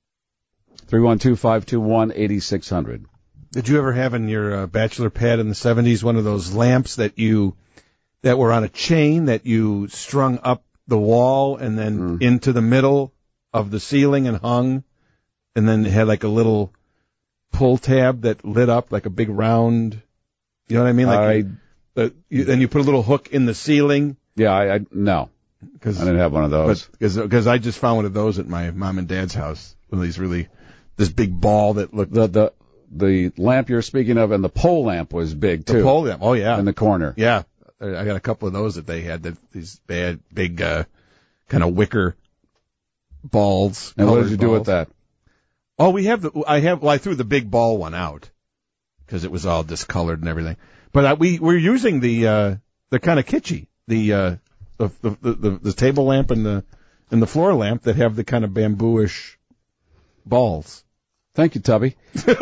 312-521-8600. Did you ever have in your bachelor pad in the 70s one of those lamps that were on a chain that you strung up the wall and then into the middle of the ceiling and hung, and then it had like a little pull tab that lit up like a big round, you know what I mean? Like then you put a little hook in the ceiling. Yeah, no. I didn't have one of those. Because I just found one of those at my mom and dad's house. One of these this big ball that looked... The lamp you're speaking of, and the pole lamp was big, too. The pole lamp, oh, yeah. In the corner. Yeah. I got a couple of those that they had, these big kind of wicker balls. And what did you do with that? Oh, I threw the big ball one out because it was all discolored and everything. But we're using the kind of kitschy, the table lamp and the floor lamp that have the kind of bamboo-ish balls. Thank you, Tubby.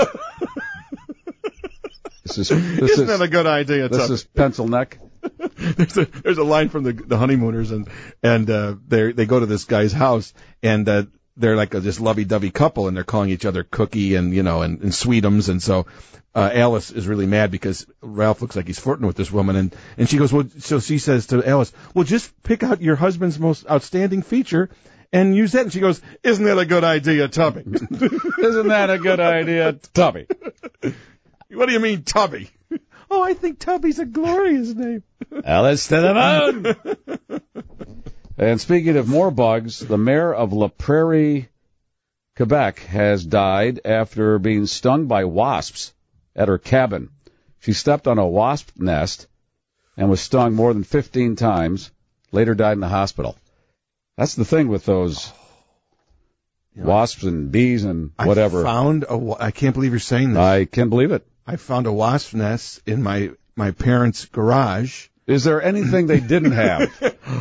Isn't that a good idea, Tubby? This is pencil neck. There's a line from the honeymooners, and they go to this guy's house, and they're like this lovey-dovey couple, and they're calling each other Cookie and Sweetums, and so Alice is really mad because Ralph looks like he's flirting with this woman, and she goes, well, so she says to Alice, well, just pick out your husband's most outstanding feature and use that. And she goes, isn't that a good idea, Tubby? Isn't that a good idea, Tubby? What do you mean, Tubby? Oh, I think Tubby's a glorious name. Alice to the moon. And speaking of more bugs, the mayor of La Prairie, Quebec, has died after being stung by wasps at her cabin. She stepped on a wasp nest and was stung more than 15 times, later died in the hospital. That's the thing with those wasps and bees and whatever. I can't believe you're saying this. I can't believe it. I found a wasp nest in my parents' garage. Is there anything they didn't have?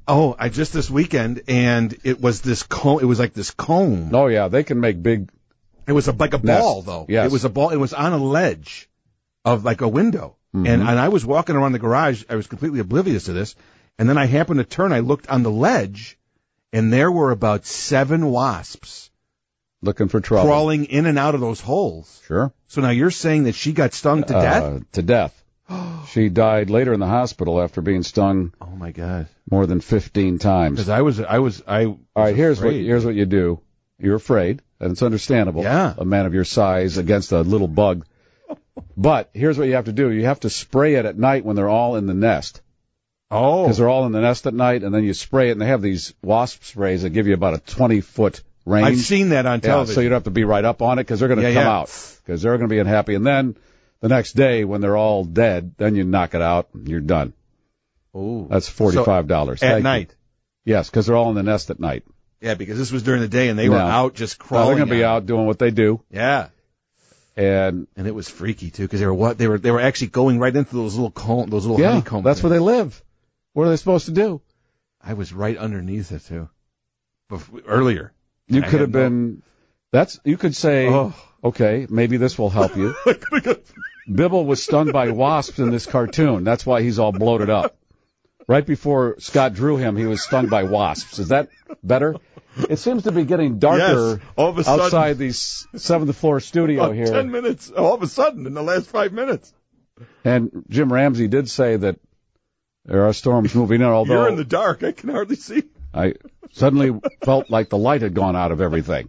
Oh, I just this weekend, and it was this comb. It was like this comb. Oh yeah, they can make big. It was like a ball, though. Yes. It was a ball. It was on a ledge of like a window, Mm-hmm. and I was walking around the garage. I was completely oblivious to this, and then I happened to turn. I looked on the ledge, and there were about 7 wasps looking for trouble, crawling in and out of those holes. Sure. So now you're saying that she got stung to death? To death. She died later in the hospital after being stung. Oh my God! More than 15 times. Because I was. All right, here's what you do. You're afraid, and it's understandable. Yeah. A man of your size against a little bug. But here's what you have to do. You have to spray it at night when they're all in the nest. Oh. Because they're all in the nest at night, and then you spray it, and they have these wasp sprays that give you about a 20-foot range. I've seen that on television. So you don't have to be right up on it, because they're going to come out. Because they're going to be unhappy. And then the next day, when they're all dead, then you knock it out, and you're done. Oh. That's $45. So, at night? Yes, because they're all in the nest at night. Yeah, because this was during the day, and they were out just crawling. They're going to be out doing what they do. Yeah. And it was freaky too, because they were actually going right into those little honeycombs. That's where they live. What are they supposed to do? I was right underneath it too. Earlier, you could have been. You could say, okay, maybe this will help you. Bibble was stung by wasps in this cartoon. That's why he's all bloated up. Right before Scott drew him, he was stung by wasps. Is that better? It seems to be getting darker all of a sudden, outside the 7th floor studio about here. 10 minutes, all of a sudden, in the last 5 minutes. And Jim Ramsey did say that there are storms moving in, although you're in the dark. I can hardly see. I suddenly felt like the light had gone out of everything.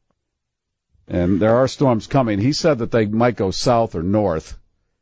And there are storms coming. He said that they might go south or north,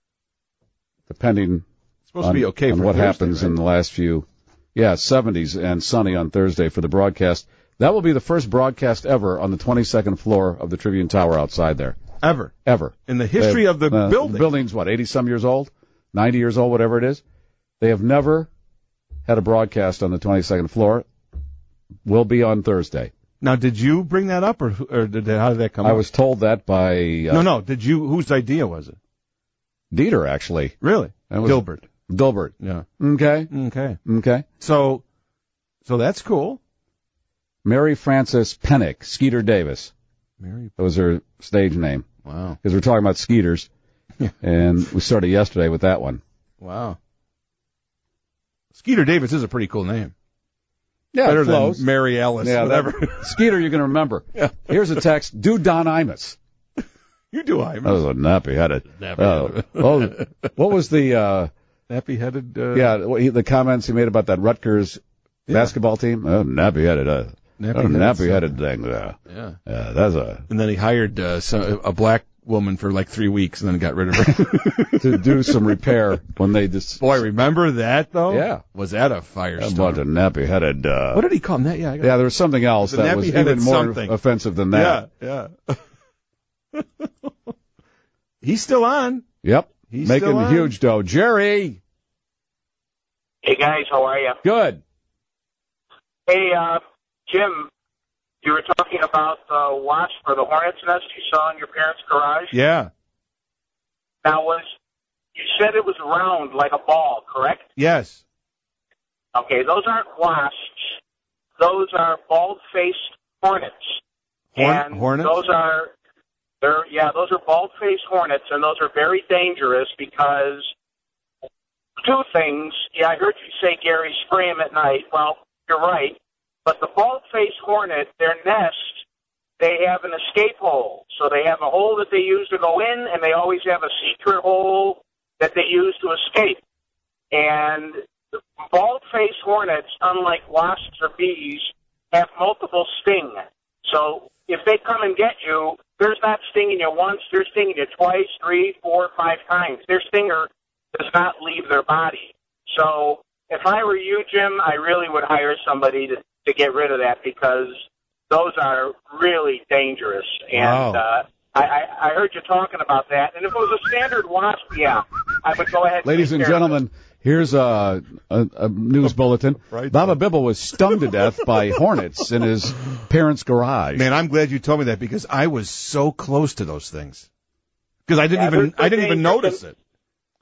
depending to be okay on for what Thursday, happens right? in the last few. Yeah, 70s and sunny on Thursday for the broadcast. That will be the first broadcast ever on the 22nd floor of the Tribune Tower outside there. Ever. In the history of the building. The building's, 80-some years old? 90 years old, whatever it is. They have never had a broadcast on the 22nd floor. Will be on Thursday. Now, did you bring that up, or how did that come up? I was told that by... No. Did you? Whose idea was it? Dieter, actually. Really? Dilbert. Yeah. Okay. So that's cool. Mary Frances Pennick, Skeeter Davis. That was her stage name. Wow. Because we're talking about Skeeters. And we started yesterday with that one. Wow. Skeeter Davis is a pretty cool name. Yeah, better it flows. than Mary Alice, whatever. Skeeter, you can remember. Yeah. Here's a text. Do Don Imus. You do Imus. That was a nappy-headed. What was the... nappy-headed... the comments he made about that Rutgers basketball team. Oh, nappy-headed. Nappy-headed thing. Yeah. That's a... And then he hired a black woman for like 3 weeks and then got rid of her. to do some repair when they just... Boy, remember that, though? Yeah. Was that a firestorm? A bunch of nappy-headed... What did he call him? That? Yeah, there was something else that was even more offensive than that. Yeah. He's still on. Yep. He's making still on. Huge dough. Jerry! Hey, guys, how are you? Good. Hey, Jim, you were talking about the wasp or the hornet's nest you saw in your parents' garage? Yeah. Now, you said it was round like a ball, correct? Yes. Okay, those aren't wasps. Those are bald-faced hornets. Hornets? Those are bald-faced hornets, and those are very dangerous because two things. Yeah, I heard you say, Gary, spray them at night. Well, you're right. But the bald-faced hornet, their nest, they have an escape hole. So they have a hole that they use to go in, and they always have a secret hole that they use to escape. And the bald-faced hornets, unlike wasps or bees, have multiple sting. So if they come and get you, they're not stinging you once, they're stinging you twice, 3, 4, 5 times. Their stinger does not leave their body. So if I were you, Jim, I really would hire somebody to get rid of that because those are really dangerous. And I heard you talking about that. And if it was a standard wasp, yeah, I would go ahead and Ladies and gentlemen, here's a news bulletin. Right. Baba Bibble was stung to death by hornets in his parents' garage. Man, I'm glad you told me that because I was so close to those things. Because I didn't even notice it.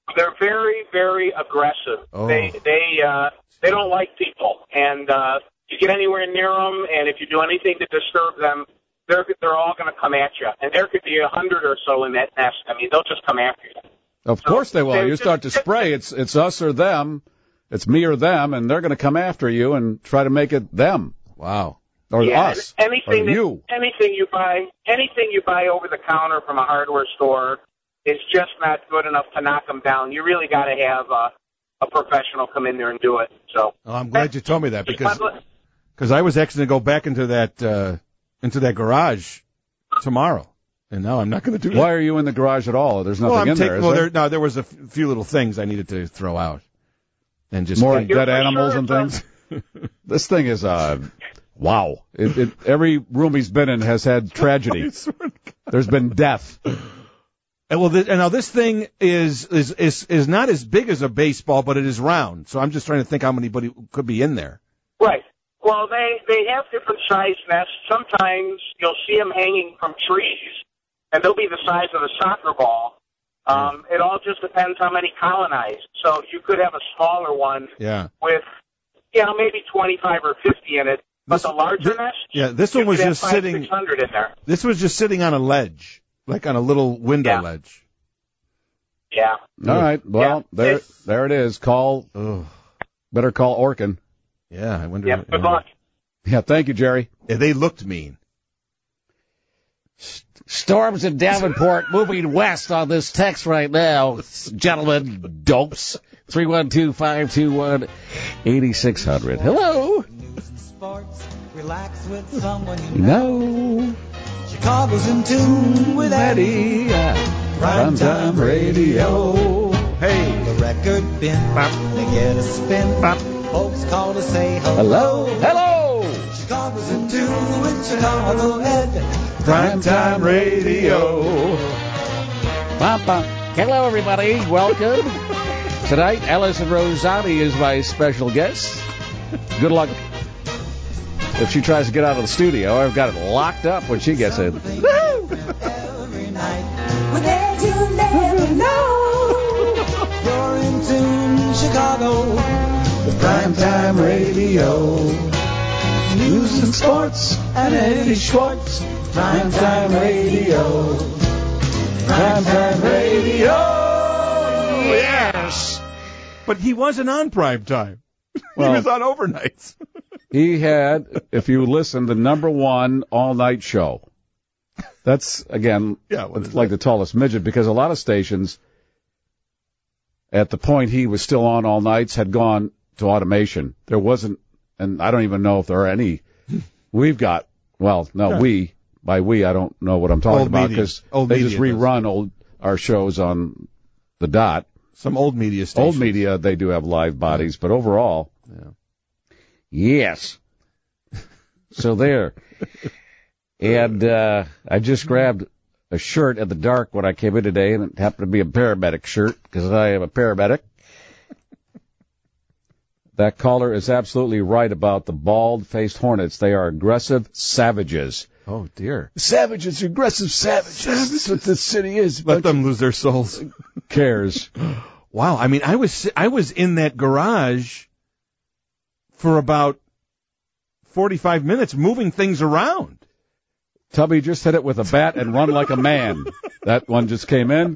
They're very, very aggressive. Oh. They don't like people, and you get anywhere near them, and if you do anything to disturb them, they're all going to come at you. And there could be 100 or so in that nest. I mean, they'll just come after you. Of course they will. You start to spray. It's us or them. It's me or them, and they're going to come after you and try to make it them. Wow. Or us. Anything or you. Anything you buy over the counter from a hardware store is just not good enough to knock them down. You really got to have a professional come in there and do it. So. Oh, I'm glad you told me that because I was actually going to go back into that garage tomorrow, and now I'm not going to do that. Why are you in the garage at all? There's nothing in there, is there? No, there was a few little things I needed to throw out. And just more dead animals and things. This thing is wow. Every room he's been in has had tragedy. There's been death. And now this thing is not as big as a baseball, but it is round. So I'm just trying to think how many could be in there. Right. Well, they have different size nests. Sometimes you'll see them hanging from trees, and they'll be the size of a soccer ball. It all just depends how many colonize. So you could have a smaller one with, maybe 25 or 50 in it. But the larger nest, this one was just sitting. 600 in there. This was just sitting on a ledge, like on a little window ledge. Yeah. All right. Well, there it is. Better call Orkin. Yeah, I wonder. Yeah. Good luck. Yeah. Thank you, Jerry. Yeah, they looked mean. Storms in Davenport moving west on this text right now. Gentlemen, dopes. 312-521-8600. Hello. Relax with someone you know. Chicago's in tune with Eddie. Primetime radio. Hey. The record bin. They get a spin. Folks call to say hello. Hello. Chicago's in tune with Chicago Ed. Primetime radio. Hello, everybody. Welcome. Tonight, Alison Rosati is my special guest. Good luck if she tries to get out of the studio. I've got it locked up when she gets in. Every night. With Ed, you never know. You're in tune, Chicago. The Primetime radio. News and sports and Eddie Schwartz. Primetime radio. Primetime radio. Yes. But he wasn't on primetime. Well, he was on overnights. He had, if you listen, the #1 all-night show. That's, again, like the tallest midget, because a lot of stations, at the point he was still on all nights, had gone to automation. There wasn't, and I don't even know if there are any. We've got, by we, I don't know what I'm talking about, because they just rerun our shows on the dot. Some old media stations. Old media, they do have live bodies, but overall, yes. So there. And I just grabbed a shirt at the dark when I came in today, and it happened to be a paramedic shirt, because I am a paramedic. That caller is absolutely right about the bald-faced hornets. They are aggressive savages. Oh, dear. Savages, aggressive savages. That's what this city is. Let them lose their souls. Cares. Wow. I mean, I was in that garage for about 45 minutes moving things around. Tubby just hit it with a bat and run like a man. That one just came in.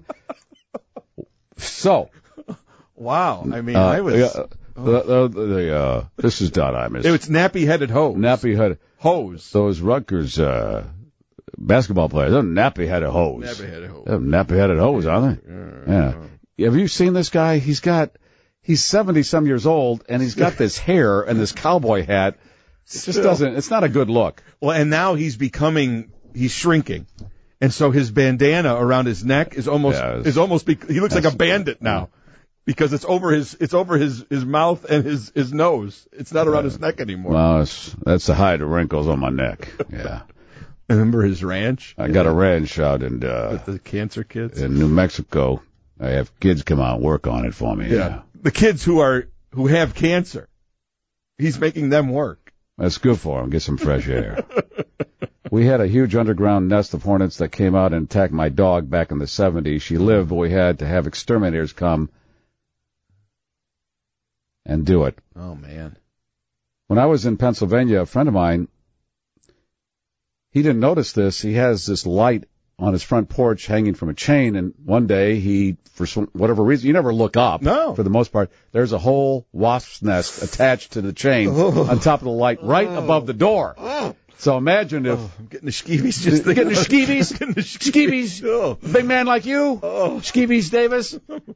So. Wow. I mean, I was... this is Don Imus. It's nappy-headed hose. Nappy-headed hose. Those Rutgers basketball players, they're nappy-headed hose. Nappy-headed hose. They're nappy-headed hose, aren't they? Yeah. Have you seen this guy? He's 70-some years old, and he's got this hair and this cowboy hat. It just doesn't, it's not a good look. Well, and now he's shrinking. And so his bandana around his neck is almost, he looks like a bandit now. Because it's over his mouth and his nose. It's not around his neck anymore. Well, that's to hide the wrinkles on my neck. Yeah. Remember his ranch? I got a ranch out in with the cancer kids in New Mexico. I have kids come out and work on it for me. Yeah. The kids who have cancer. He's making them work. That's good for them. Get some fresh air. We had a huge underground nest of hornets that came out and attacked my dog back in the 70s. She lived, but we had to have exterminators come and do it. Oh, man. When I was in Pennsylvania, a friend of mine, he didn't notice this. He has this light on his front porch hanging from a chain, and one day he, for whatever reason, you never look up. No. For the most part, there's a whole wasp's nest attached to the chain on top of the light right above the door. So imagine if... I'm getting the skeevies just thinking. Getting the skeevies? Skeevies? Oh. Big man like you? Skeevies Davis?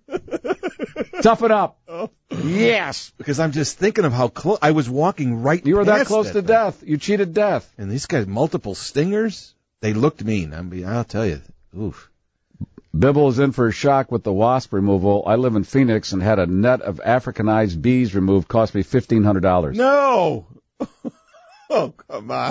Tough it up. Yes. Because I'm just thinking of how close... I was walking right You were that past close to thing. death. You cheated death. And these guys, multiple stingers, they looked mean. I'll tell you. Oof. Bibble is in for a shock with the wasp removal. I live in Phoenix and had a net of Africanized bees removed. Cost me $1,500. No! Oh, come on.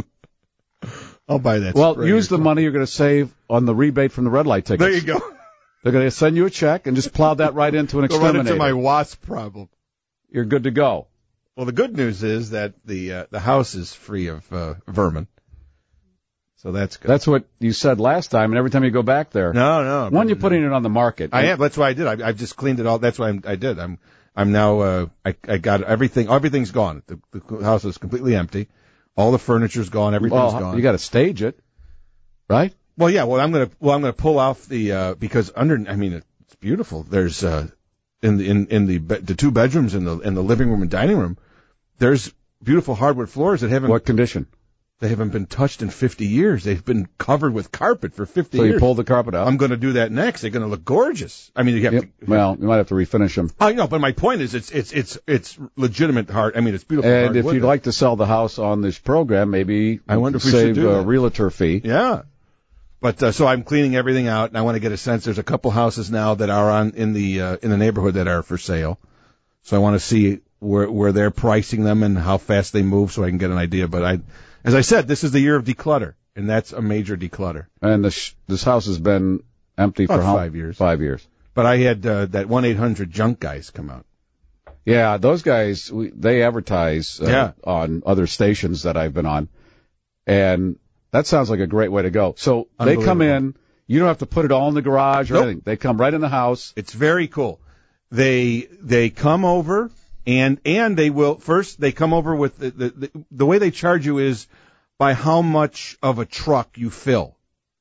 I'll buy that. Well, use the money you're going to save on the rebate from the red light tickets. There you go. They're going to send you a check and just plow that right into an Go right exterminator. into my wasp problem. You're good to go. Well, the good news is that the house is free of vermin. So that's good. That's what you said last time, and every time you go back there. No. When you're putting it on the market. I am. That's why I did. I've just cleaned it all. That's why I did. I'm now. I got everything. Everything's gone. The house is completely empty. All the furniture's gone. Everything's gone. You got to stage it, right? Well, yeah. I'm gonna pull off the because under. I mean, it's beautiful. There's in the two bedrooms in the living room and dining room. There's beautiful hardwood floors that haven't. What condition? They haven't been touched in 50 years. They've been covered with carpet for 50 years. So you pulled the carpet out? I'm going to do that next. They're going to look gorgeous. I mean, you have to. Well, you might have to refinish them. I know, but my point is, it's legitimate hard. I mean, it's beautiful. And if you'd like to sell the house on this program, maybe I wonder if we save should do a that. realtor fee. Yeah. But so I'm cleaning everything out, and I want to get a sense. There's a couple houses now that are in the neighborhood that are for sale. So I want to see where they're pricing them and how fast they move, so I can get an idea. But as I said, this is the year of declutter, and that's a major declutter. And this house has been empty for how? 5 years. 5 years. But I had that 1-800 junk guys come out. Yeah, those guys, they advertise on other stations that I've been on, and that sounds like a great way to go. So they come in, you don't have to put it all in the garage or anything. They come right in the house. It's very cool. They come over. And they will first. They come over with the way they charge you is by how much of a truck you fill.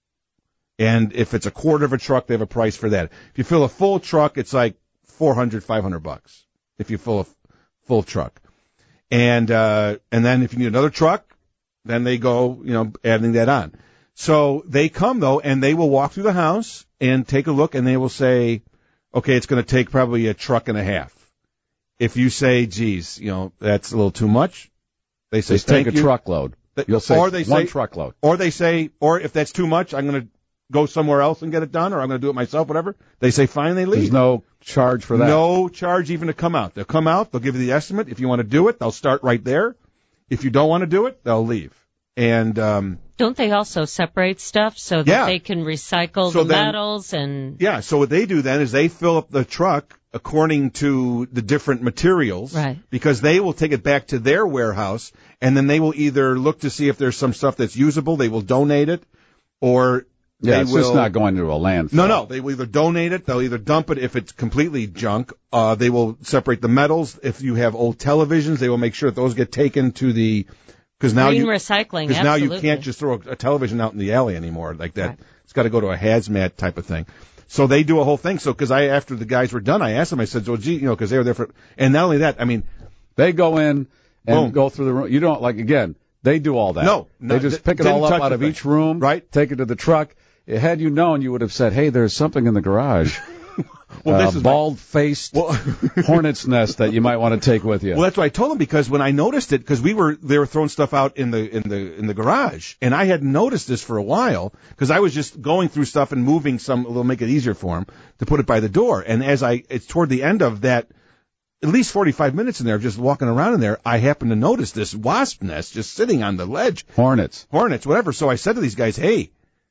And if it's a quarter of a truck, they have a price for that. If you fill a full truck, it's like $400-$500 if you fill a full truck. And then if you need another truck, then they go adding that on. So they come though, and they will walk through the house and take a look, and they will say, okay, it's going to take probably a truck and a half. If you say, geez, that's a little too much, they say, take a truckload. You'll say one truckload. Or they say, or if that's too much, I'm going to go somewhere else and get it done, or I'm going to do it myself, whatever. They say, fine, they leave. There's no charge for that. No charge even to come out. They'll come out, they'll give you the estimate. If you want to do it, they'll start right there. If you don't want to do it, they'll leave. And don't they also separate stuff so that they can recycle the metals and... Yeah, so what they do then is they fill up the truck according to the different materials, right? Because they will take it back to their warehouse, and then they will either look to see if there's some stuff that's usable, they will donate it, or it's just not going to a landfill. No, they will either donate it, they'll either dump it if it's completely junk, they will separate the metals. If you have old televisions, they will make sure that those get taken to the... Because now recycling, because now you can't just throw a television out in the alley anymore like that. Right. It's got to go to a hazmat type of thing. So they do a whole thing. So because after the guys were done, I asked them. I said, "So, gee, because they were there for." And not only that, I mean, they go in and go through the room. You don't again. They do all that. No, they just pick it all up out of each room, right? Take it to the truck. Had you known, you would have said, "Hey, there's something in the garage." Well, this is bald-faced hornet's nest that you might want to take with you. Well, that's what I told them, because when I noticed it, because they were throwing stuff out in the garage, and I hadn't noticed this for a while because I was just going through stuff and moving it'll make it easier for them to put it by the door. And it's toward the end of that, at least 45 minutes in there, just walking around in there, I happened to notice this wasp nest just sitting on the ledge. Hornets, whatever. So I said to these guys, hey,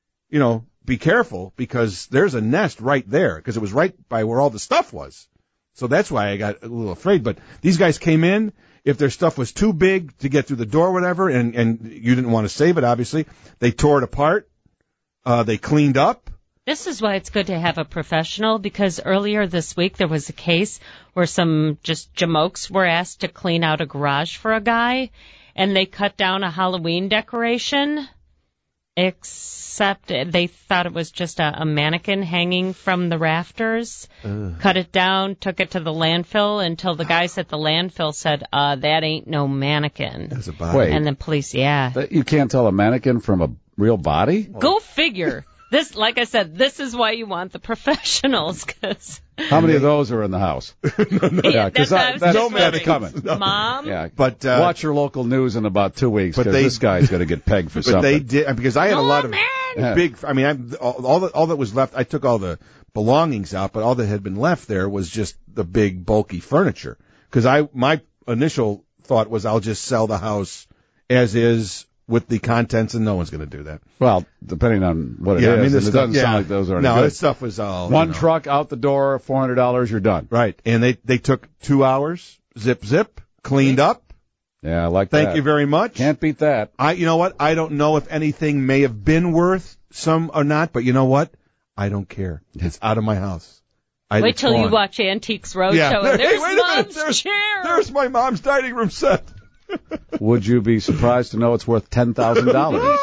be careful, because there's a nest right there, because it was right by where all the stuff was. So that's why I got a little afraid. But these guys came in. If their stuff was too big to get through the door or whatever, and you didn't want to save it, obviously, they tore it apart. They cleaned up. This is why it's good to have a professional, because earlier this week there was a case where some just jamokes were asked to clean out a garage for a guy, and they cut down a Halloween decoration, except they thought it was just a mannequin hanging from the rafters. Cut it down, took it to the landfill until the guys at the landfill said, that ain't no mannequin. That's a body. Wait. And the police, yeah. You can't tell a mannequin from a real body? Go figure. This, like I said, this is why you want the professionals. Cause How many of those are in the house? Yeah, because that's no just mannequins coming. No. Mom? Yeah, but watch your local news in about 2 weeks, because this guy's going to get pegged for But something. they did, because I had a lot of big. I mean, all that was left. I took all the belongings out, but all that had been left there was just the big bulky furniture. Because my initial thought was I'll just sell the house as is with the contents, and no one's going to do that. Well, depending on what it is. I mean, and it doesn't sound like those are no, good. this stuff was all One truck out the door, $400, you're done. Right, and they took 2 hours, zip, cleaned up. Yeah, I like that. Thank you very much. Can't beat that. You know what? I don't know if anything may have been worth some or not, but you know what? I don't care. It's out of my house. Wait till you watch Antiques Roadshow. And there's wait a minute. Mom's chair. There's my mom's dining room set. Would you be surprised to know it's worth $10,000?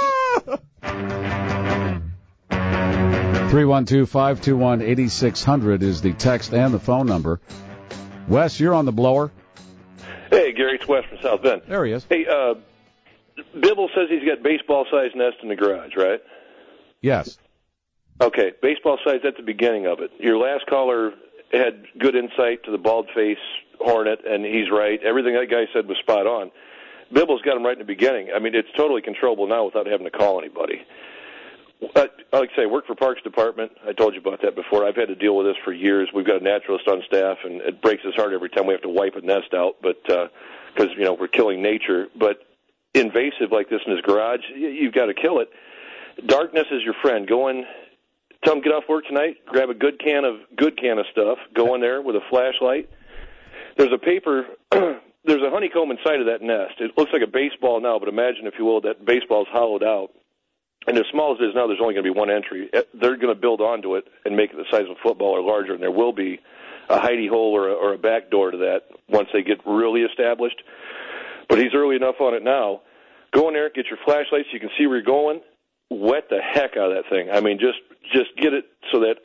312-521-8600 is the text and the phone number. Wes, you're on the blower. Hey, Gary, it's Wes from South Bend. There he is. Hey, Bibble says he's got baseball-sized nest in the garage, right? Yes. Okay, baseball-sized at the beginning of it. Your last caller had good insight to the bald-face hornet, and he's right. Everything that guy said was spot on. Bibble's got him right in the beginning. I mean, it's totally controllable now without having to call anybody. Like I say, I work for Parks Department. I told you about that before. I've had to deal with this for years. We've got a naturalist on staff, and it breaks his heart every time we have to wipe a nest out, but because we're killing nature. But invasive like this in his garage, you've got to kill it. Darkness is your friend. Go in. Tell him get off work tonight. Grab a good can of stuff. Go in there with a flashlight. There's a paper. There's a honeycomb inside of that nest. It looks like a baseball now, but imagine, if you will, that baseball's hollowed out. And as small as it is now, there's only going to be one entry. They're going to build onto it and make it the size of a football or larger, and there will be a hidey hole or a back door to that once they get really established. But he's early enough on it now. Go in there, get your flashlight so you can see where you're going. Wet the heck out of that thing. I mean, just get it so that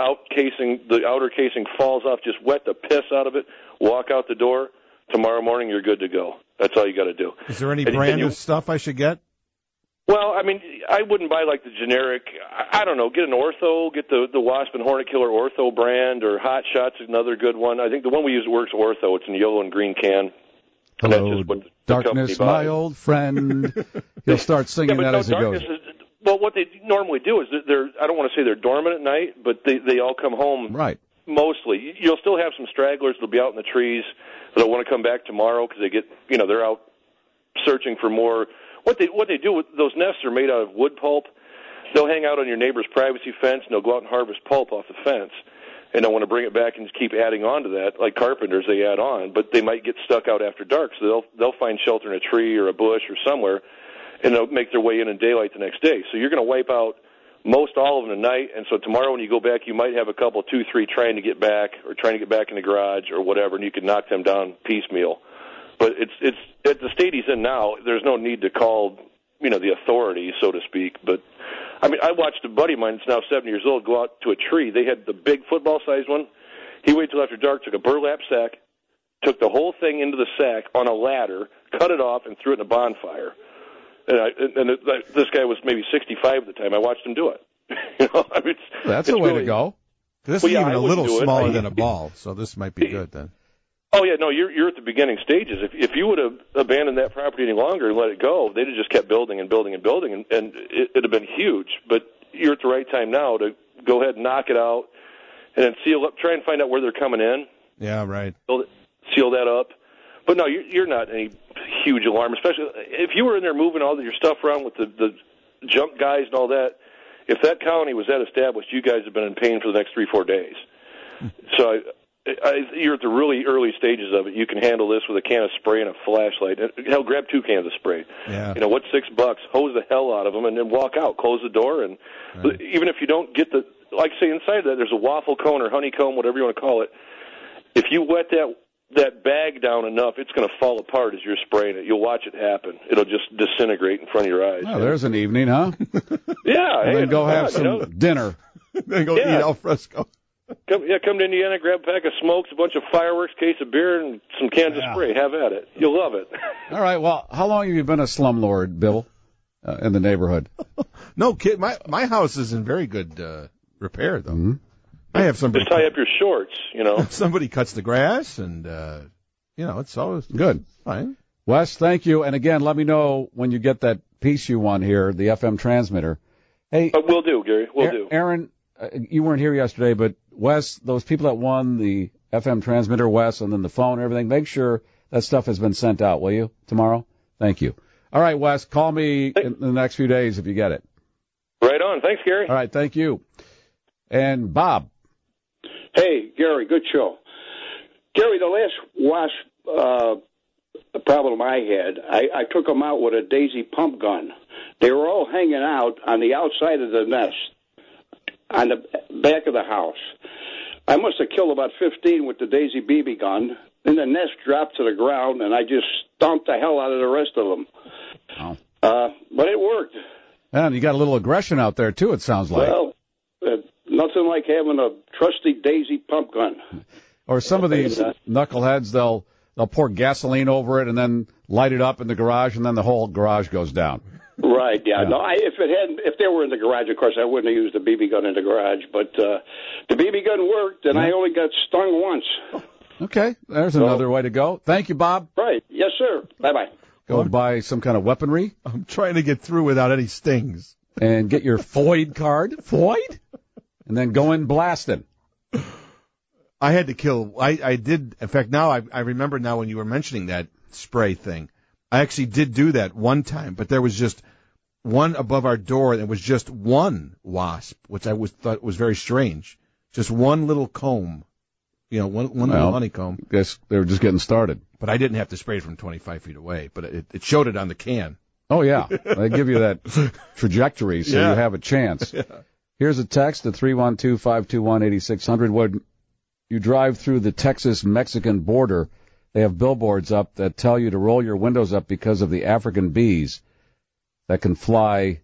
the outer casing falls off. Just wet the piss out of it. Walk out the door. Tomorrow morning, you're good to go. That's all you got to do. Is there any brand of stuff I should get? Well, I mean, I wouldn't buy like the generic. I don't know. Get an Ortho. Get the Wasp and Hornet Killer Ortho brand, or Hot Shots is another good one. I think the one we use works Ortho. It's in yellow and green can. Hello, darkness, my old friend. He'll start singing that as he goes. Well, what they normally do is I don't want to say they're dormant at night, but they all come home. Right. Mostly. You'll still have some stragglers that'll be out in the trees that'll want to come back tomorrow because they're out searching for more. What they do with those nests are made out of wood pulp. They'll hang out on your neighbor's privacy fence, and they'll go out and harvest pulp off the fence. And they'll want to bring it back and just keep adding on to that. Like carpenters, they add on, but they might get stuck out after dark, so they'll find shelter in a tree or a bush or somewhere, and they'll make their way in daylight the next day. So you're going to wipe out most all of them tonight, and so tomorrow when you go back, you might have a couple, 2, 3 trying to get back in the garage or whatever, and you can knock them down piecemeal. But it's at the state he's in now. There's no need to call, the authorities, so to speak. But I mean, I watched a buddy of mine that's now 7 years old go out to a tree. They had the big football-sized one. He waited till after dark, took a burlap sack, took the whole thing into the sack on a ladder, cut it off, and threw it in a bonfire. This guy was maybe 65 at the time. I watched him do it. That's the way to go. This is even a little smaller than a ball, so this might be good then. Oh yeah, no, you're at the beginning stages. If you would have abandoned that property any longer and let it go, they'd have just kept building and building and building, and it'd have been huge. But you're at the right time now to go ahead and knock it out, and then seal up. Try and find out where they're coming in. Yeah, right. Seal that up. But no, you're not any huge alarm, especially if you were in there moving all your stuff around with the junk guys and all that. If that colony was that established, you guys have been in pain for the next 3-4 days. So you're at the really early stages of it. You can handle this with a can of spray and a flashlight. Hell, grab 2 cans of spray. Yeah. What's $6? Hose the hell out of them and then walk out. Close the door, and even if you don't get the like say inside that there's a waffle cone or honeycomb, whatever you want to call it. If you wet that bag down enough, it's going to fall apart as you're spraying it. You'll watch it happen. It'll just disintegrate in front of your eyes. Oh, there's an evening, huh? Yeah. And then go have some dinner. Then go eat al fresco. Come to Indiana, grab a pack of smokes, a bunch of fireworks, case of beer, and some cans of spray. Have at it. You'll love it. All right. Well, how long have you been a slumlord, Bill, in the neighborhood? No, kid. My house is in very good repair, though. Mm-hmm. I have somebody just tie up your shorts. Somebody cuts the grass, and it's always good. Fine. Wes, thank you. And again, let me know when you get that piece you won here, the FM transmitter. Hey, we'll do, Gary. We'll do. Aaron, you weren't here yesterday, but Wes, those people that won the FM transmitter, Wes, and then the phone and everything, make sure that stuff has been sent out, will you, tomorrow? Thank you. All right, Wes, call me in the next few days if you get it. Right on. Thanks, Gary. All right, thank you. And Bob. Hey, Gary, good show. Gary, the last wasp problem I had, I took them out with a daisy pump gun. They were all hanging out on the outside of the nest, on the back of the house. I must have killed about 15 with the daisy BB gun. Then the nest dropped to the ground, and I just stomped the hell out of the rest of them. Wow. But it worked. And you got a little aggression out there, too, it sounds like. Well, nothing like having a trusty daisy pump gun. Or some of these knuckleheads, they'll pour gasoline over it and then light it up in the garage, and then the whole garage goes down. Right, yeah. No, if they were in the garage, of course, I wouldn't have used the BB gun in the garage. But the BB gun worked, and I only got stung once. Okay, there's another way to go. Thank you, Bob. Right, yes, sir. Bye-bye. Go and buy some kind of weaponry. I'm trying to get through without any stings. And get your FOID card. FOID? And then go in blasting. I had to kill. I did. In fact, now I remember now when you were mentioning that spray thing. I actually did do that one time, but there was just one above our door, and it was just one wasp, which I thought was very strange. Just one little comb, one little honeycomb. Guess they were just getting started. But I didn't have to spray it from 25 feet away, but it showed it on the can. Oh, yeah. They give you that trajectory so you have a chance. Yeah. Here's a text at 312-521-8600. When you drive through the Texas-Mexican border, they have billboards up that tell you to roll your windows up because of the African bees that can fly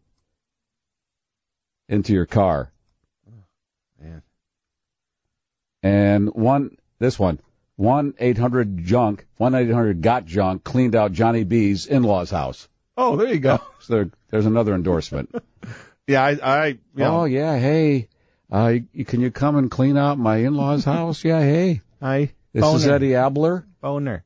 into your car. Oh, man. And 1-800-JUNK, 1-800-GOT-JUNK cleaned out Johnny B's in-laws' house. Oh, there you go. So there's another endorsement. Yeah, Oh, yeah, hey. Can you come and clean out my in-laws' house? Yeah, hey. Hi. This is Eddie Abler. Boner.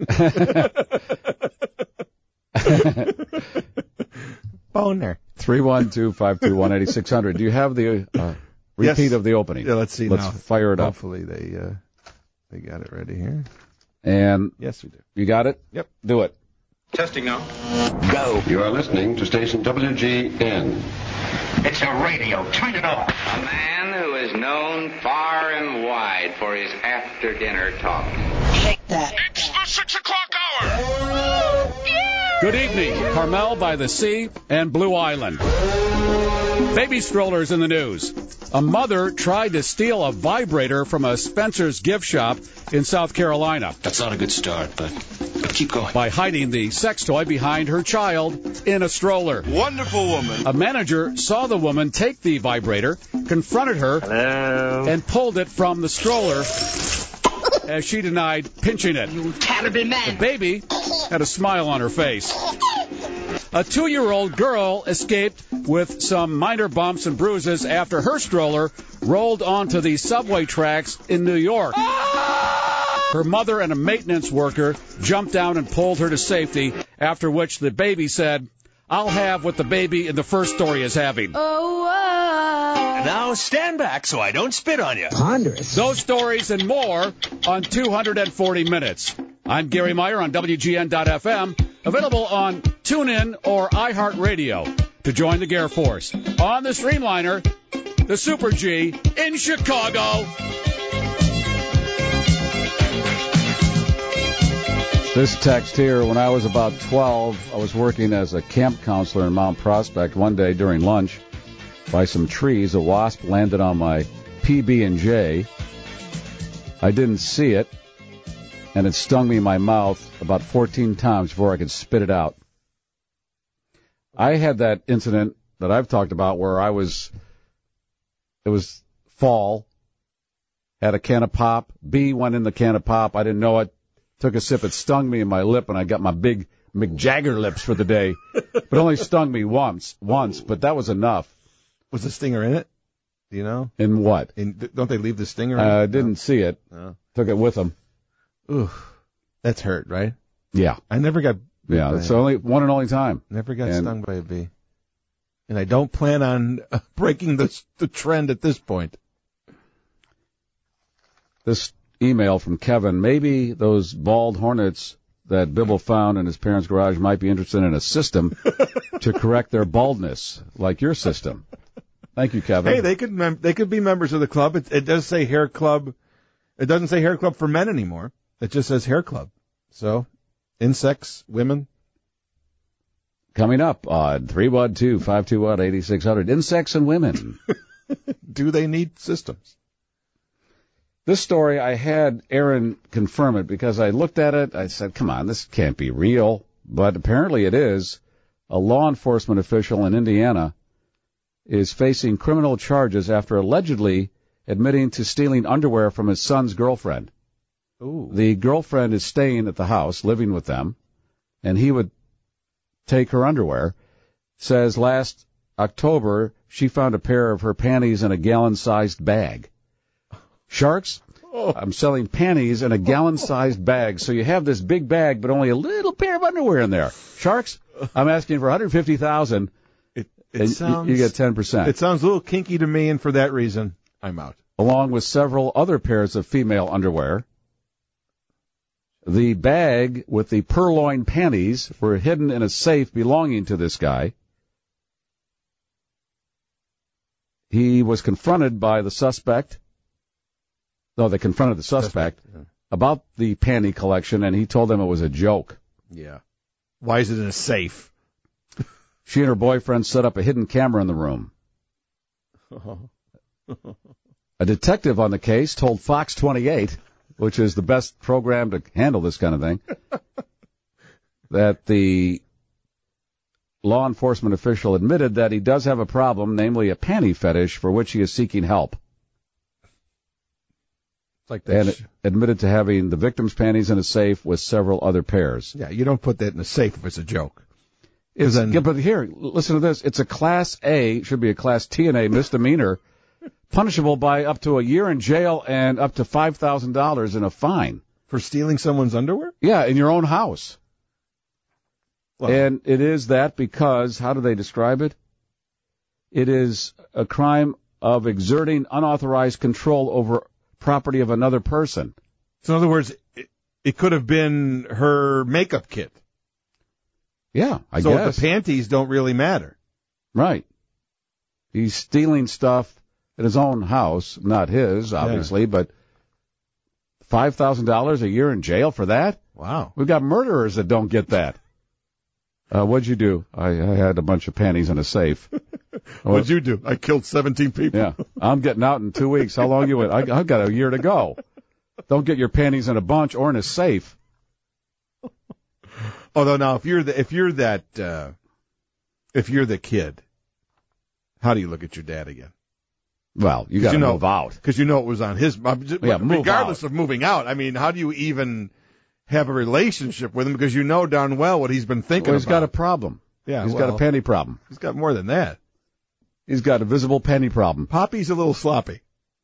Boner. 312-521-8600. Do you have the repeat of the opening? Yeah, let's see. Let's fire it up. Hopefully they got it ready here. And yes, we do. You got it? Yep. Do it. Testing now. Go. You are listening to station WGN. It's a radio. Turn it off. A man who is known far and wide for his after-dinner talk. Take that. It's the 6 o'clock hour. Good evening. Carmel by the Sea and Blue Island. Baby strollers in the news. A mother tried to steal a vibrator from a Spencer's gift shop in South Carolina. That's not a good start, but keep going. By hiding the sex toy behind her child in a stroller. Wonderful woman. A manager saw the woman take the vibrator, confronted her, and pulled it from the stroller as she denied pinching it. You terrible man. The baby had a smile on her face. A 2-year-old girl escaped with some minor bumps and bruises after her stroller rolled onto the subway tracks in New York. Her mother and a maintenance worker jumped down and pulled her to safety, after which the baby said, "I'll have what the baby in the first story is having." Now stand back so I don't spit on you. Ponderous. Those stories and more on 240 Minutes. I'm Gary Meyer on WGN.FM, available on TuneIn or iHeartRadio. To join the Gare Force on the Streamliner, the Super G in Chicago. This text here, when I was about 12, I was working as a camp counselor in Mount Prospect. One day during lunch, by some trees. A wasp landed on my PB&J. I didn't see it, and it stung me in my mouth about 14 times before I could spit it out. I had that incident that I've talked about where it was fall, had a can of pop, bee went in the can of pop, I didn't know it, took a sip, it stung me in my lip, and I got my big Mick Jagger lips for the day. But it only stung me once, but that was enough. Was the stinger in it? Do you know? In what? Don't they leave the stinger in it? I didn't see it. No. Took it with them. Ooh, that's hurt, right? Yeah. I never got... Yeah, it's only one and only time. Never got stung by a bee. And I don't plan on breaking the trend at this point. This email from Kevin, maybe those bald hornets that Bibble found in his parents' garage might be interested in a system to correct their baldness, like your system. Thank you, Kevin. Hey, they could be members of the club. It does say hair club. It doesn't say hair club for men anymore. It just says hair club. So, insects, women. Coming up on 312-521-8600, insects and women. Do they need systems? This story, I had Aaron confirm it because I looked at it. I said, come on, this can't be real. But apparently it is. A law enforcement official in Indiana is facing criminal charges after allegedly admitting to stealing underwear from his son's girlfriend. Ooh. The girlfriend is staying at the house, living with them, and he would take her underwear. Says last October she found a pair of her panties in a gallon-sized bag. Sharks, I'm selling panties in a gallon-sized bag. So you have this big bag, but only a little pair of underwear in there. Sharks, I'm asking for $150,000. It sounds, you get 10%. It sounds a little kinky to me, and for that reason, I'm out. Along with several other pairs of female underwear. The bag with the purloined panties were hidden in a safe belonging to this guy. He was confronted by the suspect. No, they confronted the suspect about the panty collection, and he told them it was a joke. Yeah. Why is it in a safe? She and her boyfriend set up a hidden camera in the room. A detective on the case told Fox 28, which is the best program to handle this kind of thing, that the law enforcement official admitted that he does have a problem, namely a panty fetish, for which he is seeking help. Like that. And admitted to having the victim's panties in a safe with several other pairs. Yeah, you don't put that in a safe if it's a joke. But here, listen to this. It's a Class A, should be a Class T and A misdemeanor, punishable by up to a year in jail and up to $5,000 in a fine. For stealing someone's underwear? Yeah, in your own house. Well, and it is that because, how do they describe it? It is a crime of exerting unauthorized control over property of another person. So in other words, it could have been her makeup kit. Yeah, I guess. So the panties don't really matter. Right. He's stealing stuff at his own house, not his, obviously, but $5,000 a year in jail for that? Wow. We've got murderers that don't get that. What'd you do? I had a bunch of panties in a safe. What'd you do? I killed 17 people. Yeah. I'm getting out in 2 weeks. How long you went? I've got a year to go. Don't get your panties in a bunch or in a safe. Although now, if you're the kid, how do you look at your dad again? Well, you got to move out because you know it was on his. Yeah, regardless of moving out, I mean, how do you even have a relationship with him because you know darn well what he's been thinking? Well, he's got a problem. Yeah, he's got a panty problem. He's got more than that. He's got a visible panty problem. Poppy's a little sloppy.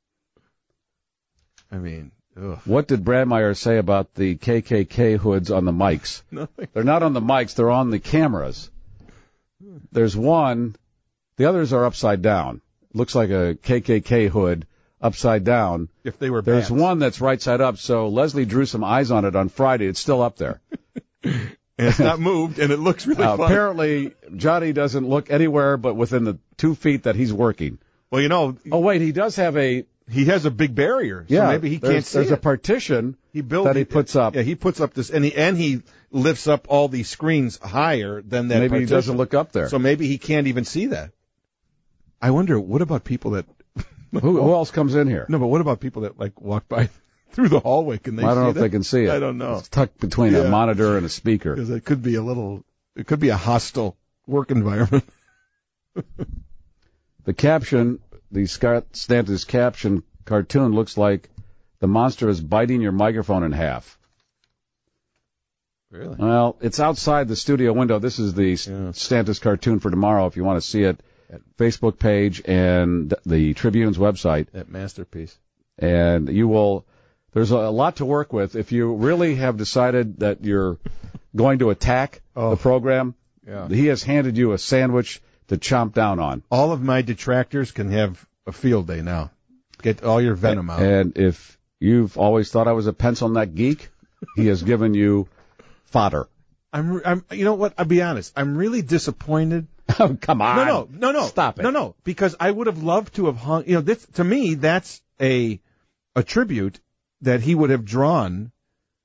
I mean. Ugh. What did Bradmeyer say about the KKK hoods on the mics? Nothing. They're not on the mics, they're on the cameras. There's one, the others are upside down. Looks like a KKK hood upside down. If they were There's bats. one that's right side up, so Leslie drew some eyes on it on Friday. It's still up there. And it's not moved, and it looks really funny. Apparently, Johnny doesn't look anywhere but within the 2 feet that he's working. Well, you know. Oh, wait, he does have a... He has a big barrier, so yeah, maybe he can't see There's it. a partition that he puts up. Yeah, he puts up this, and he lifts up all these screens higher than that Maybe partition. he doesn't look up there. So maybe he can't even see that. I wonder, what about people that... Who else comes in here? No, but what about people that, like, walk by through the hallway? Can they I don't know if that? they can see it. I don't know. It's tucked between a monitor and a speaker. Because it could be it could be a hostile work environment. The caption, the Scott Stanton's caption cartoon looks like the monster is biting your microphone in half. Really? Well, it's outside the studio window. This is the Stanton's cartoon for tomorrow if you want to see it. Facebook page and the Tribune's website. That masterpiece. And there's a lot to work with. If you really have decided that you're going to attack the program, he has handed you a sandwich to chomp down on. All of my detractors can have a field day now. Get all your venom out. And if you've always thought I was a pencil neck geek, he has given you fodder. I'm. You know what? I'll be honest. I'm really disappointed. Oh, come on. No. Stop it. No, because I would have loved to have hung, this, to me, that's a tribute that he would have drawn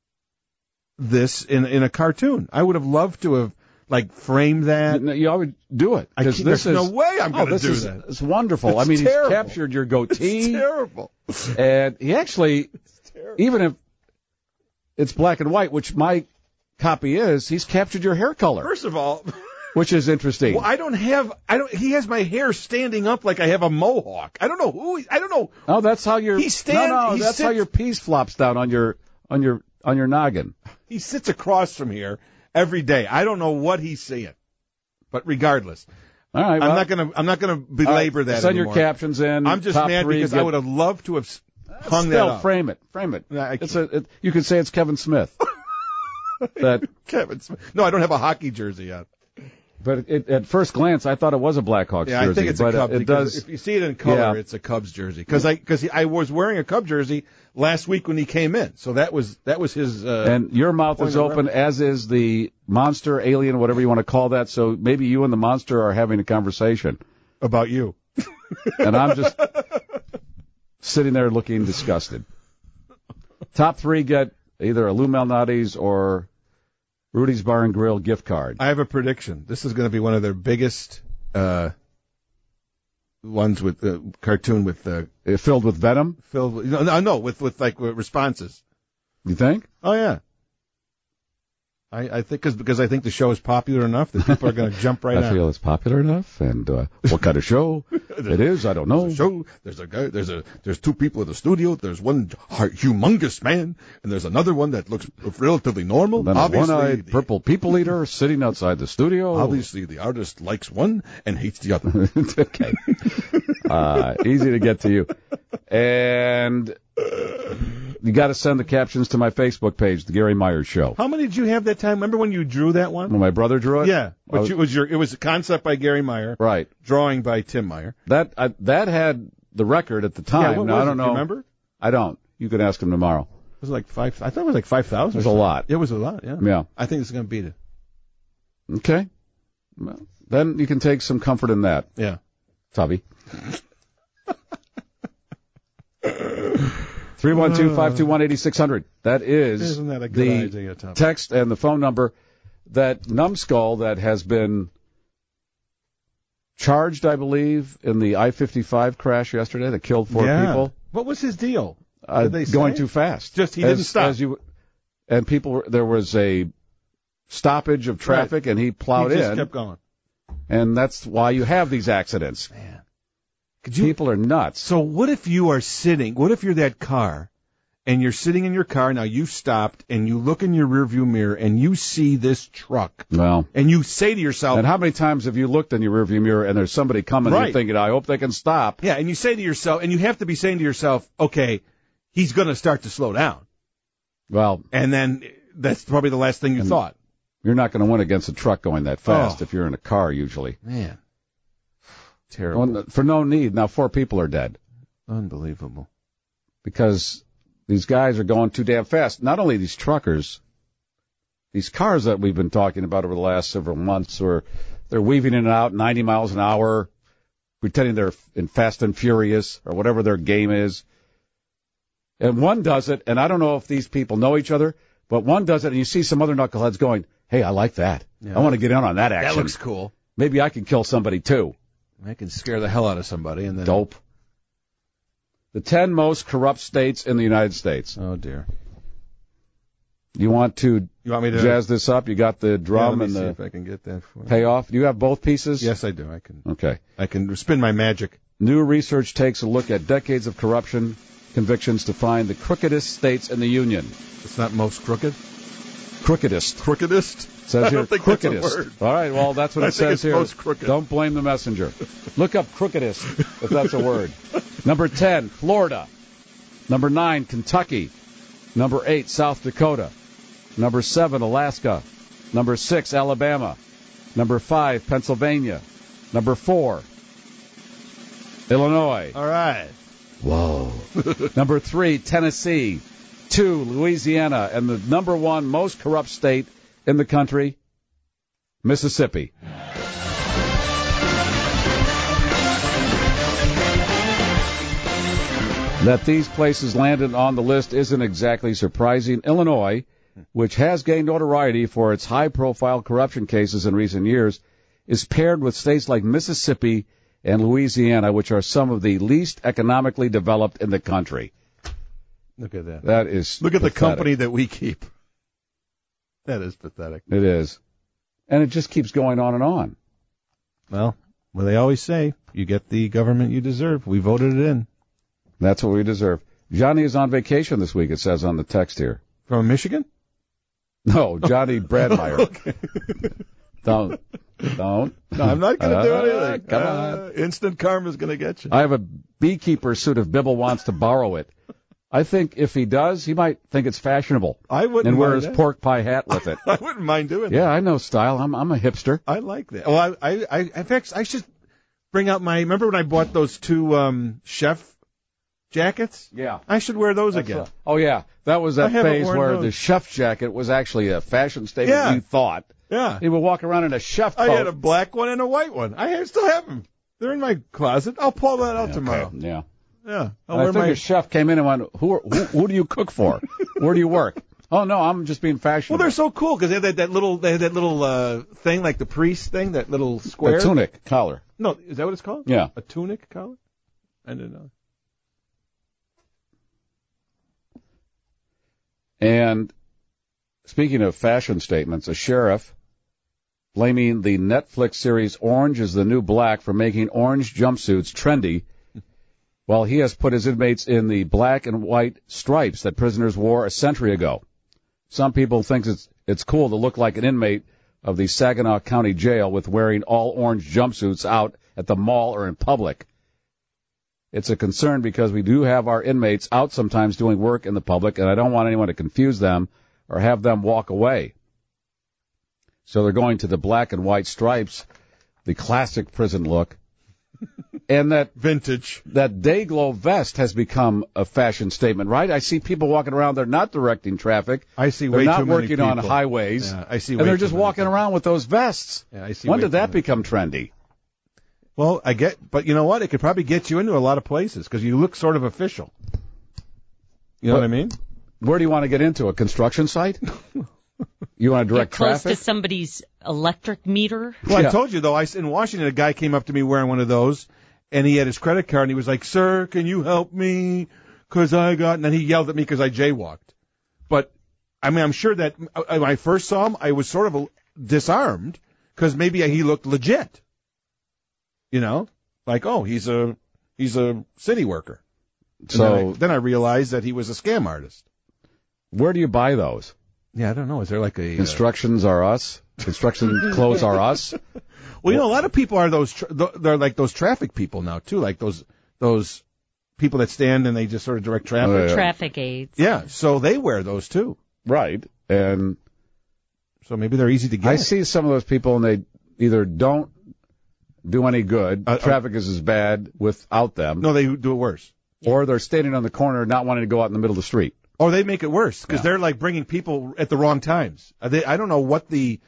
this in a cartoon. I would have loved to have, like, framed that. You always do it. There's no way I'm going to do that. It's wonderful. It's he's terrible. captured your goatee. It's terrible. And he actually, even if it's black and white, which my copy is, he's captured your hair color. First of all... Which is interesting. Well, he has my hair standing up like I have a mohawk. I don't know. Oh, that's how your that's how your piece flops down on your noggin. He sits across from here every day. I don't know what he's seeing. But regardless. All right, I'm not gonna belabor that send anymore. your captions in. I'm just mad because I would have loved to have hung that up. Frame it. You could say it's Kevin Smith. Kevin Smith. No, I don't have a hockey jersey on. But at first glance, I thought it was a Blackhawks jersey. I think it's a Cubs. It does. If you see it in color, it's a Cubs jersey. Because I was wearing a Cubs jersey last week when he came in, so that was his. And your mouth is open, as is the monster, alien, whatever you want to call that. So maybe you and the monster are having a conversation about you, and I'm just sitting there looking disgusted. Top three get either a Lou Malnati's or Rudy's Bar and Grill gift card. I have a prediction. This is going to be one of their biggest ones with the cartoon with the filled with venom. With responses. You think? Oh yeah. I think because I think the show is popular enough that people are going to jump right on. I feel it's popular enough, and what kind of show it is, I don't know. There's a show. There's a guy. There's two people in the studio. There's one humongous man, and there's another one that looks relatively normal. Then a one-eyed purple people eater sitting outside the studio. Obviously, the artist likes one and hates the other. Okay. Easy to get to you, and. You got to send the captions to my Facebook page, The Gary Myers Show. How many did you have that time? Remember when you drew that one? When my brother drew it? Yeah, but it was a concept by Gary Meyer, right? Drawing by Tim Meyer. That had the record at the time. Yeah, now, I don't know. Do you remember? I don't. You could ask him tomorrow. It was like 5. I thought it was like 5,000. It was a lot. It was a lot. Yeah. Yeah. I think it's going to beat it. Okay. Well, then you can take some comfort in that. Yeah. Tubby. 312-521-8600. That is Isn't that a good the idea, Tom? text and the phone number. That numbskull that has been charged, I believe, in the I-55 crash yesterday that killed 4 people. What was his deal? Going too fast. Just he didn't stop. There was a stoppage of traffic, and he plowed in. He just kept going. And that's why you have these accidents. Man. People are nuts. So what if you're that car, and you're sitting in your car, now you stopped, and you look in your rearview mirror, and you see this truck. Well. And you say to yourself. And how many times have you looked in your rearview mirror, and there's somebody coming, and you're thinking, I hope they can stop. Yeah, and you say to yourself, and you have to be saying to yourself, okay, he's going to start to slow down. Well. And then that's probably the last thing you thought. You're not going to win against a truck going that fast if you're in a car, usually. Man. Terrible. For no need. Now 4 people are dead. Unbelievable. Because these guys are going too damn fast. Not only these truckers, these cars that we've been talking about over the last several months, where they're weaving in and out 90 miles an hour, pretending they're in Fast and Furious or whatever their game is. And one does it, and I don't know if these people know each other, but one does it, and you see some other knuckleheads going, hey, I like that. Yeah. I want to get in on that action. That looks cool. Maybe I can kill somebody too. I can scare the hell out of somebody and then Dope. The 10 most corrupt states in the United States. Oh dear. You want me to jazz this up? You got the drum and the see if I can get that for you. payoff. Do you have both pieces? Yes, I do. I can. Okay. I can spin my magic. New research takes a look at decades of corruption convictions to find the crookedest states in the union. It's not most crooked. Crookedest. Crookedest. Says I here, don't think crookedest. that's a word. All right, well, that's what I it think says it's here. most crooked. Don't blame the messenger. Look up crookedest, if that's a word. Number 10, Florida. Number 9, Kentucky. Number 8, South Dakota. Number 7, Alaska. Number 6, Alabama. Number 5, Pennsylvania. Number 4, Illinois. All right. Whoa. Number 3, Tennessee. 2, Louisiana. And the number 1 most corrupt state in the country, Mississippi. That these places landed on the list isn't exactly surprising. Illinois, which has gained notoriety for its high-profile corruption cases in recent years, is paired with states like Mississippi and Louisiana, which are some of the least economically developed in the country. Look at that. That is Look at pathetic. the company that we keep. That is pathetic. It is. And it just keeps going on and on. Well, they always say, you get the government you deserve. We voted it in. That's what we deserve. Johnny is on vacation this week, it says on the text here. From Michigan? No, Johnny Bradmeyer. Okay. Don't. No, I'm not going to do anything. Come on. Instant karma's going to get you. I have a beekeeper suit if Bibble wants to borrow it. I think if he does, he might think it's fashionable. I wouldn't and wear mind his that. pork pie hat with it. I wouldn't mind doing that. Yeah, I know style. I'm a hipster. I like that. Well, in fact, I should bring out remember when I bought those 2 chef jackets? Yeah. I should wear those again. Oh, yeah. That was that phase where those. the chef jacket was actually a fashion statement, you thought. Yeah. He would walk around in a chef coat. I had a black one and a white one. I still have them. They're in my closet. I'll pull that out tomorrow. Yeah. Yeah. I think a chef came in and went, who do you cook for? Where do you work? Oh, no, I'm just being fashionable. Well, they're so cool because they had that little thing like the priest thing, that little square. A tunic collar. No, is that what it's called? Yeah. A tunic collar? I didn't know. And speaking of fashion statements, a sheriff blaming the Netflix series Orange is the New Black for making orange jumpsuits trendy, while he has put his inmates in the black and white stripes that prisoners wore a century ago. Some people think it's cool to look like an inmate of the Saginaw County Jail with wearing all orange jumpsuits out at the mall or in public. It's a concern because we do have our inmates out sometimes doing work in the public, and I don't want anyone to confuse them or have them walk away. So they're going to the black and white stripes, the classic prison look. And that vintage, that Dayglow vest has become a fashion statement, right? I see people walking around. They're not directing traffic. I see they're way not too many working on people. highways. Yeah, I see. And they're just walking around with those vests. Yeah, I see. When did that become trendy? Well, but you know what? It could probably get you into a lot of places because you look sort of official. You know what I mean? Where do you want to get into? A construction site? You want to direct Get close traffic? to somebody's electric meter? Well, I told you, though, in Washington, a guy came up to me wearing one of those, and he had his credit card, and he was like, "Sir, can you help me? Because I got..." And then he yelled at me because I jaywalked. But, I mean, I'm sure that when I first saw him, I was sort of disarmed because maybe he looked legit. You know? Like, oh, he's a city worker. So then I realized that he was a scam artist. Where do you buy those? Yeah, I don't know. Is there like a... Constructions are us? Construction clothes are us? Well, you know, a lot of people are they're like those traffic people now, too. Like those people that stand and they just sort of direct traffic. Traffic aids. Yeah, so they wear those, too. Right. And so maybe they're easy to get. I see some of those people and they either don't do any good. Traffic is as bad without them. No, they do it worse. Or they're standing on the corner not wanting to go out in the middle of the street. Or they make it worse because they're like bringing people at the wrong times. I don't know what the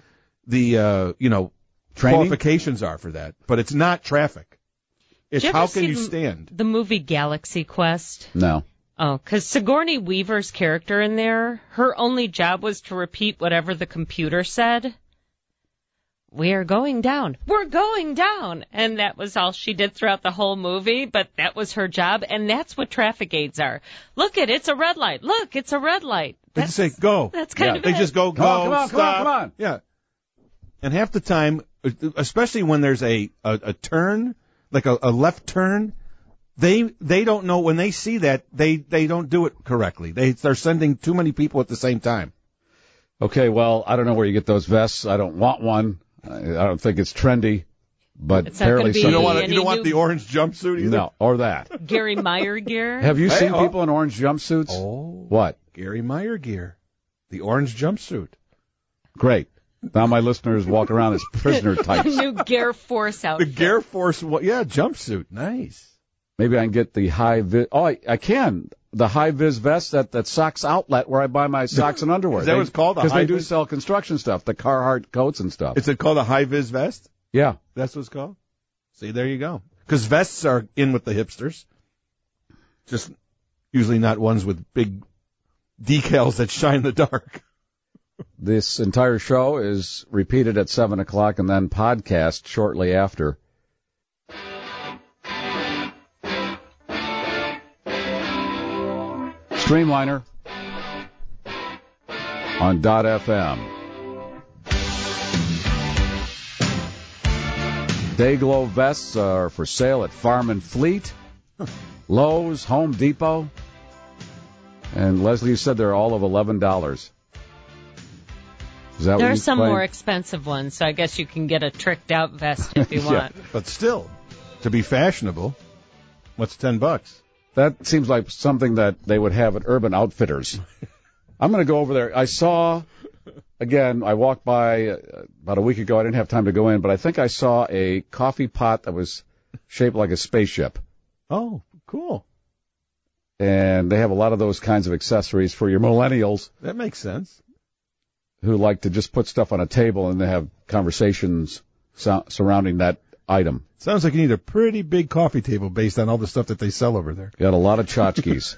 qualifications are for that, but it's not traffic. It's Did you how ever can see you stand? The movie Galaxy Quest? No. Oh, because Sigourney Weaver's character in there, her only job was to repeat whatever the computer said. we are going down. We're going down. And that was all she did throughout the whole movie, but that was her job, and that's what traffic aides are. Look, it's a red light. Look, it's a red light. They just say, go. That's kind of They it. just go, Come on, stop. Yeah. And half the time, especially when there's a turn, like a left turn, they don't know, when they see that, they don't do it correctly. They're sending too many people at the same time. Okay, well, I don't know where you get those vests. I don't want one. I don't think it's trendy, but It's not gonna apparently be some. any You don't want new the orange jumpsuit either? No, or that. Gary Meyer gear. Have you seen people in orange jumpsuits? Oh. What? Gary Meyer gear. The orange jumpsuit. Great. Now my listeners walk around as prisoner types. New Gear Force The outfit. Gear Force, jumpsuit. Nice. Maybe I can get the high vis. Oh, I can. The high vis vest at that Socks Outlet where I buy my socks and underwear. Is that what it's called? Because they do high-vis? sell construction stuff, the Carhartt coats and stuff. Is it called a high-vis vest? Yeah. That's what it's called? See, there you go. Because vests are in with the hipsters. Just usually not ones with big decals that shine in the dark. This entire show is repeated at 7 o'clock and then podcast shortly after. Streamliner on .fm. Dayglow vests are for sale at Farm and Fleet, Lowe's, Home Depot, and Leslie said they're all of $11. Is that There what are you some claim? more expensive ones, so I guess you can get a tricked out vest if you Yeah. want. But still, to be fashionable, what's $10? That seems like something that they would have at Urban Outfitters. I'm going to go over there. I saw, again, I walked by about a week ago. I didn't have time to go in, but I think I saw a coffee pot that was shaped like a spaceship. Oh, cool. And they have a lot of those kinds of accessories for your millennials That makes sense. who like to just put stuff on a table and they have conversations surrounding that item. Sounds like you need a pretty big coffee table based on all the stuff that they sell over there. Got a lot of tchotchkes.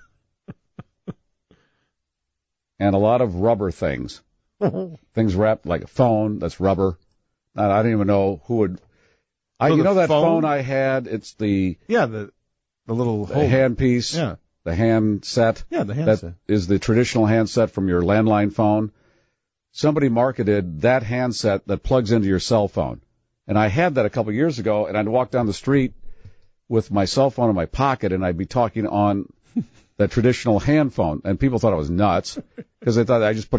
And a lot of rubber things. Things wrapped like a phone that's rubber. I don't even know who would. So You know the that phone? phone I had? It's the the little the handpiece. Yeah. The handset. Yeah, the handset. That is the traditional handset from your landline phone. Somebody marketed that handset that plugs into your cell phone. And I had that a couple of years ago, and I'd walk down the street with my cell phone in my pocket, and I'd be talking on that traditional hand phone. And people thought I was nuts because they thought I just put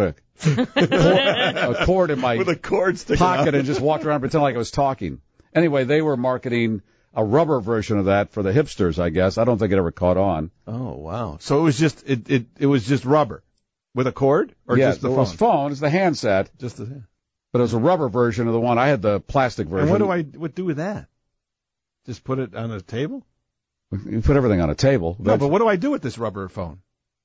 a cord in my With a cord sticking pocket out. and just walked around and pretend like I was talking. Anyway, they were marketing a rubber version of that for the hipsters, I guess. I don't think it ever caught on. Oh, wow. So it was just it was just rubber with a cord, or yeah, just the it phone? was phone. It's the handset. Just the. But it was a rubber version of the one. I had the plastic version. And what do with that? Just put it on a table? You put everything on a table. No, but what do I do with this rubber phone?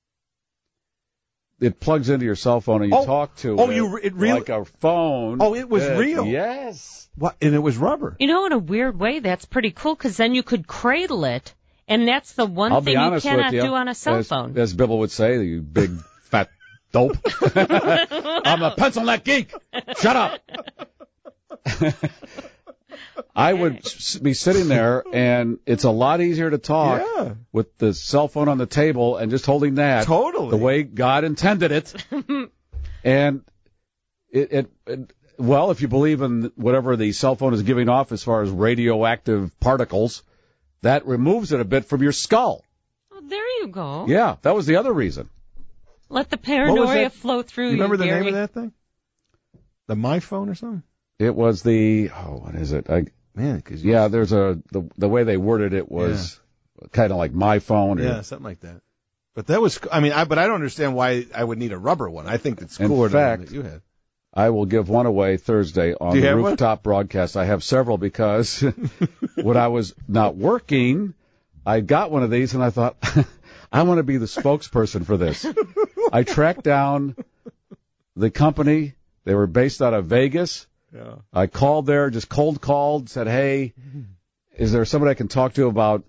It plugs into your cell phone and you talk to it. It really like a phone. Oh, it was real. Yes. What? And it was rubber. You know, in a weird way, that's pretty cool because then you could cradle it, and that's the one I'll thing be honest you cannot with you, do on a cell phone. As Bibble would say, you big fat dope. I'm a pencil neck geek. Shut up. I would be sitting there, and it's a lot easier to talk with the cell phone on the table and just holding that. Totally. The way God intended it. And well, if you believe in whatever the cell phone is giving off as far as radioactive particles, that removes it a bit from your skull. Oh, there you go. Yeah, that was the other reason. Let the paranoia flow through You remember the Gary. name of that thing? The My Phone or something? It was the what is it? There's the way they worded it was kind of like my phone. Yeah, something like that. But that was, but I don't understand why I would need a rubber one. I think it's cooler In fact, than the one that you had. I will give one away Thursday on Do you the have rooftop broadcast. I have several because when I was not working, I got one of these and I thought, I want to be the spokesperson for this. I tracked down the company. They were based out of Vegas. Yeah. I called there, just cold called, said, hey, is there somebody I can talk to about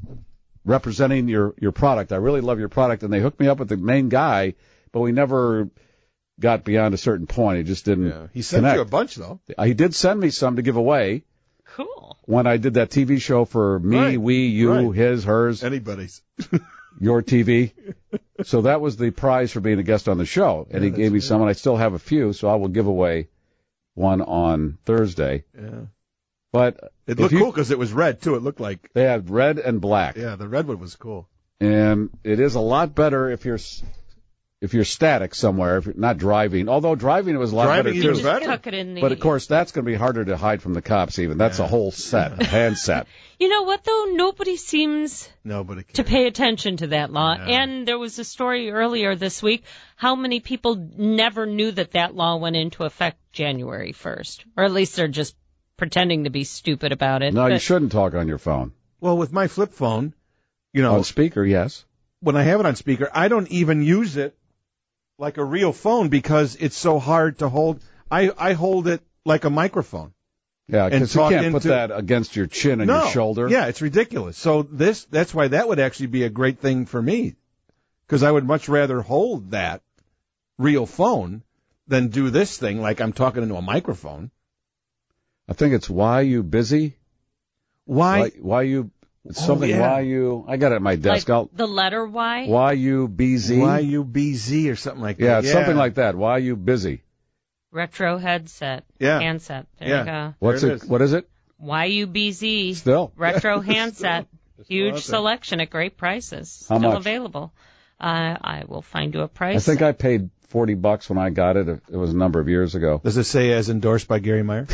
representing your product? I really love your product. And they hooked me up with the main guy, but we never got beyond a certain point. It just didn't. He sent connect. you a bunch though. He did send me some to give away. Cool. When I did that TV show for me, we, you, his, hers, anybody's, your TV. So that was the prize for being a guest on the show, and he gave me some, and I still have a few, so I will give away one on Thursday. Yeah. But it looked cool because it was red too. It looked like they had red and black. Yeah, the red one was cool. And it is a lot better if you're static somewhere, if you're not driving. Although driving it was a lot better too. Just tuck it in the... But of course, that's going to be harder to hide from the cops. Even that's a whole set, a hand set. You know what though? Nobody seems to pay attention to that law. Yeah. And there was a story earlier this week. How many people never knew that law went into effect January 1st, or at least they're just pretending to be stupid about it. No, you shouldn't talk on your phone. Well, with my flip phone, you know, on speaker, yes. When I have it on speaker, I don't even use it like a real phone because it's so hard to hold. I hold it like a microphone. Yeah, because you can't put that against your chin and your shoulder. Yeah, it's ridiculous. So that's why that would actually be a great thing for me, because I would much rather hold that real phone than do this thing like I'm talking into a microphone. I think it's why you busy. Why you? It's something. Why you? I got it at my desk. Like the letter Y. Why you BZ? Why you BZ or something like that? Yeah, it's something like that. Why you busy? Retro headset. Yeah. Handset. There you go. What's it? What is it? YUBZ. Still. Retro handset. Huge selection at great prices. How Still much? available. I will find you a price. I think I paid $40 when I got it. It was a number of years ago. Does it say as endorsed by Gary Meyer?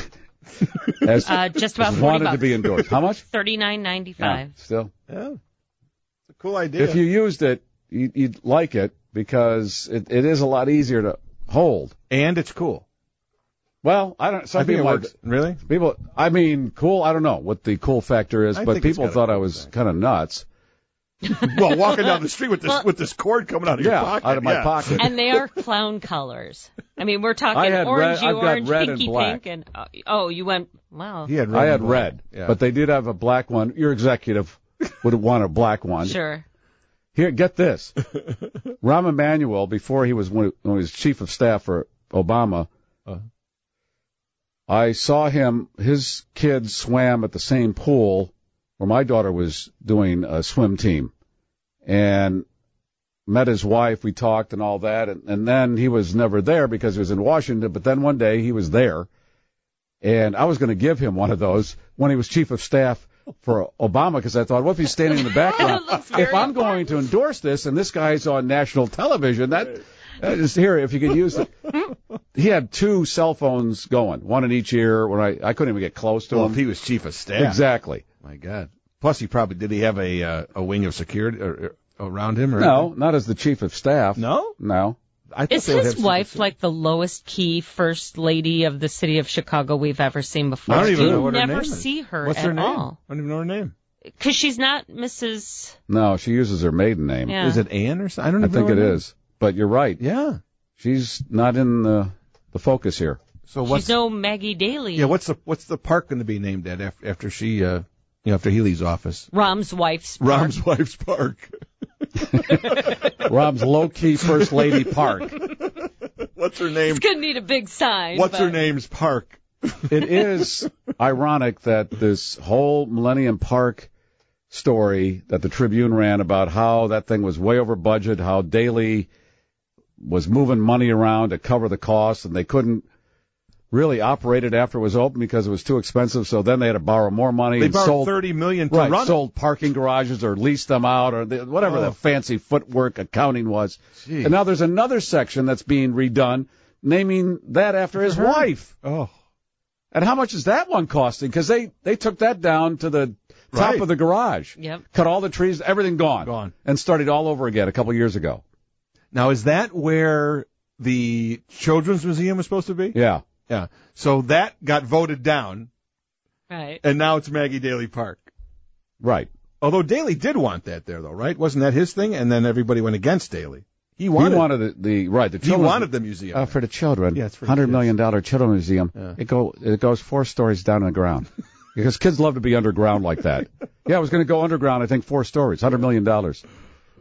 Just about $40. Wanted to be endorsed. How much? $39.95. Yeah, still. Yeah. It's a cool idea. If you used it, you'd like it because it is a lot easier to hold. And it's cool. Well, I don't. Some I think people it works. Really? People. I mean, cool. I don't know what the cool factor is, but people thought I was kind of nuts. Well, walking down the street with this cord coming out of your pocket. out of my pocket. And they are clown colors. I mean, we're talking I've orange, got red pinky and black. pink, and you went wow. I had red, but they did have a black one. Your executive would want a black one. Sure. Here, get this. Rahm Emanuel, before he was when he was chief of staff for Obama, I saw him. His kids swam at the same pool where my daughter was doing a swim team, and met his wife. We talked and all that, and then he was never there because he was in Washington. But then one day he was there, and I was going to give him one of those when he was chief of staff for Obama, because I thought, what if he's standing in the background? If I'm going to endorse this and this guy's on national television, that is here. If you could use it. He had 2 cell phones going, one in each ear. When I couldn't even get close to him. If he was chief of staff. Exactly. My God. Plus, did he have a wing of security around him? Or No, anything? not as the chief of staff. No. Is his wife like the lowest key first lady of the city of Chicago we've ever seen before? I don't even know what her You name never is. see her What's at her name? all. I don't even know her name. Because she's not Mrs. No, she uses her maiden name. Yeah. Is it Ann or something? I don't even know think it her name. is. But you're right. Yeah. She's not in the focus here. So She's no Maggie Daly. Yeah, what's the park going to be named at after she after he leaves office? Rahm's wife's park. Rahm's wife's park. Rahm's low-key First Lady Park. What's her name? It's going to need a big sign. What's her name's park? It is ironic that this whole Millennium Park story that the Tribune ran about how that thing was way over budget, how Daley was moving money around to cover the costs, and they couldn't really operate it after it was open because it was too expensive, so then they had to borrow more money. They and borrowed sold $30 million to run it. Sold parking garages or leased them out or whatever the fancy footwork accounting was. Jeez. And now there's another section that's being redone, naming that after his wife. Oh. And how much is that one costing? Because they took that down to the top of the garage. Yep. Cut all the trees, everything gone. And started all over again a couple years ago. Now, is that where the Children's Museum was supposed to be? Yeah. Yeah. So that got voted down. Right. And now it's Maggie Daly Park. Right. Although Daly did want that there, though, right? Wasn't that his thing? And then everybody went against Daly. He wanted the he wanted the museum. For the children. Yeah, it's for the $100 million children's museum. Yeah. It goes 4 stories down in the ground. Because kids love to be underground like that. Yeah, I was going to go underground, I think 4 stories, $100 million.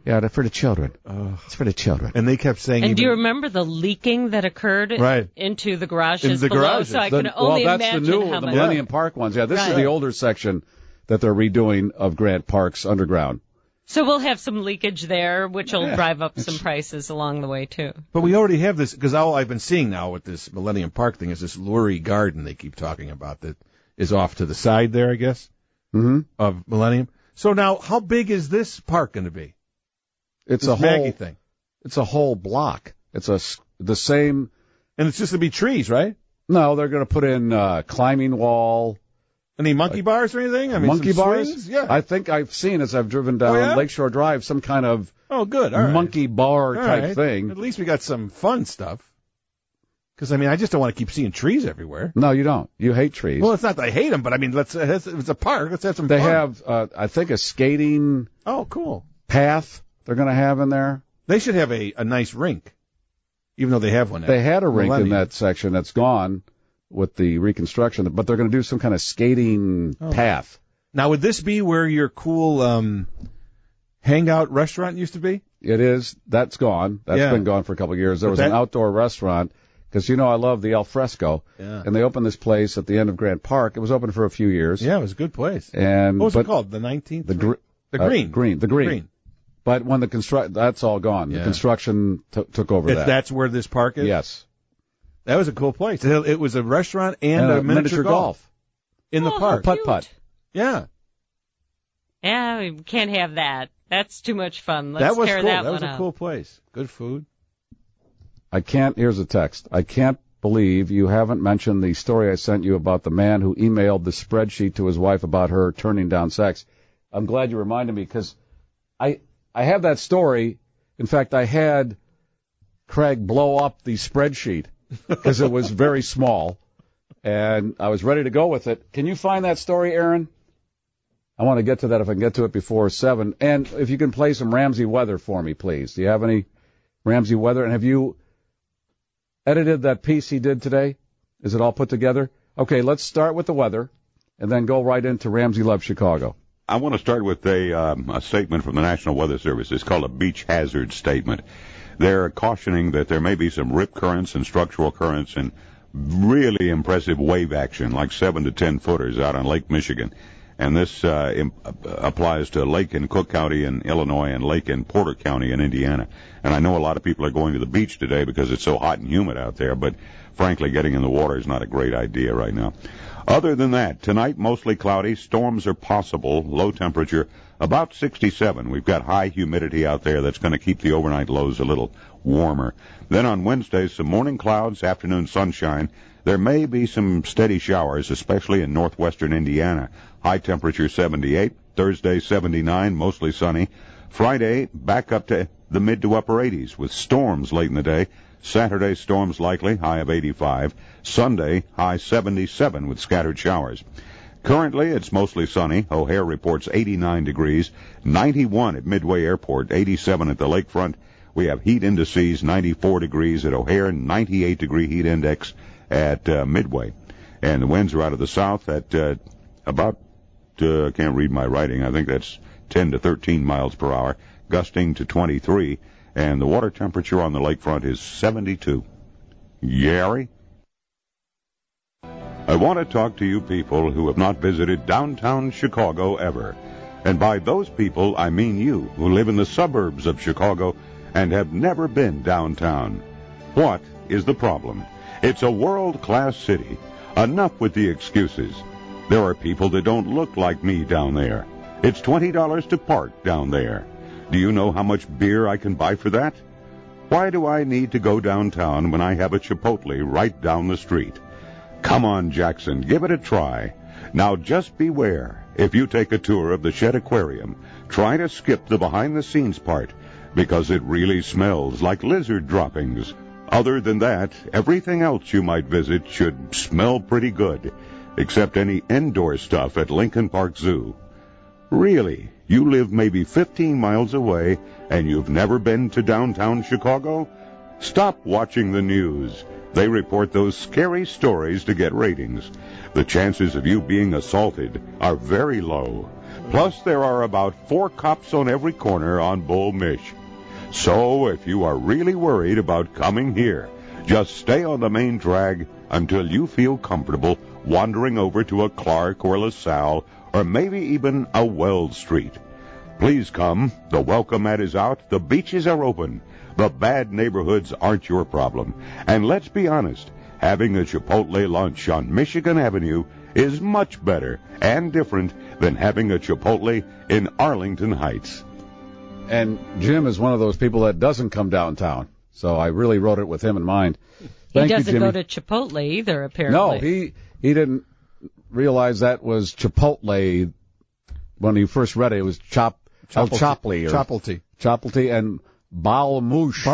Yeah, they're for the children. It's for the children. And they kept saying... And do you remember the leaking that occurred into the garages below? Garages. So I can only that's imagine the new, how the much. Millennium Park ones. Yeah, this is the older section that they're redoing of Grant Park's underground. So we'll have some leakage there, which will drive up some prices along the way, too. But we already have this, because all I've been seeing now with this Millennium Park thing is this Lurie Garden they keep talking about that is off to the side there, I guess, of Millennium. So now, how big is this park going to be? It's this Maggie thing. It's a whole block. It's the same. And it's just going to be trees, right? No, they're going to put in climbing wall. Any monkey bars or anything? I mean, monkey some bars? swings? Yeah. I think I've seen, as I've driven down Lakeshore Drive, some kind of monkey bar type thing. At least we got some fun stuff. Because, I mean, I just don't want to keep seeing trees everywhere. No, you don't. You hate trees. Well, it's not that I hate them, but, I mean, if it's a park, let's have some fun. They have, I think, a skating path they're going to have in there. They should have a nice rink, even though they have one. They had a rink in that section that's gone with the reconstruction, but they're going to do some kind of skating path. Now, would this be where your cool hangout restaurant used to be? It is. That's gone. That's been gone for a couple of years. There was an outdoor restaurant, because, you know, I love the Al Fresco, and they opened this place at the end of Grant Park. It was open for a few years. Yeah, it was a good place. And what was it called? The 19th? The Green. But when that's all gone. The construction took over that. That's where this park is? Yes. That was a cool place. It was a restaurant and a miniature golf in the park. Putt-putt. Yeah. Yeah, we can't have that. That's too much fun. Let's tear cool. that was one a out. cool place. Good food. Here's a text. I can't believe you haven't mentioned the story I sent you about the man who emailed the spreadsheet to his wife about her turning down sex. I'm glad you reminded me, because I have that story. In fact, I had Craig blow up the spreadsheet because it was very small, and I was ready to go with it. Can you find that story, Aaron? I want to get to that if I can get to it before 7. And if you can play some Ramsey weather for me, please. Do you have any Ramsey weather? And have you edited that piece he did today? Is it all put together? Okay, let's start with the weather and then go right into Ramsey Loves Chicago. I want to start with a statement from the National Weather Service. It's called a beach hazard statement. They're cautioning that there may be some rip currents and structural currents and really impressive wave action, like 7 to 10 footers out on Lake Michigan. And this applies to Lake in Cook County in Illinois and Lake in Porter County in Indiana. And I know a lot of people are going to the beach today because it's so hot and humid out there, but frankly, getting in the water is not a great idea right now. Other than that, tonight mostly cloudy. Storms are possible. Low temperature about 67. We've got high humidity out there that's going to keep the overnight lows a little warmer. Then on Wednesday, some morning clouds, afternoon sunshine. There may be some steady showers, especially in northwestern Indiana. High temperature 78. Thursday 79, mostly sunny. Friday back up to the mid to upper 80s with storms late in the day. Saturday storms likely, high of 85. Sunday high 77 with scattered showers. Currently it's mostly sunny. O'Hare reports 89 degrees, 91 at Midway Airport, 87 at the lakefront. We have heat indices, 94 degrees at O'Hare, 98 degree heat index at Midway. And the winds are out of the south at about, I can't read my writing, I think that's 10 to 13 miles per hour, gusting to 23. And the water temperature on the lakefront is 72. Gary? I want to talk to you people who have not visited downtown Chicago ever. And by those people, I mean you who live in the suburbs of Chicago and have never been downtown. What is the problem? It's a world-class city. Enough with the excuses. There are people that don't look like me down there. It's $20 to park down there. Do you know how much beer I can buy for that? Why do I need to go downtown when I have a Chipotle right down the street? Come on, Jackson, give it a try. Now just beware. If you take a tour of the Shedd Aquarium, try to skip the behind-the-scenes part, because it really smells like lizard droppings. Other than that, everything else you might visit should smell pretty good, except any indoor stuff at Lincoln Park Zoo. Really? You live maybe 15 miles away and you've never been to downtown Chicago? Stop watching the news. They report those scary stories to get ratings. The chances of you being assaulted are very low. Plus, there are about 4 cops on every corner on Bull Mish. So, if you are really worried about coming here, just stay on the main drag until you feel comfortable wandering over to a Clark or LaSalle or maybe even a Wells Street. Please come. The welcome mat is out. The beaches are open. The bad neighborhoods aren't your problem. And let's be honest, having a Chipotle lunch on Michigan Avenue is much better and different than having a Chipotle in Arlington Heights. And Jim is one of those people that doesn't come downtown, so I really wrote it with him in mind. Thank he doesn't you, Jimmy. go to Chipotle either, apparently. No, he didn't realize that was Chipotle when he first read it. It was Chopley. Chopley and Mitch.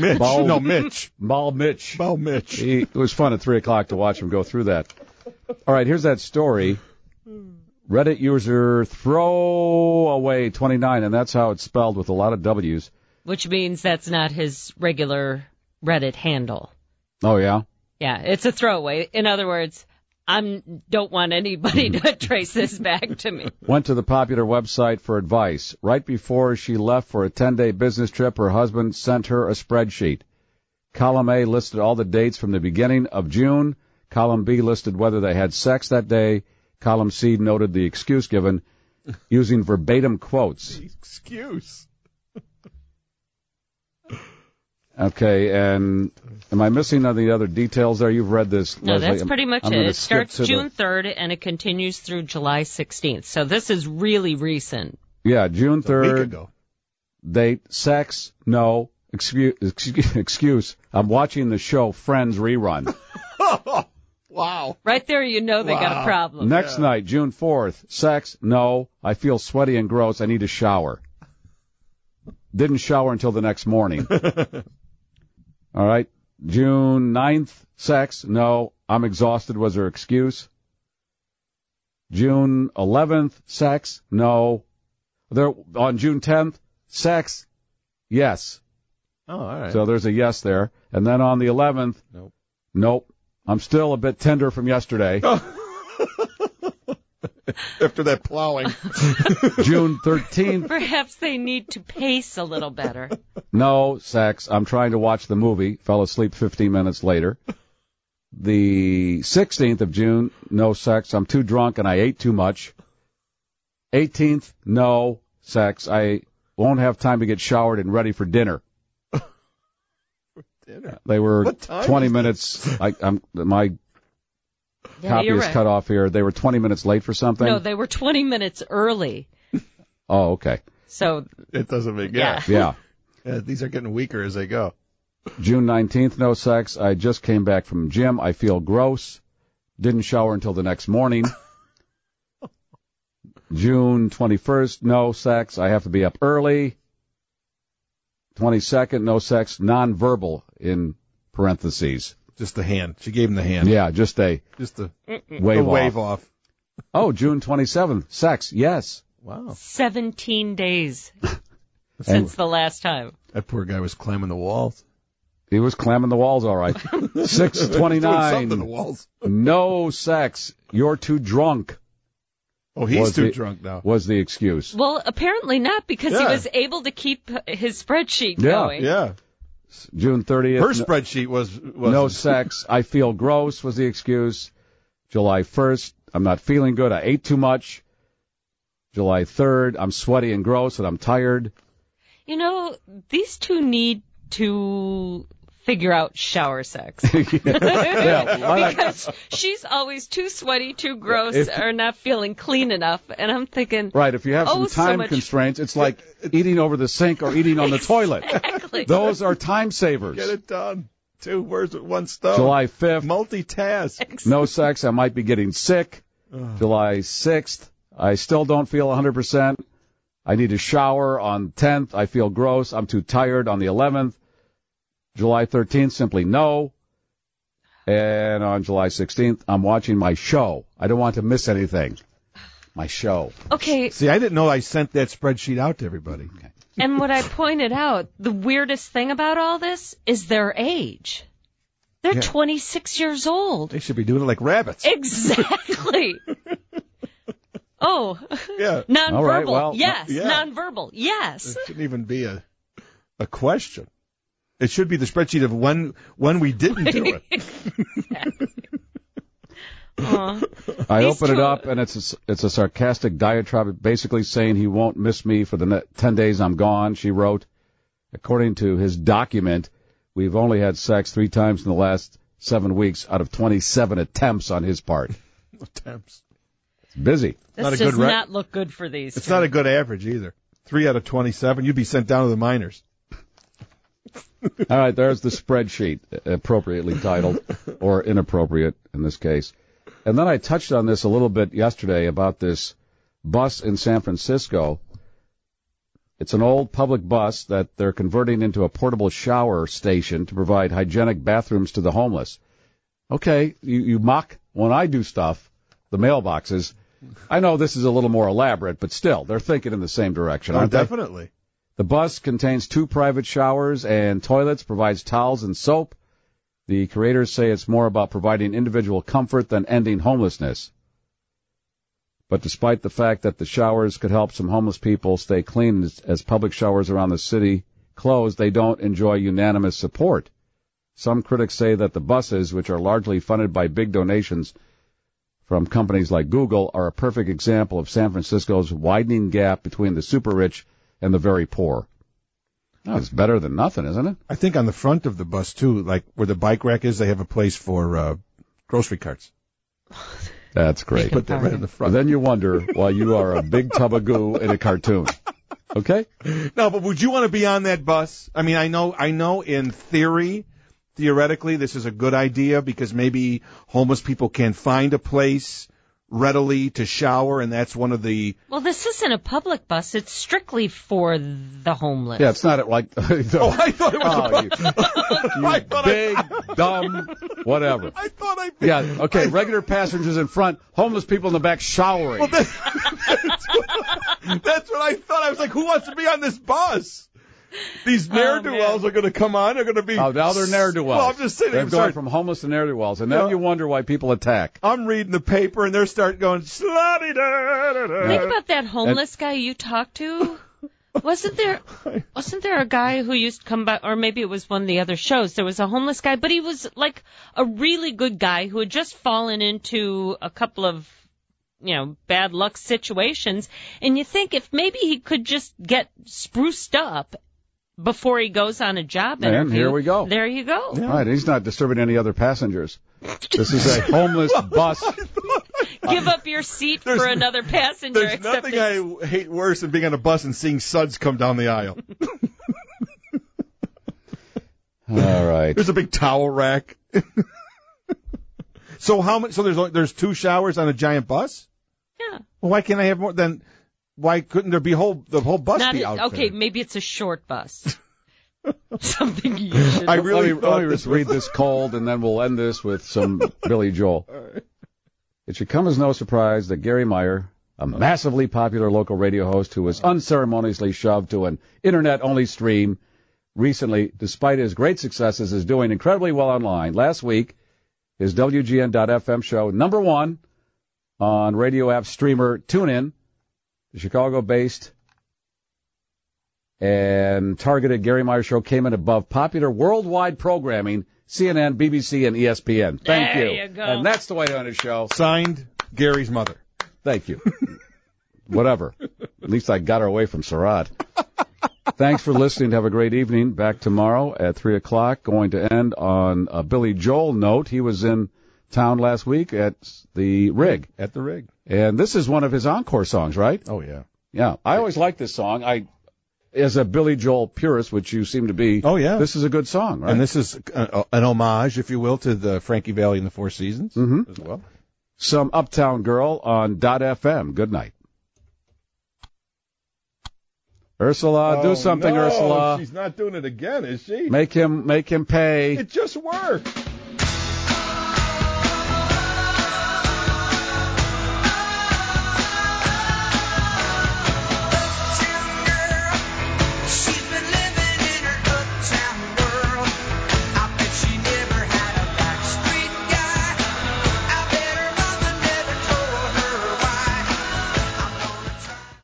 It was fun at 3 o'clock to watch him go through that. All right, here's that story. Reddit user Throwaway29, and that's how it's spelled with a lot of W's. Which means that's not his regular Reddit handle. Oh, yeah? Yeah, it's a throwaway. In other words, I don't want anybody to trace this back to me. Went to the popular website for advice. Right before she left for a 10-day business trip, her husband sent her a spreadsheet. Column A listed all the dates from the beginning of June. Column B listed whether they had sex that day. Column C noted the excuse given using verbatim quotes. The excuse. Okay, and am I missing any other details there? You've read this, No, Leslie. that's pretty much I'm it. gonna It skip starts to June 3rd, and it continues through July 16th. So this is really recent. Yeah, June 3rd. A week ago. Date, sex, no. Excuse. I'm watching the show Friends rerun. Wow. Right there, you know they got a problem. Next night, June 4th. Sex, no. I feel sweaty and gross. I need a shower. Didn't shower until the next morning. All right. June 9th. Sex, no. I'm exhausted was her excuse. June 11th. Sex, no. On June 10th. Sex, yes. Oh, all right. So there's a yes there. And then on the 11th. Nope. I'm still a bit tender from yesterday. After that plowing. June 13th. Perhaps they need to pace a little better. No sex. I'm trying to watch the movie. Fell asleep 15 minutes later. The 16th of June. No sex. I'm too drunk and I ate too much. 18th. No sex. I won't have time to get showered and ready for dinner. They were 20 minutes. My copy is cut off here. They were 20 minutes late for something. No, they were 20 minutes early. Oh, okay. So it doesn't make yeah. Yeah. These are getting weaker as they go. June 19th, no sex. I just came back from gym. I feel gross. Didn't shower until the next morning. June 21st, no sex. I have to be up early. 22nd, no sex. Nonverbal in parentheses. Just the hand. She gave him the hand. Yeah, just a wave off. Oh, June 27th, sex. Yes. Wow. 17 days since the last time. That poor guy was climbing the walls. He was clamming the walls, all right. 6:29. No sex. You're too drunk. Oh, he's too drunk now. Was the excuse. Well, apparently not, because he was able to keep his spreadsheet going. Yeah. June 30th. Her spreadsheet was no sex. I feel gross was the excuse. July 1st. I'm not feeling good. I ate too much. July 3rd. I'm sweaty and gross and I'm tired. You know, these two need to figure out shower sex. Because she's always too sweaty, too gross, or not feeling clean enough. And I'm thinking... Right, if you have some time constraints, it's like eating over the sink or eating on the toilet. Exactly. Those are time savers. Get it done. 2 birds with 1 stone. July 5th. Multitask. No sex. I might be getting sick. July 6th. I still don't feel 100%. I need a shower on 10th. I feel gross. I'm too tired on the 11th. July 13th, simply no. And on July 16th, I'm watching my show. I don't want to miss anything. My show. Okay. See, I didn't know I sent that spreadsheet out to everybody. Okay. And what I pointed out, the weirdest thing about all this is their age. They're 26 years old. They should be doing it like rabbits. Exactly. Oh, Yeah. nonverbal. All right, well, yes, yeah. nonverbal. Yes. It shouldn't even be a question. It should be the spreadsheet of when we didn't do it. I open it up, and it's a sarcastic diatribe, basically saying he won't miss me for the 10 days I'm gone. She wrote, according to his document, we've only had sex 3 times in the last 7 weeks out of 27 attempts on his part. Attempts. It's busy. This does not look good for these. It's not a good average either. 3 out of 27. You'd be sent down to the minors. All right, there's the spreadsheet, appropriately titled, or inappropriate in this case. And then I touched on this a little bit yesterday about this bus in San Francisco. It's an old public bus that they're converting into a portable shower station to provide hygienic bathrooms to the homeless. Okay, you mock when I do stuff, the mailboxes. I know this is a little more elaborate, but still, they're thinking in the same direction, aren't they? Definitely. The bus contains 2 private showers and toilets, provides towels and soap. The creators say it's more about providing individual comfort than ending homelessness. But despite the fact that the showers could help some homeless people stay clean as public showers around the city close, they don't enjoy unanimous support. Some critics say that the buses, which are largely funded by big donations from companies like Google, are a perfect example of San Francisco's widening gap between the super rich and the very poor. Oh, it's better than nothing, isn't it? I think on the front of the bus, too, like where the bike rack is, they have a place for grocery carts. That's great. Put that right in the front. And then you wonder why you are a big tub of goo in a cartoon. Okay? No, but would you want to be on that bus? I mean, I know in theoretically, this is a good idea because maybe homeless people can find a place readily to shower, and that's one of the... Well, this isn't a public bus. It's strictly for the homeless. Yeah, it's not like... I thought it was big, dumb, whatever. I thought Yeah, okay, regular passengers in front, homeless people in the back showering. Well, that's what I thought. I was like, who wants to be on this bus? These ne'er-do-wells are going to come on. They're going to be... Oh, now they're ne'er-do-wells. Well, I'm just saying. They've gone from homeless to ne'er-do-wells, and then you wonder why people attack. I'm reading the paper, and they're starting going, slotty-da-da-da. Think about that homeless guy you talked to. Wasn't there a guy who used to come by, or maybe it was one of the other shows, there was a homeless guy, but he was like a really good guy who had just fallen into a couple of, bad luck situations, and you think if maybe he could just get spruced up before he goes on a job interview. And here we go. There you go. Yeah. Right, he's not disturbing any other passengers. This is a homeless bus. Give up your seat for another passenger. There's nothing I hate worse than being on a bus and seeing suds come down the aisle. All right. There's a big towel rack. So how much? So there's 2 showers on a giant bus? Yeah. Well, why can't I have more? Then why couldn't there be the whole bus be out okay, there? maybe it's a short bus. Something you should. Let me just read this cold, and then we'll end this with some Billy Joel. Right. It should come as no surprise that Gary Meyer, a massively popular local radio host who was unceremoniously shoved to an internet-only stream recently, despite his great successes, is doing incredibly well online. Last week, his WGN.FM show, #1 on radio app streamer TuneIn, the Chicago-based and targeted Gary Meyer show, came in above popular worldwide programming, CNN, BBC, and ESPN. Thank you. There you go. And that's the way to end a show. Signed, Gary's mother. Thank you. Whatever. At least I got her away from Surratt. Thanks for listening. Have a great evening. Back tomorrow at 3 o'clock. Going to end on a Billy Joel note. He was in town last week at the Rig. At the Rig. And this is one of his encore songs, right? Oh, yeah. Yeah. I always liked this song. As a Billy Joel purist, which you seem to be, this is a good song, right? And this is an homage, if you will, to the Frankie Valli and the Four Seasons as well. Some Uptown Girl on .fm. Good night. Ursula, do something, no, Ursula. She's not doing it again, is she? Make him pay. It just worked.